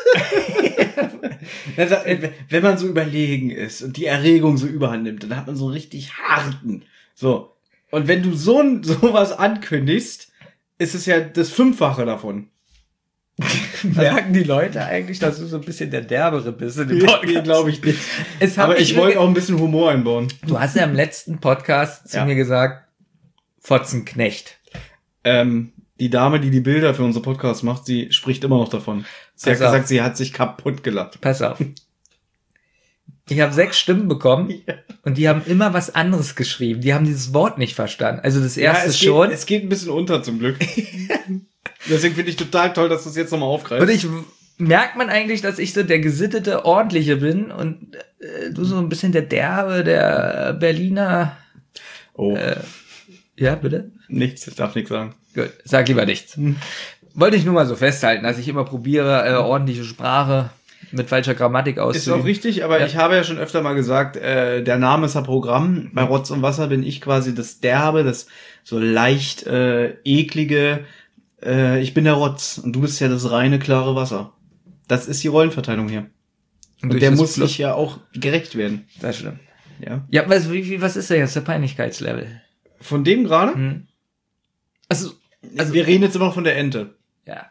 Wenn man so überlegen ist und die Erregung so überhand nimmt, dann hat man so einen richtig harten. So. Und wenn du sowas ankündigst, ist es ja das 5-fache davon. Merken die Leute eigentlich, dass du so ein bisschen der Derbere bist in dem Podcast? Glaube ich nicht. Aber ich wollte auch ein bisschen Humor einbauen. Du hast ja im letzten Podcast zu mir gesagt, Fotzenknecht. Die Dame, die Bilder für unsere Podcast macht, sie spricht immer noch davon. Sie hat gesagt, sie hat sich kaputt gelacht. Pass auf. Ich habe 6 Stimmen bekommen und die haben immer was anderes geschrieben. Die haben dieses Wort nicht verstanden. Also das erste schon. Es geht ein bisschen unter zum Glück. Deswegen finde ich total toll, dass du es jetzt nochmal aufgreifst. Und merkt man eigentlich, dass ich so der gesittete, ordentliche bin und du so ein bisschen der Derbe, der Berliner. Oh. Ja, bitte? Nichts, ich darf nichts sagen. Gut, sag lieber nichts. Wollte ich nur mal so festhalten, dass ich immer probiere, ordentliche Sprache mit falscher Grammatik auszuüben. Ist auch richtig, aber ich habe ja schon öfter mal gesagt, der Name ist ein Programm. Bei Rotz und Wasser bin ich quasi das Derbe, das so leicht eklige. Ich bin der Rotz und du bist ja das reine, klare Wasser. Das ist die Rollenverteilung hier. Und der muss sich ja auch gerecht werden. Das stimmt. Ja. Ja, was ist denn jetzt der Peinlichkeitslevel? Von dem gerade? Also wir reden jetzt immer noch von der Ente. Ja.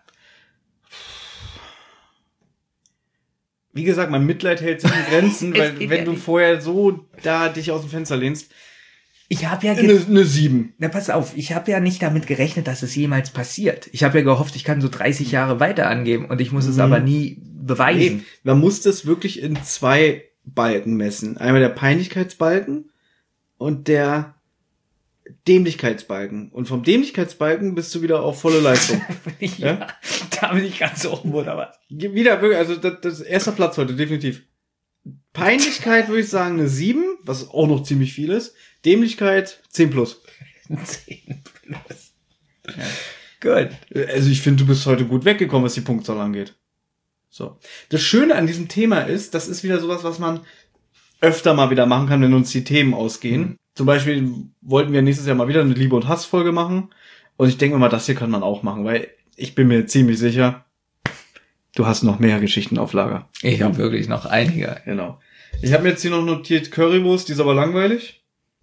Wie gesagt, mein Mitleid hält sich in Grenzen, weil wenn du vorher so da dich aus dem Fenster lehnst. Ich habe ja eine 7. Na, pass auf, ich habe ja nicht damit gerechnet, dass es jemals passiert. Ich habe ja gehofft, ich kann so 30 Jahre weiter angeben und ich muss es aber nie beweisen. Nee, man muss das wirklich in 2 Balken messen. Einmal der Peinlichkeitsbalken und der Dämlichkeitsbalken. Und vom Dämlichkeitsbalken bist du wieder auf volle Leistung. Ja? Da bin ich ganz oben, oder was? Wieder, also das erster Platz heute, definitiv. Peinlichkeit würde ich sagen eine 7, was auch noch ziemlich viel ist. Dämlichkeit 10 plus. 10 plus. Ja. Gut. Also ich finde, du bist heute gut weggekommen, was die Punktzahl angeht. So. Das Schöne an diesem Thema ist, das ist wieder sowas, was man öfter mal wieder machen kann, wenn uns die Themen ausgehen. Zum Beispiel wollten wir nächstes Jahr mal wieder eine Liebe- und Hass-Folge machen. Und ich denke mal, das hier kann man auch machen, weil ich bin mir ziemlich sicher, du hast noch mehr Geschichten auf Lager. Ich habe wirklich noch einige. Genau. Ich habe mir jetzt hier noch notiert Currywurst, die ist aber langweilig.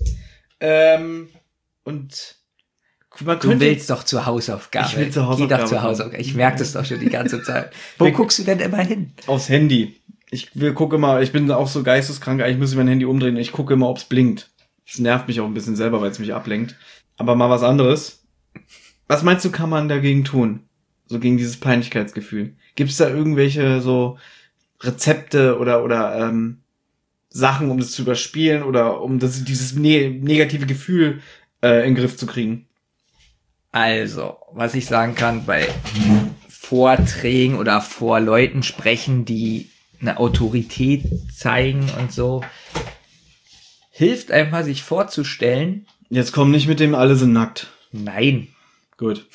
Und man könnte... Du willst doch zur Hausaufgabe. Ich will zur Hausaufgabe. Geh doch zur Hausaufgabe. Ich merke das doch schon die ganze Zeit. Wo guckst du denn immer hin? Aufs Handy. Ich gucke immer, ich bin auch so geisteskrank, eigentlich muss ich mein Handy umdrehen. Ich gucke immer, ob's blinkt. Das nervt mich auch ein bisschen selber, weil es mich ablenkt. Aber mal was anderes. Was meinst du, kann man dagegen tun? So gegen dieses Peinlichkeitsgefühl. Gibt's da irgendwelche so Rezepte oder Sachen, um das zu überspielen oder um dieses negative Gefühl in den Griff zu kriegen? Also, was ich sagen kann, bei Vorträgen oder vor Leuten sprechen, die eine Autorität zeigen und so, hilft einfach, sich vorzustellen. Jetzt komm nicht mit dem, alle sind nackt. Nein. Gut.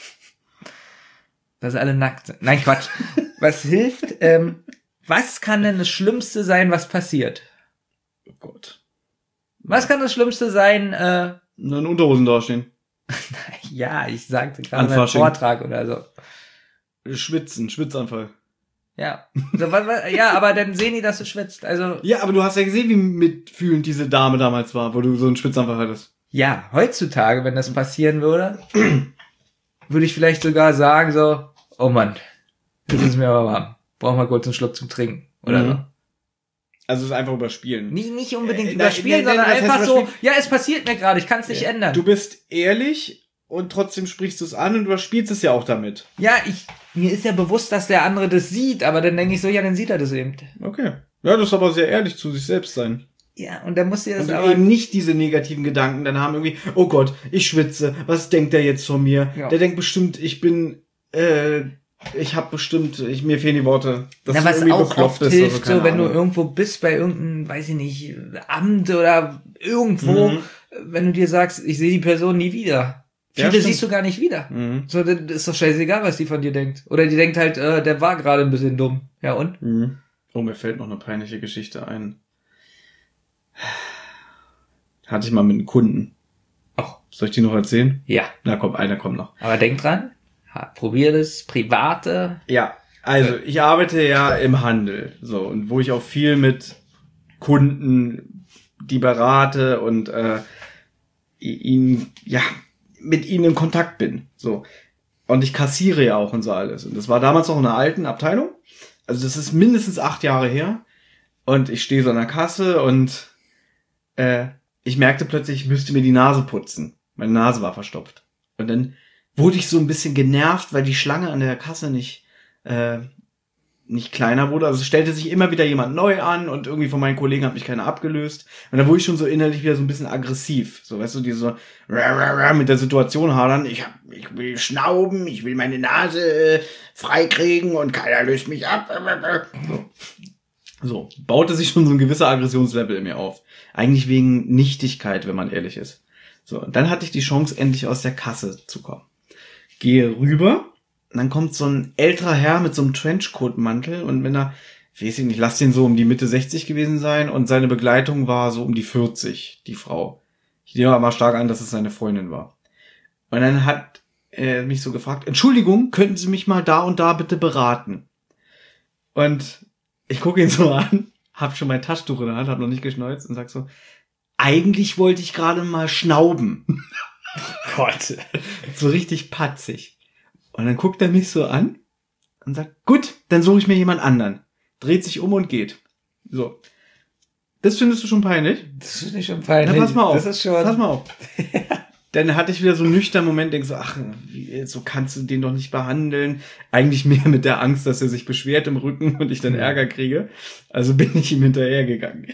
Dass alle nackt sind. Nein, Quatsch. Was hilft? Was kann denn das Schlimmste sein, was passiert? Oh Gott. Was kann das Schlimmste sein? In Unterhosen dastehen. Ja, ich sagte gerade beim Vortrag oder so. Schwitzanfall. Ja. So, ja, aber dann sehen die, dass du schwitzt. Also. Ja, aber du hast ja gesehen, wie mitfühlend diese Dame damals war, wo du so einen Schwitzanfall hattest. Ja, heutzutage, wenn das passieren würde, würde ich vielleicht sogar sagen so, oh Mann, jetzt ist mir aber warm. Brauchen wir kurz einen Schluck zum Trinken. Oder so. Also es ist einfach überspielen. Nicht unbedingt überspielen, sondern einfach so, ja, es passiert mir gerade, ich kann es nicht ändern. Du bist ehrlich und trotzdem sprichst du es an und überspielst es ja auch damit. Ja, mir ist ja bewusst, dass der andere das sieht, aber dann denke ich so, ja, dann sieht er das eben. Okay. Ja, das ist aber sehr ehrlich zu sich selbst sein. Ja, und dann musst du das und aber eben nicht diese negativen Gedanken dann haben irgendwie, oh Gott, ich schwitze, was denkt der jetzt von mir? Ja. Der denkt bestimmt, mir fehlen die Worte. Dass was auch oft hilft, so wenn du irgendwo bist bei irgendeinem, weiß ich nicht, Amt oder irgendwo, wenn du dir sagst, ich sehe die Person nie wieder. Viele siehst du gar nicht wieder. So, das ist doch scheißegal, was die von dir denkt. Oder die denkt halt, der war gerade ein bisschen dumm. Ja und? Oh, mir fällt noch eine peinliche Geschichte ein. Hatte ich mal mit einem Kunden. Ach, soll ich die noch erzählen? Ja. Na komm, einer kommt noch. Aber denk dran, probier das Private. Ja, also ich arbeite ja im Handel, so, und wo ich auch viel mit Kunden, die berate und mit ihnen in Kontakt bin, so. Und ich kassiere ja auch und so alles. Und das war damals noch in einer alten Abteilung. Also das ist mindestens 8 Jahre her. Und ich stehe so an der Kasse und ich merkte plötzlich, ich müsste mir die Nase putzen. Meine Nase war verstopft. Und dann wurde ich so ein bisschen genervt, weil die Schlange an der Kasse nicht kleiner wurde. Also es stellte sich immer wieder jemand neu an und irgendwie von meinen Kollegen hat mich keiner abgelöst. Und dann wurde ich schon so innerlich wieder so ein bisschen aggressiv. So, weißt du, diese so mit der Situation hadern. Ich will schnauben, ich will meine Nase freikriegen und keiner löst mich ab. So, baute sich schon so ein gewisser Aggressionslevel in mir auf. Eigentlich wegen Nichtigkeit, wenn man ehrlich ist. So, und dann hatte ich die Chance, endlich aus der Kasse zu kommen. Gehe rüber, und dann kommt so ein älterer Herr mit so einem Trenchcoat-Mantel und mit einer, weiß ich nicht, lass den so um die Mitte 60 gewesen sein und seine Begleitung war so um die 40, die Frau. Ich nehme aber stark an, dass es seine Freundin war. Und dann hat er mich so gefragt, Entschuldigung, könnten Sie mich mal da und da bitte beraten? Und ich gucke ihn so an, hab schon mein Taschentuch in der Hand, hab noch nicht geschneuzt und sag so, eigentlich wollte ich gerade mal schnauben. Gott. So richtig patzig. Und dann guckt er mich so an und sagt, gut, dann suche ich mir jemand anderen. Dreht sich um und geht. So. Das findest du schon peinlich? Das finde ich schon peinlich. Na, pass mal auf. Das ist schon. Pass mal auf. Dann hatte ich wieder so einen nüchternen Moment, denke so, ach, so kannst du den doch nicht behandeln. Eigentlich mehr mit der Angst, dass er sich beschwert im Rücken und ich dann Ärger kriege. Also bin ich ihm hinterhergegangen.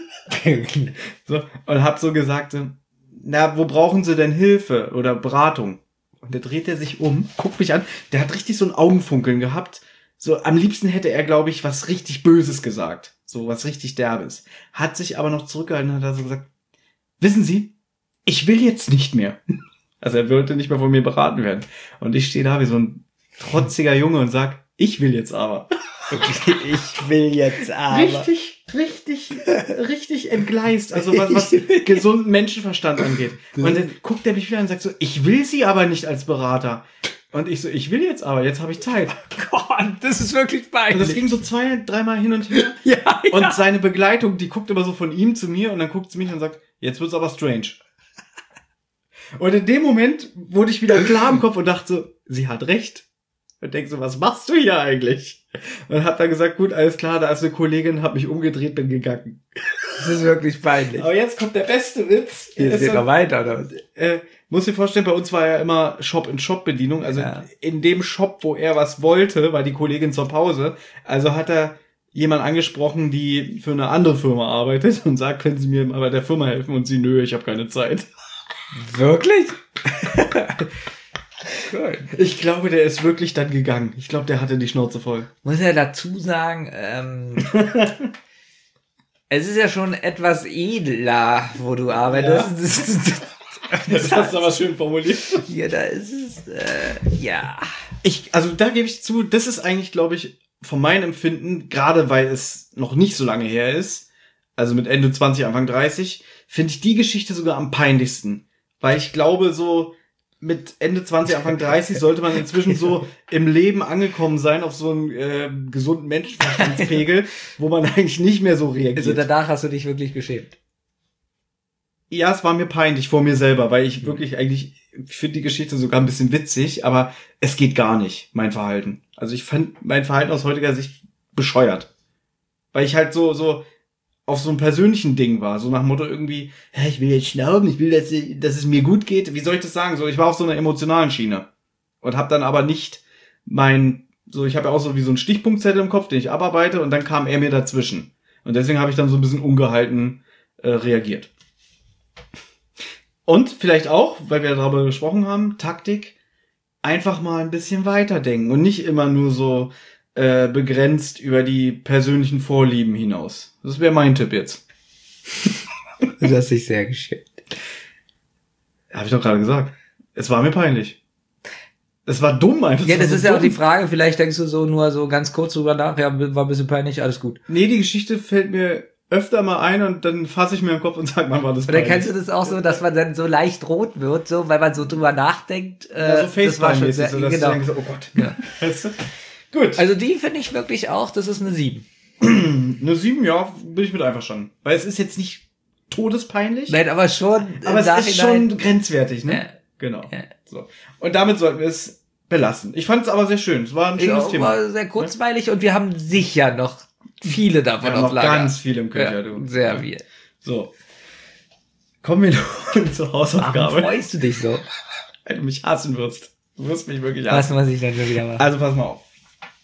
So, und hab so gesagt, na, wo brauchen Sie denn Hilfe oder Beratung? Und dann dreht er sich um, guckt mich an, der hat richtig so ein Augenfunkeln gehabt. So, am liebsten hätte er, glaube ich, was richtig Böses gesagt. So, was richtig Derbes. Hat sich aber noch zurückgehalten und hat so gesagt, wissen Sie, ich will jetzt nicht mehr. Also er wollte nicht mehr von mir beraten werden. Und ich stehe da wie so ein trotziger Junge und sag, ich will jetzt aber. Ich will jetzt aber. Richtig entgleist. Also was gesunden Menschenverstand angeht. Und dann guckt er mich wieder an und sagt so, ich will Sie aber nicht als Berater. Und ich so, ich will jetzt aber, jetzt habe ich Zeit. Gott, das ist wirklich peinlich. Und das ging so 2-3 Mal hin und her. Ja. Und seine Begleitung, die guckt immer so von ihm zu mir und dann guckt sie mich und sagt, jetzt wird's aber strange. Und in dem Moment wurde ich wieder klar im Kopf und dachte so, sie hat recht. Und denk so, was machst du hier eigentlich? Und hab dann gesagt, gut, alles klar, da ist eine Kollegin, hab mich umgedreht, bin gegangen. Das ist wirklich peinlich. Aber jetzt kommt der beste Witz. Hier geht noch weiter, oder? Muss dir vorstellen, bei uns war ja immer Shop-in-Shop-Bedienung. Also in dem Shop, wo er was wollte, war die Kollegin zur Pause. Also hat er jemand angesprochen, die für eine andere Firma arbeitet und sagt, können Sie mir mal bei der Firma helfen? Und sie, nö, ich habe keine Zeit. Wirklich? Cool. Ich glaube, der ist wirklich dann gegangen. Ich glaube, der hatte die Schnauze voll. Muss ja dazu sagen, es ist ja schon etwas edler, wo du arbeitest. Ja. Das hast du aber schön formuliert. Ja, da ist es, ja. Also da gebe ich zu, das ist eigentlich, glaube ich, von meinem Empfinden, gerade weil es noch nicht so lange her ist, also mit Ende 20, Anfang 30, finde ich die Geschichte sogar am peinlichsten. Weil ich glaube, so mit Ende 20, Anfang 30 sollte man inzwischen so im Leben angekommen sein, auf so einen gesunden Menschenverstandspegel, wo man eigentlich nicht mehr so reagiert. Also danach hast du dich wirklich geschämt. Ja, es war mir peinlich vor mir selber, weil ich wirklich eigentlich, ich finde die Geschichte sogar ein bisschen witzig, aber es geht gar nicht, mein Verhalten. Also ich fand mein Verhalten aus heutiger Sicht bescheuert. Weil ich halt so auf so einem persönlichen Ding war, so nach dem Motto irgendwie, ich will jetzt schnauben, ich will, dass es mir gut geht. Wie soll ich das sagen? So, ich war auf so einer emotionalen Schiene und habe dann aber nicht ich habe ja auch so wie so einen Stichpunktzettel im Kopf, den ich abarbeite, und dann kam er mir dazwischen. Und deswegen habe ich dann so ein bisschen ungehalten reagiert. Und vielleicht auch, weil wir darüber gesprochen haben, Taktik, einfach mal ein bisschen weiterdenken und nicht immer nur so begrenzt über die persönlichen Vorlieben hinaus. Das wäre mein Tipp jetzt. Du hast dich sehr geschämt. Habe ich doch gerade gesagt. Es war mir peinlich. Es war dumm einfach. Ja, das ist ja auch die Frage. Vielleicht denkst du so nur so ganz kurz drüber nach. Ja, war ein bisschen peinlich, alles gut. Nee, die Geschichte fällt mir öfter mal ein und dann fasse ich mir im Kopf und sag, man war das peinlich. Oder kennst du das auch so, dass man dann so leicht rot wird, so, weil man so drüber nachdenkt? Ja, so das war schon sehr, so, dass genau. du denkst, oh Gott. Ja. Weißt du? Gut. Also die finde ich wirklich auch, das ist eine 7. Eine 7, ja, bin ich mit einverstanden. Weil es ist jetzt nicht todespeinlich. Nein, aber schon. Aber es ist schon grenzwertig, ne? Ja. Genau. Ja. So. Und damit sollten wir es belassen. Ich fand es aber sehr schön. Es war ein schönes Thema. War sehr kurzweilig, und wir haben sicher noch viele davon auf Lager. Ganz viele im Köcher, du. Sehr viel. So. Kommen wir nun zur Hausaufgabe. Warum freust du dich so? Weil du mich hassen wirst. Du wirst mich wirklich hassen. Was ich dann schon wieder mache. Also pass mal auf.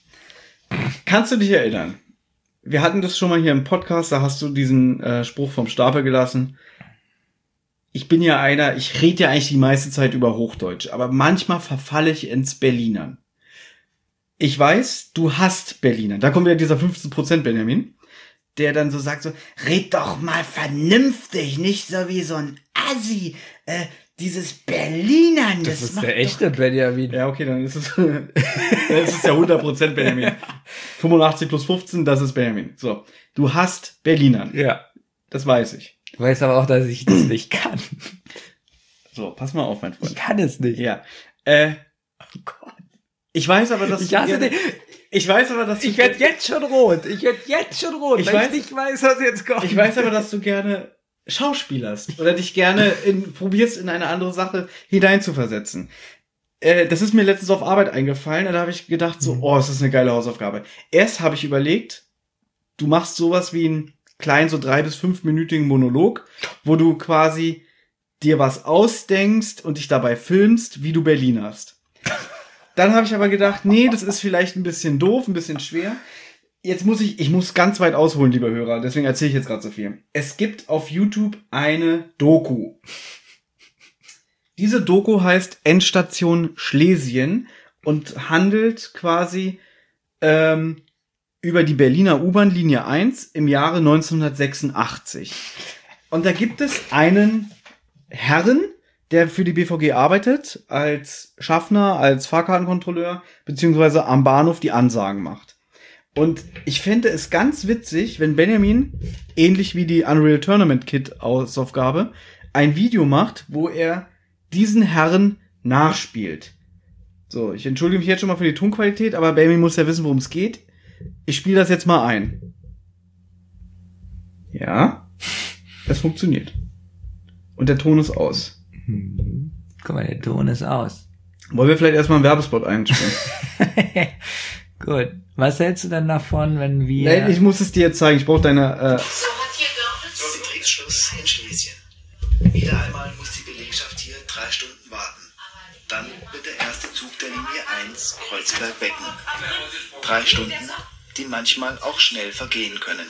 Kannst du dich erinnern? Wir hatten das schon mal hier im Podcast, da hast du diesen Spruch vom Stapel gelassen. Ich bin ja ich rede ja eigentlich die meiste Zeit über Hochdeutsch, aber manchmal verfalle ich ins Berlinern. Ich weiß, du hasst Berlinern. Da kommt wieder dieser 15% Benjamin, der dann so sagt so, red doch mal vernünftig, nicht so wie so ein Assi. Dieses Berlinern, das ist der echte Benjamin. Ja, okay, dann ist es ja 100% Benjamin. 85 plus 15, das ist Benjamin. So, du hasst Berlinern. Ja. Das weiß ich. Du weißt aber auch, dass ich das nicht kann. So, pass mal auf, mein Freund. Ich kann es nicht. Ja. Oh Gott. Ich weiß aber, dass ich werde jetzt schon rot. Ich werde jetzt schon rot, weil ich nicht weiß, was jetzt kommt. Ich weiß aber, dass du gerne schauspielerst oder dich gerne probierst, in eine andere Sache hineinzuversetzen. Das ist mir letztens auf Arbeit eingefallen, und da habe ich gedacht so, das ist eine geile Hausaufgabe. Erst habe ich überlegt, du machst sowas wie einen kleinen, so 3- bis 5-minütigen Monolog, wo du quasi dir was ausdenkst und dich dabei filmst, wie du Berlinerst. Dann habe ich aber gedacht, nee, das ist vielleicht ein bisschen doof, ein bisschen schwer. Jetzt muss ich muss ganz weit ausholen, liebe Hörer, deswegen erzähle ich jetzt gerade so viel. Es gibt auf YouTube eine Doku. Diese Doku heißt Endstation Schlesien und handelt quasi über die Berliner U-Bahn-Linie 1 im Jahre 1986. Und da gibt es einen Herren, der für die BVG arbeitet, als Schaffner, als Fahrkartenkontrolleur, beziehungsweise am Bahnhof die Ansagen macht. Und ich fände es ganz witzig, wenn Benjamin, ähnlich wie die Unreal Tournament Kit Hausaufgabe, ein Video macht, wo er diesen Herren nachspielt. So, ich entschuldige mich jetzt schon mal für die Tonqualität, aber Benjamin muss ja wissen, worum es geht. Ich spiele das jetzt mal ein. Ja, es funktioniert. Und der Ton ist aus. Guck mal, der Ton ist aus. Wollen wir vielleicht erstmal einen Werbespot einspielen? Gut. Was hältst du denn davon, wenn wir... Nein, ich muss es dir jetzt zeigen. Ich brauche deine... So, und hier wird es 3 Stunden warten. Dann wird der erste Zug der Linie 1 Kreuzberg-Becken. 3 Stunden, die manchmal auch schnell vergehen können.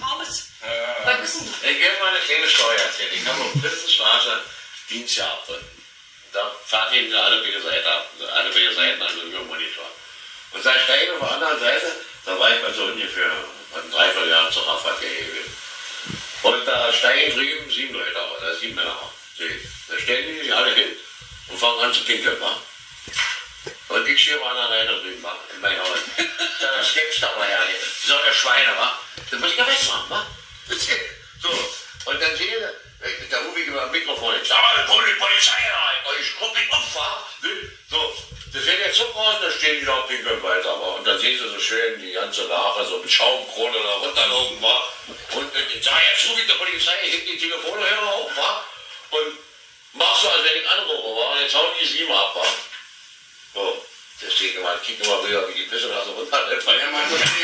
Ich gebe mal eine kleine Story erzählen. Ich habe auf Prinzenstraße Dienstjahr drin. Da fahrt eben alle beide Seiten ab. Alle beide Seiten an so einem Monitor. Und da steige ich auf der anderen Seite, da war ich mal so ungefähr ein Dreivierteljahr zur Radverkehr gewesen. Und da steigen drüben 7 Leute aus, also 7 Männer aus. Da stellen die sich alle hin und fangen an zu pinkeln. Wa? Und ich stehe auf der anderen Seite drüben, in mein Haus. Das gibt's doch mal ja nicht. So eine Schweine, wa? Das muss ich ja wegmachen, wa? So, und dann sehe ich, da rufe ich über das Mikrofon, ich sage, die Polizei rein, ich gucke mich auf, wa? So, das fährt der Zug raus, da stehen die da und pinkeln weiter, wa? Und dann siehst du so schön die ganze Lache, so mit Schaumkrone da runterlaufen, wa? Und ich sage, jetzt rufe ich der Polizei, ich heb die Telefonhörer auf, wa? Und mach so, als wenn ich anrufe, wa? Und jetzt hauen die 7 ab, wa? So, deswegen mal, kick mal rüber, wie die Pisse da so runterläuft, weil ja,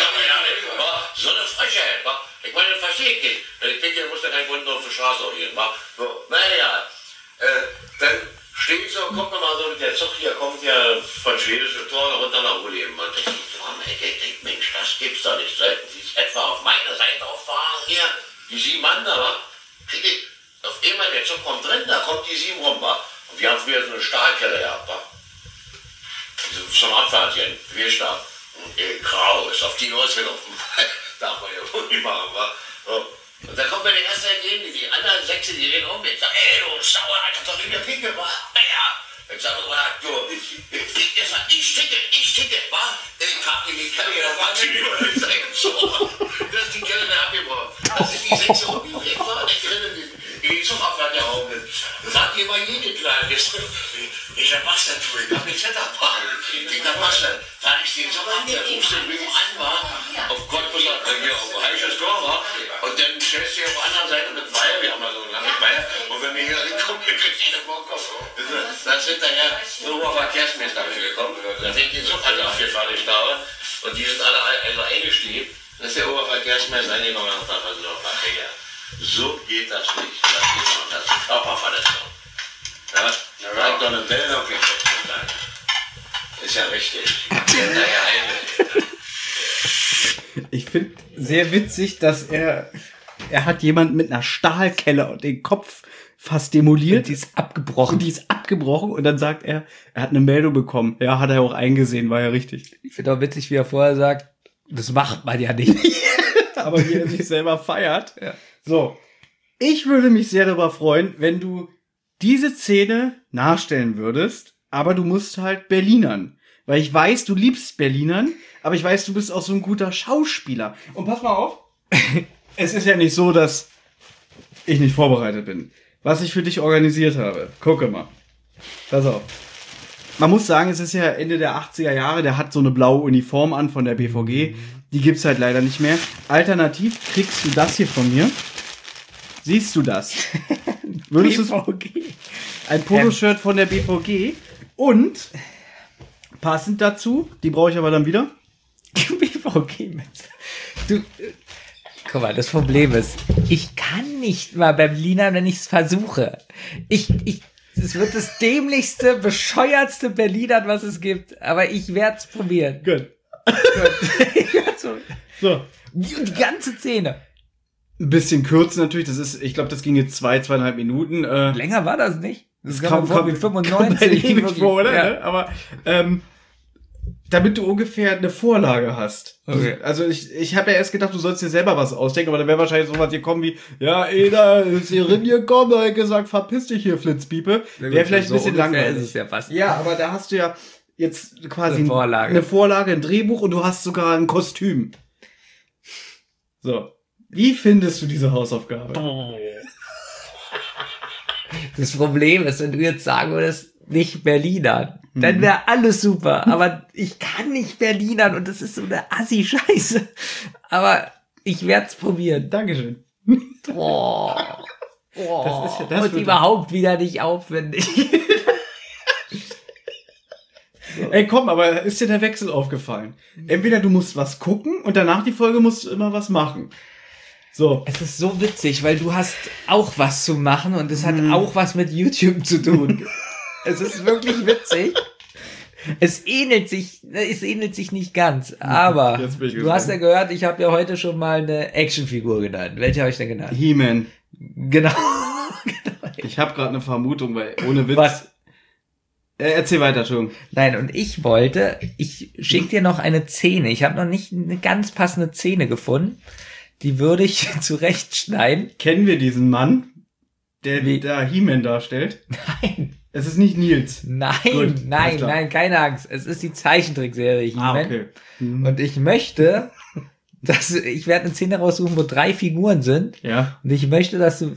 so eine Frechheit, wa? Ich meine, das verstehe ich nicht. Wenn ich pinkeln muss, dann kein Grund auf die Straße auch gehen, wa? So, naja, dann steht so, kommt nochmal so, der Zug hier kommt ja von schwedische Tor runter nach Ulm. Und ich denke, Mensch, das gibt's doch nicht. Sollten Sie es etwa auf meine Seite auffahren hier? Die 7 Mann da, wa? Krieg ich auf einmal, der Zug kommt drin, da kommt die 7 rum, wa? Und wir haben früher so eine Stahlkelle gehabt, wa? Zum Abfahrt hier, Querstab. Und grau ist auf die losgelaufen. Darf man ja wohl nicht machen, wa? So. Und dann kommt mir der erste entgegen, die anderen 6, die reden um mich. Ich sag, ey, du Sauer, kannst doch nicht mehr pinkeln, wa? Ja. Ich sag, du, ich ticke, wa? Ich hab die Kelle hier noch mal so. Das ist die Kelle der abgebrochen. Das ist die 6 umgedreht, wa? Die Zugabfahrt der Raum. Das hat immer jede kleine. Ich sag, was denn, du? Ich hab den Zetterpaar. Ich sag, was denn? Da ich den Zug ab, der rufst du drüben an, war. Auf Gott, muss er bei mir auf ein heißes Tor, war. Und dann stellst du hier auf der anderen Seite mit Weiher. Wir haben mal so eine lange Weiher. Und wenn wir hier reinkommen, dann kriegst du den Bockkopf. Da sind daher so Verkehrsmeister gekommen. Da sind die Zug alle abgefertigt da. Und die sind alle einfach eingestiegen. Das ist der Oberverkehrsmeister eingenommen und hat also noch ach ja. So geht das nicht. Das ist Körperverletzung. Ja, da hat doch eine Welle auf ist ja richtig. Ich finde sehr witzig, dass er hat jemand mit einer Stahlkelle und den Kopf fast demoliert. Und die ist abgebrochen. Und dann sagt er hat eine Meldung bekommen. Ja, hat er auch eingesehen, war ja richtig. Ich finde auch witzig, wie er vorher sagt, das macht man ja nicht. Aber wie er sich selber feiert. Ja. So, ich würde mich sehr darüber freuen, wenn du diese Szene nachstellen würdest, aber du musst halt Berlinern. Weil ich weiß, du liebst Berlinern, aber ich weiß, du bist auch so ein guter Schauspieler. Und pass mal auf, es ist ja nicht so, dass ich nicht vorbereitet bin. Was ich für dich organisiert habe, gucke mal. Pass auf. Man muss sagen, es ist ja Ende der 80er Jahre, der hat so eine blaue Uniform an von der BVG. Die gibt's halt leider nicht mehr. Alternativ kriegst du das hier von mir. Siehst du das? Würdest BVG. Ein Poloshirt von der BVG. Und passend dazu, die brauche ich aber dann wieder. BVG. Du, guck mal, das Problem ist, ich kann nicht mal Berliner, wenn ich es versuche. Es wird das dämlichste, bescheuertste Berlinern, was es gibt. Aber ich werde es probieren. Gut. So. Die ganze Szene. Ein bisschen kürzer natürlich. Das ist, ich glaube, das ging jetzt 2,5 Minuten. Länger war das nicht. Das kam vor wie 95 vor, oder? Ja. Aber damit du ungefähr eine Vorlage hast. Okay. Also ich habe ja erst gedacht, du sollst dir selber was ausdenken, aber dann wäre wahrscheinlich sowas hier kommen wie, ja, Eda ist hier gekommen, da hat gesagt, verpiss dich hier, Flitzpiepe. Wäre vielleicht ein bisschen langweilig. Ja, aber da hast du ja jetzt quasi eine Vorlage, ein Drehbuch und du hast sogar ein Kostüm. So. Wie findest du diese Hausaufgabe? Das Problem ist, wenn du jetzt sagen würdest, nicht Berlinern, dann wäre alles super. Aber ich kann nicht Berlinern und das ist so eine Assi-Scheiße. Aber ich werde es probieren. Dankeschön. Boah. Das und überhaupt wieder nicht aufwendig. Ey, komm, aber ist dir der Wechsel aufgefallen? Entweder du musst was gucken und danach die Folge musst du immer was machen. So. Es ist so witzig, weil du hast auch was zu machen und es hat auch was mit YouTube zu tun. Es ist wirklich witzig. Es ähnelt sich nicht ganz, aber du hast ja gehört, ich habe ja heute schon mal eine Actionfigur genannt. Welche habe ich denn genannt? He-Man. Genau. Ich habe gerade eine Vermutung, weil ohne Witz... Was? Erzähl weiter, Entschuldigung. Nein, und ich schicke dir noch eine Szene. Ich habe noch nicht eine ganz passende Szene gefunden. Die würde ich zurechtschneiden. Kennen wir diesen Mann, der da He-Man darstellt? Nein. Es ist nicht Nils. Nein, keine Angst. Es ist die Zeichentrickserie He-Man. Okay. Und ich möchte, ich werde eine Szene raussuchen, wo 3 Figuren sind. Ja. Und ich möchte, dass du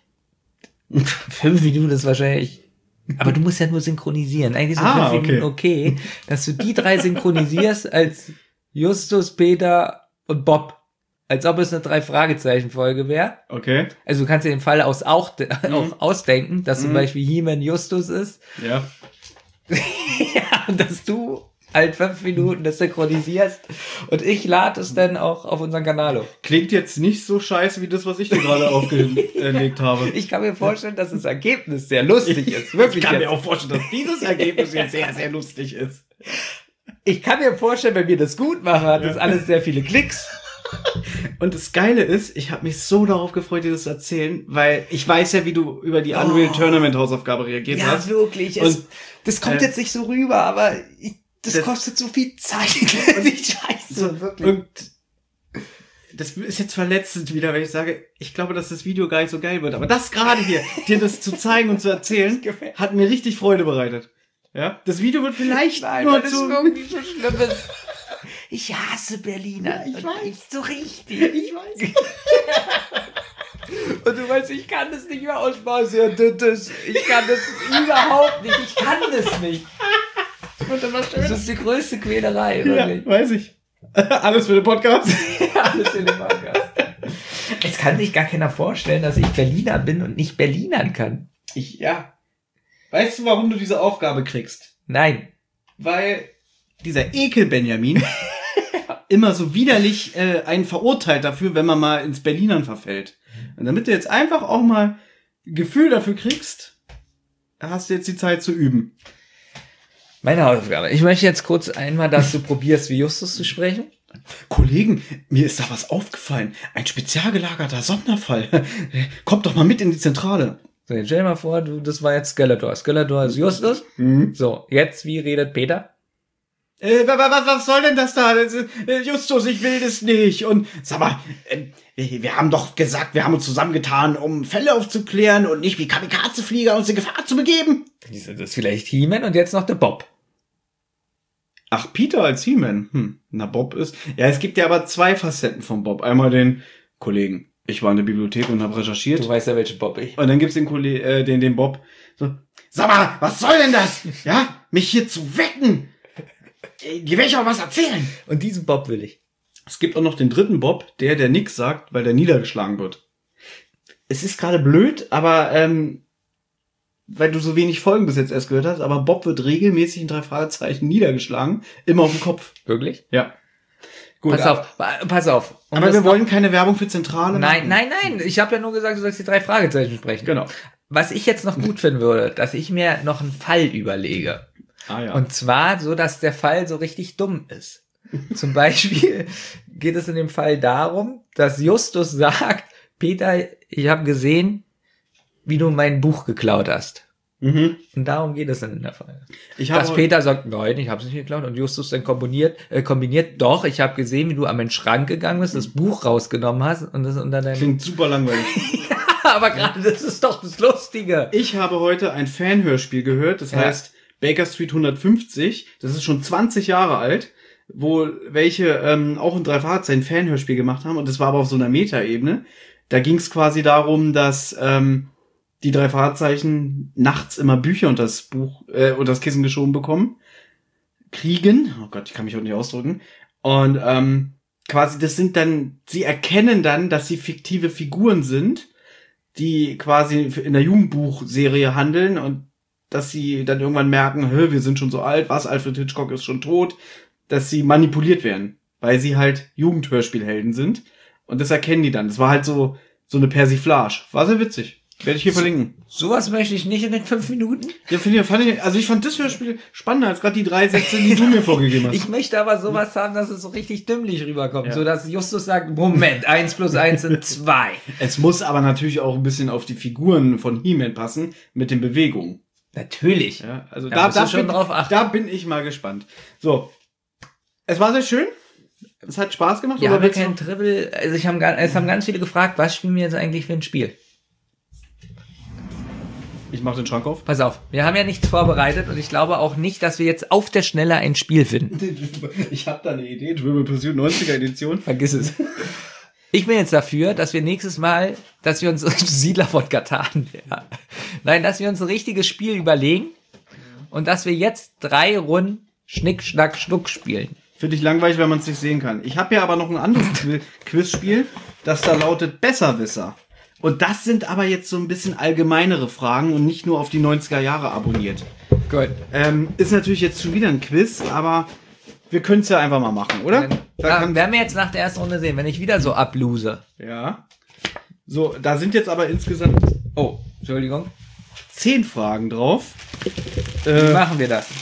5 Minuten ist wahrscheinlich, aber du musst ja nur synchronisieren. Eigentlich sind 5 Minuten okay, dass du die 3 synchronisierst als Justus, Peter und Bob. Als ob es eine 3-Fragezeichen-Folge wäre. Okay. Also du kannst dir den Fall auch ausdenken, dass zum Beispiel He-Man Justus ist. Ja. Ja, und dass du halt 5 Minuten das synchronisierst und ich lade es dann auch auf unseren Kanal hoch. Klingt jetzt nicht so scheiße wie das, was ich dir gerade aufgelegt habe. Ich kann mir vorstellen, dass das Ergebnis sehr lustig ist. Wirklich. Ich kann mir auch vorstellen, dass dieses Ergebnis jetzt sehr, sehr lustig ist. Ich kann mir vorstellen, wenn wir das gut machen, hat das alles sehr viele Klicks. Und das Geile ist, ich habe mich so darauf gefreut, dir das zu erzählen, weil ich weiß ja, wie du über die Unreal Tournament Hausaufgabe reagiert hast. Ja, wirklich. Das kommt jetzt nicht so rüber, aber das kostet so viel Zeit. Scheiße, wirklich. Und das ist jetzt verletzend wieder, wenn ich sage, ich glaube, dass das Video gar nicht so geil wird. Aber das gerade hier, dir das zu zeigen und zu erzählen, hat mir richtig Freude bereitet. Ja, das Video wird vielleicht nur das ist irgendwie so Schlimmes. Ich hasse Berliner. Ja, ich weiß. So richtig. Ich weiß. Und du weißt, ich kann das nicht mehr aussprechen. Ich kann das überhaupt nicht. Ich kann das nicht. Das ist die größte Quälerei. Wirklich. Ja, weiß ich. Alles für den Podcast. Alles für den Podcast. Es kann sich gar keiner vorstellen, dass ich Berliner bin und nicht Berlinern kann. Ja. Weißt du, warum du diese Aufgabe kriegst? Nein. Weil dieser Ekel Benjamin immer so widerlich einen verurteilt dafür, wenn man mal ins Berlinern verfällt. Und damit du jetzt einfach auch mal ein Gefühl dafür kriegst, hast du jetzt die Zeit zu üben. Meine Hausaufgabe. Ich möchte jetzt kurz einmal, dass du probierst, wie Justus zu sprechen. Kollegen, mir ist da was aufgefallen. Ein spezial gelagerter Sonderfall. Kommt doch mal mit in die Zentrale. So, jetzt stell dir mal vor, das war jetzt Skeletor. Skeletor ist Justus. Mhm. So, jetzt, wie redet Peter? Was soll denn das da? Justus, ich will das nicht. Und sag mal, wir haben doch gesagt, wir haben uns zusammengetan, um Fälle aufzuklären und nicht wie Kamikaze-Flieger uns in Gefahr zu begeben. Das ist vielleicht He-Man und jetzt noch der Bob. Ach, Peter als He-Man. Na, Bob ist... Ja, es gibt ja aber 2 Facetten von Bob. Einmal den Kollegen. Ich war in der Bibliothek und habe recherchiert. Du weißt ja, welchen Bob ich. Und dann gibt's den Kollegen, den Bob. So, sag mal, was soll denn das? Ja, mich hier zu wecken. Die will ich auch was erzählen. Und diesen Bob will ich. Es gibt auch noch den dritten Bob, der nix sagt, weil der niedergeschlagen wird. Es ist gerade blöd, aber weil du so wenig Folgen bis jetzt erst gehört hast, aber Bob wird regelmäßig in 3 Fragezeichen niedergeschlagen, immer auf dem Kopf. Wirklich? Ja. Gut, pass auf. Aber wir wollen keine Werbung für Zentrale machen. Nein. Ich habe ja nur gesagt, du sollst die 3 Fragezeichen sprechen. Genau. Was ich jetzt noch gut finden würde, dass ich mir noch einen Fall überlege. Ah, ja. Und zwar so, dass der Fall so richtig dumm ist. Zum Beispiel geht es in dem Fall darum, dass Justus sagt, Peter, ich habe gesehen, wie du mein Buch geklaut hast. Mhm. Und darum geht es dann in der Folge. Dass Peter sagt, nein, ich habe es nicht geklaut. Und Justus dann kombiniert, doch, ich habe gesehen, wie du an den Schrank gegangen bist, das Buch rausgenommen hast und das unter deinem... Klingt super langweilig. Ja, aber gerade das ist doch das Lustige. Ich habe heute ein Fanhörspiel gehört, das heißt Baker Street 150. Das ist schon 20 Jahre alt, wo welche auch in 3 Fragezeichen Fanhörspiel gemacht haben. Und das war aber auf so einer Metaebene. Da ging es quasi darum, dass die 3 Fragezeichen nachts immer Bücher unter das Kissen geschoben bekommen. Kriegen. Oh Gott, ich kann mich auch nicht ausdrücken. Und quasi sie erkennen dann, dass sie fiktive Figuren sind, die quasi in der Jugendbuchserie handeln und dass sie dann irgendwann merken, wir sind schon so alt, Alfred Hitchcock ist schon tot, dass sie manipuliert werden, weil sie halt Jugendhörspielhelden sind. Und das erkennen die dann. Das war halt so eine Persiflage. War sehr witzig. Werde ich hier verlinken. Sowas möchte ich nicht in den 5 Minuten. Ja, ich fand das Hörspiel spannender als gerade die 3 Sätze, die du mir vorgegeben hast. Ich möchte aber sowas haben, dass es so richtig dümmlich rüberkommt. Ja. So dass Justus sagt, Moment, 1 plus 1 sind 2. Es muss aber natürlich auch ein bisschen auf die Figuren von He-Man passen, mit den Bewegungen. Natürlich. Ja, also da da bin ich mal gespannt. So. Es war sehr schön. Es hat Spaß gemacht. Ja, aber kein Trivial. Also es haben ganz viele gefragt, was spielen wir jetzt eigentlich für ein Spiel? Ich mach den Schrank auf. Pass auf, wir haben ja nichts vorbereitet und ich glaube auch nicht, dass wir jetzt auf der Schnelle ein Spiel finden. Ich habe da eine Idee, Trivial Pursuit 90er Edition. Vergiss es. Ich bin jetzt dafür, dass wir nächstes Mal, dass wir uns Siedler von Catan, dass wir uns ein richtiges Spiel überlegen und dass wir jetzt 3 Runden Schnick, Schnack, Schnuck spielen. Finde ich langweilig, wenn man es nicht sehen kann. Ich habe ja aber noch ein anderes Quizspiel, das da lautet Besserwisser. Und das sind aber jetzt so ein bisschen allgemeinere Fragen und nicht nur auf die 90er Jahre abonniert. Gut. Ist natürlich jetzt schon wieder ein Quiz, aber wir können es ja einfach mal machen, oder? Werden wir jetzt nach der ersten Runde sehen, wenn ich wieder so ablose. Ja. So, da sind jetzt aber insgesamt... Oh, Entschuldigung. 10 Fragen drauf. Wie machen wir das?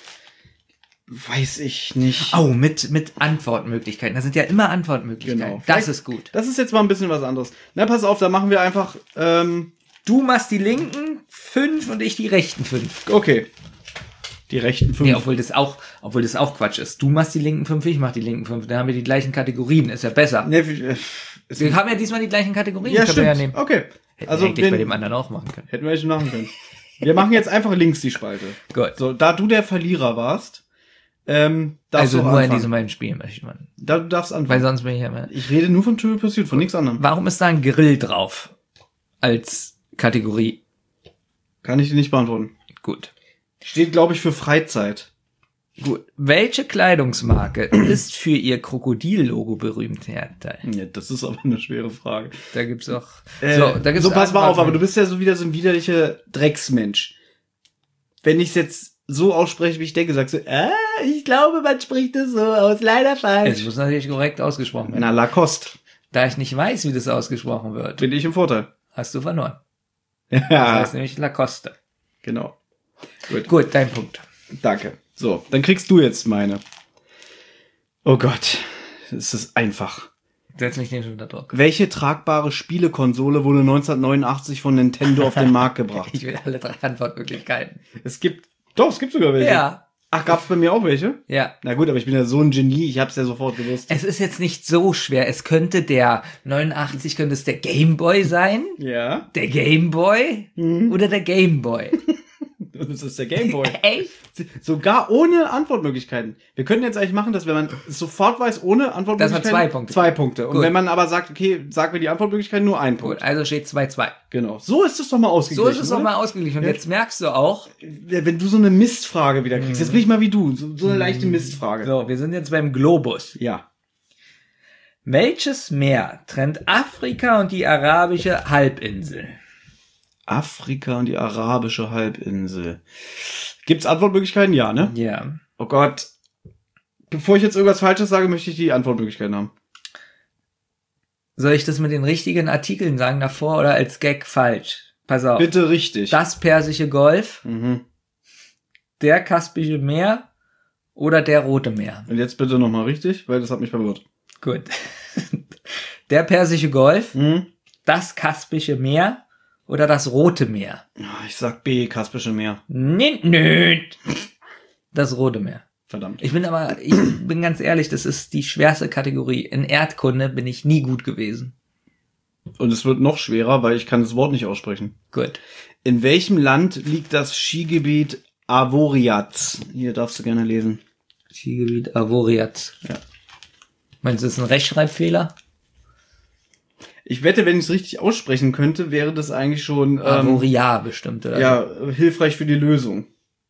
Weiß ich nicht. Oh, mit Antwortmöglichkeiten. Das sind ja immer Antwortmöglichkeiten. Genau. Das ist gut. Das ist jetzt mal ein bisschen was anderes. Na, pass auf, da machen wir einfach... Du machst die linken 5 und ich die rechten 5. Okay. Die rechten 5. Nee, obwohl das auch Quatsch ist. Du machst die linken 5, ich mach die linken 5. Dann haben wir die gleichen Kategorien. Ist ja besser. Nee, wir haben ja diesmal die gleichen Kategorien. Ja, stimmt. Ja nehmen. Okay. Hätten wir eigentlich bei dem anderen auch machen können. Hätten wir schon machen können. Wir machen jetzt einfach links die Spalte. Gut. So, da du der Verlierer warst, also nur anfangen. In diesem einen Spiel möchte man. Da du darfst anfangen. Weil sonst bin ich ja mehr. Ich rede nur von Trivial Pursuit, von nichts anderem. Warum ist da ein Grill drauf? Als Kategorie. Kann ich dir nicht beantworten. Gut. Steht, glaube ich, für Freizeit. Gut. Welche Kleidungsmarke ist für ihr Krokodil-Logo berühmt? Ja, das ist aber eine schwere Frage. Da gibt's auch... So, pass mal auf, aber du bist ja so wieder so ein widerlicher Drecksmensch. Wenn ich es jetzt so ausspreche, wie ich denke, sagst du, ich glaube, man spricht es so aus, leider falsch. Es muss natürlich korrekt ausgesprochen werden. Na, Lacoste. Da ich nicht weiß, wie das ausgesprochen wird. Bin ich im Vorteil. Hast du verloren. Ja. Das heißt nämlich Lacoste. Genau. Gut, dein Punkt. Danke. So, dann kriegst du jetzt meine. Oh Gott, es ist einfach. Setz mich nicht unter Druck. Welche tragbare Spielekonsole wurde 1989 von Nintendo auf den Markt gebracht? Ich will alle 3 Antwortmöglichkeiten. Es gibt sogar welche. Ja. Ach, gab's bei mir auch welche? Ja. Na gut, aber ich bin ja so ein Genie, ich hab's ja sofort gewusst. Es ist jetzt nicht so schwer. Es könnte der 89, könnte es der Gameboy sein? Ja. Der Gameboy? Oder der Gameboy? Das ist der Gameboy. Echt? Sogar ohne Antwortmöglichkeiten. Wir können jetzt eigentlich machen, dass wenn man es sofort weiß, ohne Antwortmöglichkeiten. Das war 2 Punkte. 2 Punkte. Und Gut. wenn man aber sagt, okay, sag mir die Antwortmöglichkeiten, nur 1 Punkt. Gut, also steht 2-2. Genau. So ist es doch mal ausgeglichen. So ist es doch mal ausgeglichen. Und jetzt merkst du auch, wenn du so eine Mistfrage wieder kriegst. Jetzt bin ich mal wie du. So eine leichte Mistfrage. So, wir sind jetzt beim Globus. Ja. Welches Meer trennt Afrika und die arabische Halbinsel? Afrika und die arabische Halbinsel. Gibt's Antwortmöglichkeiten? Ja, ne? Ja. Oh Gott. Bevor ich jetzt irgendwas Falsches sage, möchte ich die Antwortmöglichkeiten haben. Soll ich das mit den richtigen Artikeln sagen davor oder als Gag falsch? Pass auf. Bitte richtig. Das Persische Golf, der Kaspische Meer oder der Rote Meer? Und jetzt bitte nochmal richtig, weil das hat mich verwirrt. Gut. Der Persische Golf, das Kaspische Meer oder das Rote Meer? Ich sag B, Kaspische Meer. Nö. Das Rote Meer. Verdammt. Ich bin ganz ehrlich, das ist die schwerste Kategorie. In Erdkunde bin ich nie gut gewesen. Und es wird noch schwerer, weil ich kann das Wort nicht aussprechen. Gut. In welchem Land liegt das Skigebiet Avoriaz? Hier darfst du gerne lesen. Skigebiet Avoriaz. Ja. Meinst du, das ist ein Rechtschreibfehler? Ich wette, wenn ich es richtig aussprechen könnte, wäre das eigentlich schon... Avoria bestimmt, oder? Ja, hilfreich für die Lösung.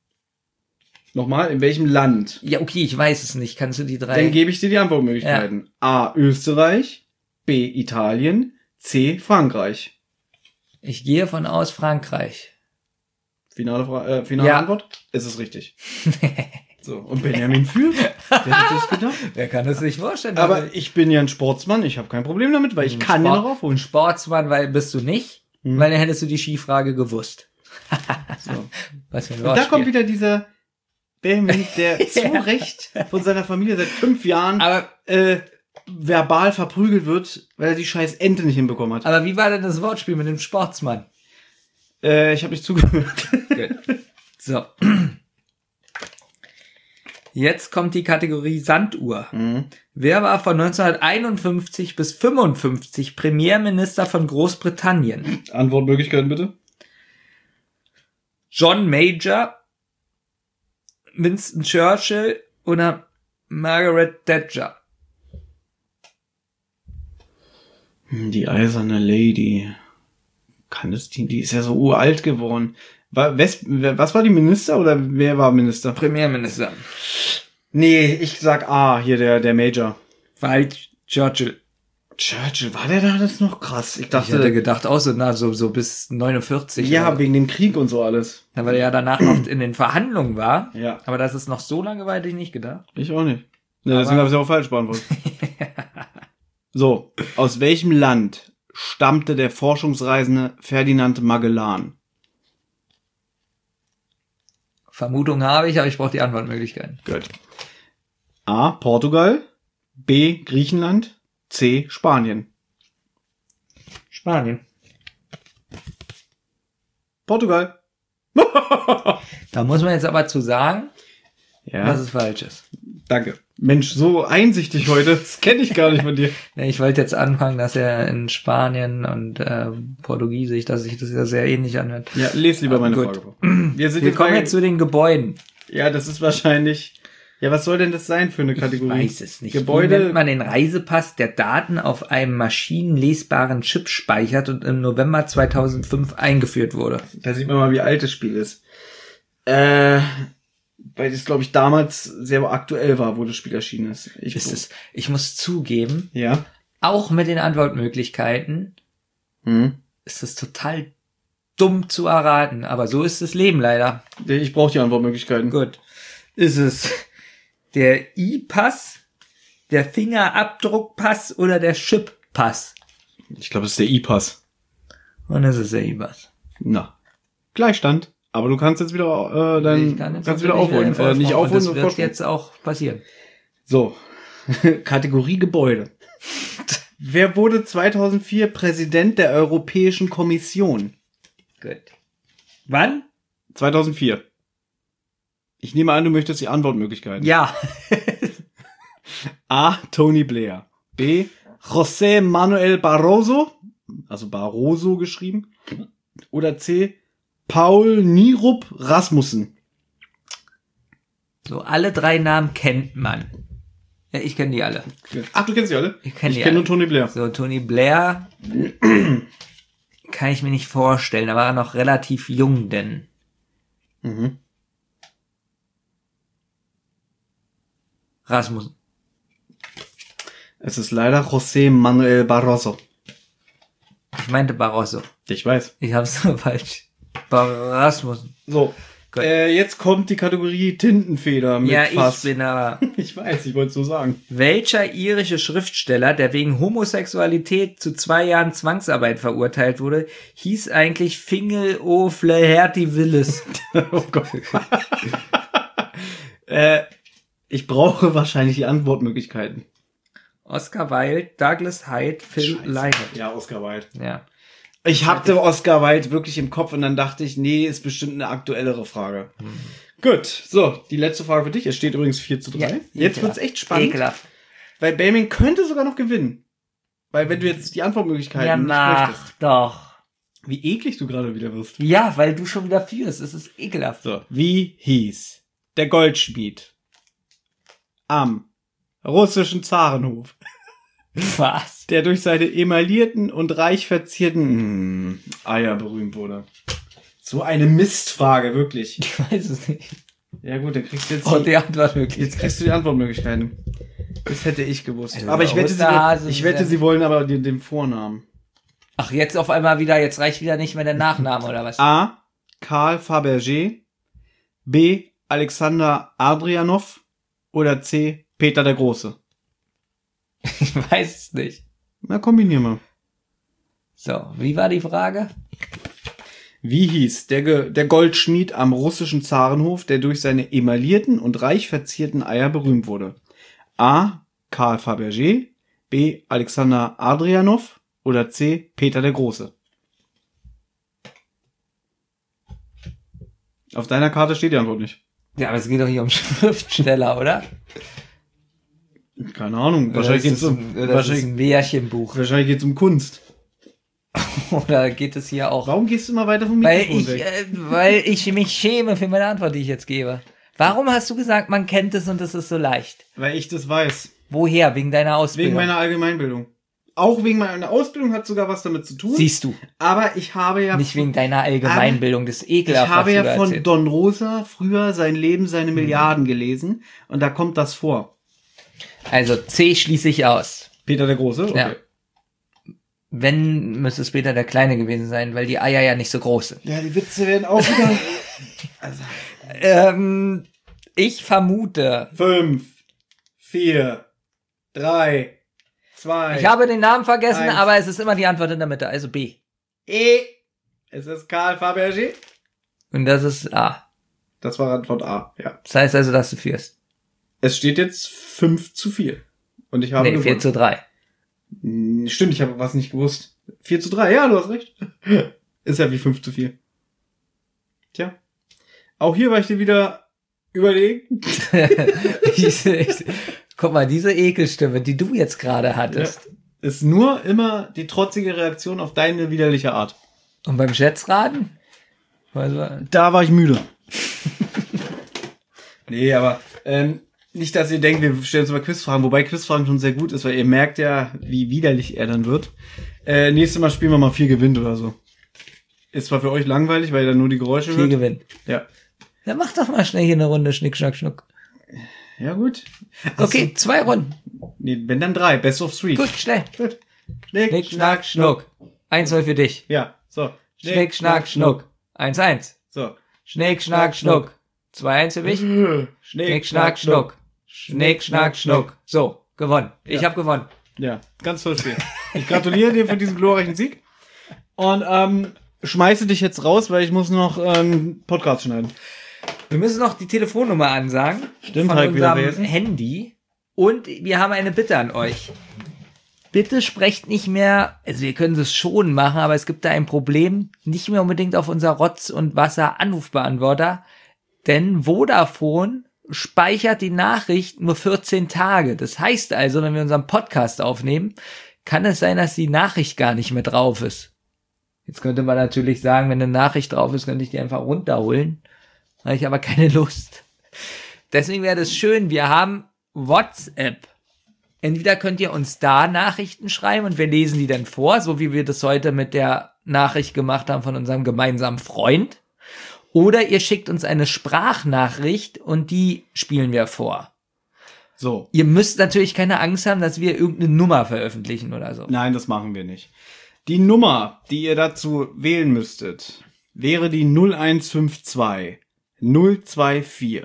Nochmal, in welchem Land? Ja, okay, ich weiß es nicht. Kannst du die 3... Dann gebe ich dir die Antwortmöglichkeiten. Ja. A, Österreich, B, Italien, C, Frankreich. Ich gehe von aus Frankreich. Finale Antwort? Es ist richtig. So, und Benjamin führt. Wer hätte das gedacht? Wer kann das sich vorstellen? Aber ich bin ja ein Sportsmann, ich habe kein Problem damit, weil ich kann ja noch aufholen. Sportsmann, weil bist du nicht? weil dann hättest du die Skifrage gewusst. So. Was für ein Und da Wortspiel. kommt wieder dieser Benjamin, der zu Recht von seiner Familie seit 5 Jahren verbal verprügelt wird, weil er die scheiß Ente nicht hinbekommen hat. Aber wie war denn das Wortspiel mit dem Sportsmann? Ich habe nicht zugehört. Gut. So. Jetzt kommt die Kategorie Sanduhr. Wer war von 1951 bis 55 Premierminister von Großbritannien? Antwortmöglichkeiten bitte. John Major, Winston Churchill oder Margaret Thatcher? Die eiserne Lady. Kann das die ist ja so uralt geworden. Was war die Minister oder wer war Minister? Premierminister. Nee, ich sag hier der Major. Falsch, Churchill. Churchill, war der da das noch krass? Ich hätte gedacht, auch so bis 49. Ja, wegen dem Krieg und so alles. Ja, weil er ja danach noch in den Verhandlungen war. Ja. Aber das ist noch so lange weit, ich nicht gedacht. Ich auch nicht. Ja, deswegen habe ich es auch falsch beantwortet. So, aus welchem Land stammte der Forschungsreisende Ferdinand Magellan? Vermutung habe ich, aber ich brauche die Antwortmöglichkeiten. Gut. A. Portugal. B. Griechenland. C. Spanien. Spanien. Portugal. Da muss man jetzt aber zu sagen, Ja. dass es falsch ist. Danke. Mensch, so einsichtig heute. Das kenne ich gar nicht von dir. Ich wollte jetzt anfangen, dass er in Spanien und Portugiesisch, dass sich das ja sehr ähnlich anhört. Ja, les lieber meine Gut. Frage vor. Wir kommen jetzt zu den Gebäuden. Ja, das ist wahrscheinlich... Ja, was soll denn das sein für eine Kategorie? Ich weiß es nicht. Gebäude... Wie nennt man den Reisepass, der Daten auf einem maschinenlesbaren Chip speichert und im November 2005 eingeführt wurde? Da sieht man mal, wie alt das Spiel ist. Weil das, glaube ich, damals sehr aktuell war, wo das Spiel erschienen ist. Ich muss zugeben, ja, auch mit den Antwortmöglichkeiten ist es total dumm zu erraten. Aber so ist das Leben leider. Ich brauche die Antwortmöglichkeiten. Gut. Ist es der E-Pass, der Fingerabdruckpass oder der Chip-Pass? Ich glaube, es ist der E-Pass. Und es ist der E-Pass. Na, Gleichstand. Aber du kannst jetzt wieder kannst wieder aufholen. Nicht aufholen, das wird jetzt auch passieren. So, Kategorie Gebäude. Wer wurde 2004 Präsident der Europäischen Kommission? Gut. Wann? 2004. Ich nehme an, du möchtest die Antwortmöglichkeiten. Ja. A. Tony Blair. B. José Manuel Barroso. Also Barroso geschrieben. Oder C. Paul Nierup Rasmussen. So, alle drei Namen kennt man. Ja, ich kenne die alle. Ach, du kennst die alle? Ich kenne nur Tony Blair. So, Tony Blair kann ich mir nicht vorstellen. Da war er noch relativ jung, denn. Rasmussen. Es ist leider José Manuel Barroso. Ich meinte Barroso. Ich weiß. Ich hab's so falsch. Rasmussen. So. Jetzt kommt die Kategorie Tintenfeder mit Fass. Ich bin aber... Ich weiß, ich wollte es so sagen. Welcher irische Schriftsteller, der wegen Homosexualität zu 2 Jahren Zwangsarbeit verurteilt wurde, hieß eigentlich Fingal O'Flaherty Willis? Oh Gott. Ich brauche wahrscheinlich die Antwortmöglichkeiten. Oscar Wilde, Douglas Hyde, Phil Lynott. Ja, Oscar Wilde. Ja. Ich hatte Oscar Wilde wirklich im Kopf und dann dachte ich, nee, ist bestimmt eine aktuellere Frage. Gut, so, die letzte Frage für dich. Es steht übrigens 4:3. Ja, jetzt wird's echt spannend. Ekelhaft. Weil Baming könnte sogar noch gewinnen. Weil wenn du jetzt die Antwortmöglichkeiten nicht möchtest. Doch. Wie eklig du gerade wieder wirst. Ja, weil du schon wieder führst. Es ist ekelhaft. So, wie hieß der Goldschmied am russischen Zarenhof? Was? Der durch seine emaillierten und reich verzierten Eier berühmt wurde. So eine Mistfrage, wirklich. Ich weiß es nicht. Ja gut, dann kriegst du jetzt die Antwortmöglichkeiten. Jetzt kriegst du die Antwortmöglichkeiten. Das hätte ich gewusst. Also aber ich wette, sie wollen aber den Vornamen. Ach, jetzt auf einmal wieder, jetzt reicht wieder nicht mehr der Nachname, oder was? A. Karl Fabergé. B. Alexander Adrianov. Oder C. Peter der Große. Ich weiß es nicht. Na, kombinier mal. So, wie war die Frage? Wie hieß der Goldschmied am russischen Zarenhof, der durch seine emaillierten und reich verzierten Eier berühmt wurde? A. Karl Fabergé, B. Alexander Adrianow oder C. Peter der Große? Auf deiner Karte steht die Antwort nicht. Ja, aber es geht doch hier um Schriftsteller, oder? Keine Ahnung. Wahrscheinlich geht es um ein Märchenbuch. Wahrscheinlich geht es um Kunst. Oder geht es hier auch... Warum gehst du immer weiter vom Mikrofon weg? Weil ich mich schäme für meine Antwort, die ich jetzt gebe. Warum hast du gesagt, man kennt es und es ist so leicht? Weil ich das weiß. Woher? Wegen deiner Ausbildung? Wegen meiner Allgemeinbildung. Auch wegen meiner Ausbildung hat sogar was damit zu tun. Siehst du. Aber ich habe ja... Nicht wegen deiner Allgemeinbildung, das ist ekelhaft. Ich habe ja von Don Rosa früher sein Leben, seine Milliarden gelesen. Und da kommt das vor. Also C schließe ich aus. Peter der Große? Okay. Ja. Wenn, müsste es Peter der Kleine gewesen sein, weil die Eier ja nicht so groß sind. Ja, die Witze werden auch wieder... also. Ich vermute... 5, 4, 3, 2... Ich habe den Namen vergessen, 1. aber es ist immer die Antwort in der Mitte, also B. Es ist Karl Fabergé. Und das ist A. Das war Antwort A, ja. Das heißt also, dass du führst. Es steht jetzt 5-4. Und ich habe gewonnen. 4-3. Stimmt, ich habe was nicht gewusst. 4-3, ja, du hast recht. Ist ja wie 5-4. Tja. Auch hier war ich dir wieder überlegen. Guck mal, diese Ekelstimme, die du jetzt gerade hattest. Ja. Ist nur immer die trotzige Reaktion auf deine widerliche Art. Und beim Schätzraten? Da war ich müde. Nee, aber nicht, dass ihr denkt, wir stellen uns mal Quizfragen, wobei Quizfragen schon sehr gut ist, weil ihr merkt ja, wie widerlich er dann wird. Nächstes Mal spielen wir mal 4 gewinnt oder so. Ist zwar für euch langweilig, weil ihr dann nur die Geräusche 4 hört. gewinnt. Ja. Ja, mach doch mal schnell hier eine Runde Schnick, Schnack, Schnuck. Ja, gut. Okay, 2 Runden. Nee, wenn dann 3. Best of 3. Gut, schnell. Gut. Schnick, Schnack, Schnuck. 1-0 für dich. Ja, so. Schnick, Schnack, Schnuck. 1-1. So. Schnick, Schnack, Schnuck. 2-1 für mich. Schnick, Schnack, Schnuck. Schnick, Schnack, Schnuck. So, gewonnen. Ich habe gewonnen. Ja, ganz tolles Spiel. Ich gratuliere dir für diesen glorreichen Sieg. Und schmeiße dich jetzt raus, weil ich muss noch Podcast schneiden. Wir müssen noch die Telefonnummer ansagen. Stimmt, von unserem wieder Handy. Und wir haben eine Bitte an euch. Bitte sprecht nicht mehr, also wir können es schon machen, aber es gibt da ein Problem, nicht mehr unbedingt auf unser Rotz- und Wasser-Anrufbeantworter, denn Vodafone speichert die Nachricht nur 14 Tage. Das heißt also, wenn wir unseren Podcast aufnehmen, kann es sein, dass die Nachricht gar nicht mehr drauf ist. Jetzt könnte man natürlich sagen, wenn eine Nachricht drauf ist, könnte ich die einfach runterholen. Habe ich aber keine Lust. Deswegen wäre das schön, wir haben WhatsApp. Entweder könnt ihr uns da Nachrichten schreiben und wir lesen die dann vor, so wie wir das heute mit der Nachricht gemacht haben von unserem gemeinsamen Freund. Oder ihr schickt uns eine Sprachnachricht und die spielen wir vor. So. Ihr müsst natürlich keine Angst haben, dass wir irgendeine Nummer veröffentlichen oder so. Nein, das machen wir nicht. Die Nummer, die ihr dazu wählen müsstet, wäre die 0152 024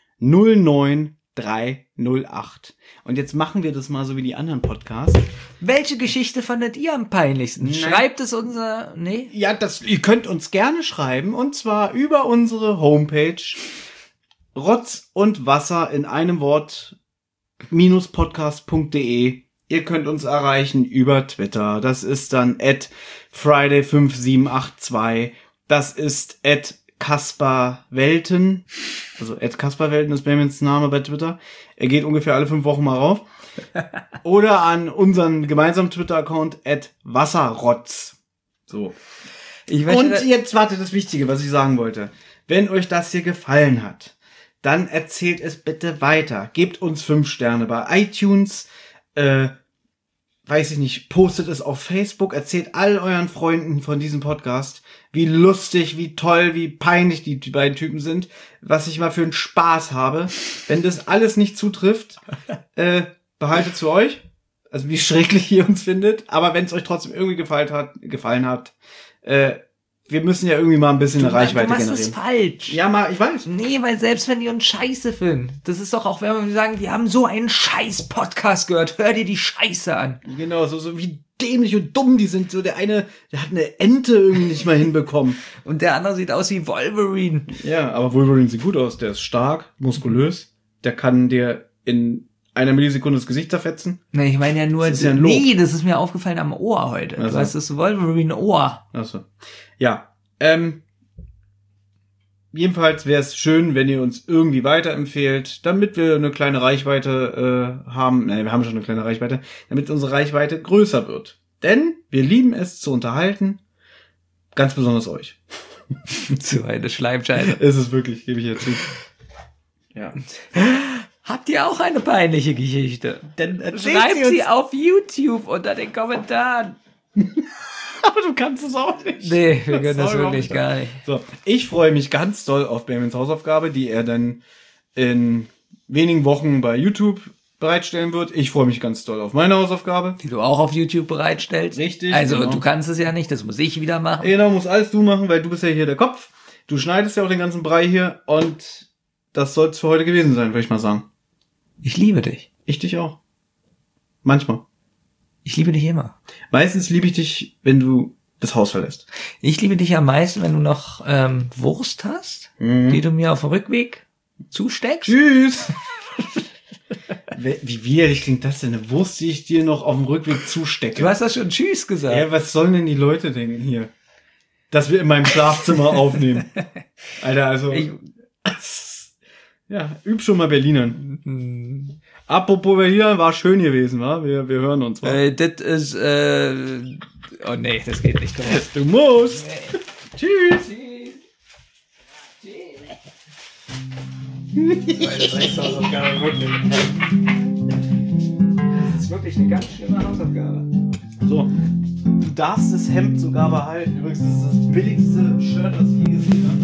09308. Und jetzt machen wir das mal so wie die anderen Podcasts. Welche Geschichte fandet ihr am peinlichsten? Schreibt es unser... Nee? Ja, ihr könnt uns gerne schreiben. Und zwar über unsere Homepage Rotz und Wasser in einem Wort -podcast.de. Ihr könnt uns erreichen über Twitter. Das ist dann @Friday5782. Das ist @KasperWelten. Also @KasperWelten ist Benjamins Name bei Twitter. Er geht ungefähr alle 5 Wochen mal rauf. Oder Und gemeinsamen Twitter-Account @Wasserrotz. So. Und jetzt warte, das Wichtige, was ich sagen wollte. Wenn euch das hier gefallen hat, dann erzählt es bitte weiter. Gebt uns 5 Sterne bei iTunes, weiß ich nicht, postet es auf Facebook, erzählt all euren Freunden von diesem Podcast, wie lustig, wie toll, wie peinlich die beiden Typen sind, was ich mal für einen Spaß habe. Wenn das alles nicht zutrifft, behaltet zu euch, also wie schrecklich ihr uns findet, aber wenn es euch trotzdem irgendwie gefallen hat, wir müssen ja irgendwie mal ein bisschen eine Reichweite generieren. Du machst es falsch. Ja, ich weiß. Nee, weil selbst wenn die uns scheiße finden, das ist doch auch, wenn wir sagen, wir haben so einen scheiß Podcast gehört, hör dir die Scheiße an. Genau, so wie dämlich und dumm die sind. So der eine, der hat eine Ente irgendwie nicht mal hinbekommen. Und der andere sieht aus wie Wolverine. Ja, aber Wolverine sieht gut aus. Der ist stark, muskulös. Der kann dir in einer Millisekunde das Gesicht zerfetzen. Nee, ich meine ja nur, das ist ja ein Lob. Nee, das ist mir aufgefallen am Ohr heute. Also. Du hast das Wolverine-Ohr. Achso. Ja, jedenfalls wäre es schön, wenn ihr uns irgendwie weiterempfehlt, damit wir eine kleine Reichweite haben. Nein, wir haben schon eine kleine Reichweite, damit unsere Reichweite größer wird. Denn wir lieben es zu unterhalten, ganz besonders euch. So eine Schleimscheibe. Ist es wirklich, gebe ich jetzt zu. Ja. Habt ihr auch eine peinliche Geschichte? Dann schreibt sie auf YouTube unter den Kommentaren. Aber du kannst es auch nicht. Nee, wir können das wirklich gar nicht. So, ich freue mich ganz doll auf Benjamins Hausaufgabe, die er dann in wenigen Wochen bei YouTube bereitstellen wird. Ich freue mich ganz doll auf meine Hausaufgabe. Die du auch auf YouTube bereitstellst. Richtig. Also genau. Du kannst es ja nicht, das muss ich wieder machen. Genau, muss alles du machen, weil du bist ja hier der Kopf. Du schneidest ja auch den ganzen Brei hier und das soll es für heute gewesen sein, würde ich mal sagen. Ich liebe dich. Ich dich auch. Manchmal. Ich liebe dich immer. Meistens liebe ich dich, wenn du das Haus verlässt. Ich liebe dich am meisten, wenn du noch Wurst hast, die du mir auf dem Rückweg zusteckst. Tschüss! Wie widerlich klingt das denn? Eine Wurst, die ich dir noch auf dem Rückweg zustecke. Du hast doch schon Tschüss gesagt. Ja, was sollen denn die Leute denken hier? Dass wir in meinem Schlafzimmer aufnehmen. Alter, also... Ja, üb schon mal Berlinern. Apropos Berlinern, war schön gewesen, wa? Wir hören uns, wa? Das ist, oh nee, das geht nicht. Du musst. Nee. Tschüss. Das ist wirklich eine ganz schlimme Hausaufgabe. So. Du darfst das Hemd sogar behalten. Übrigens, das ist das billigste Shirt, das ich je gesehen habe.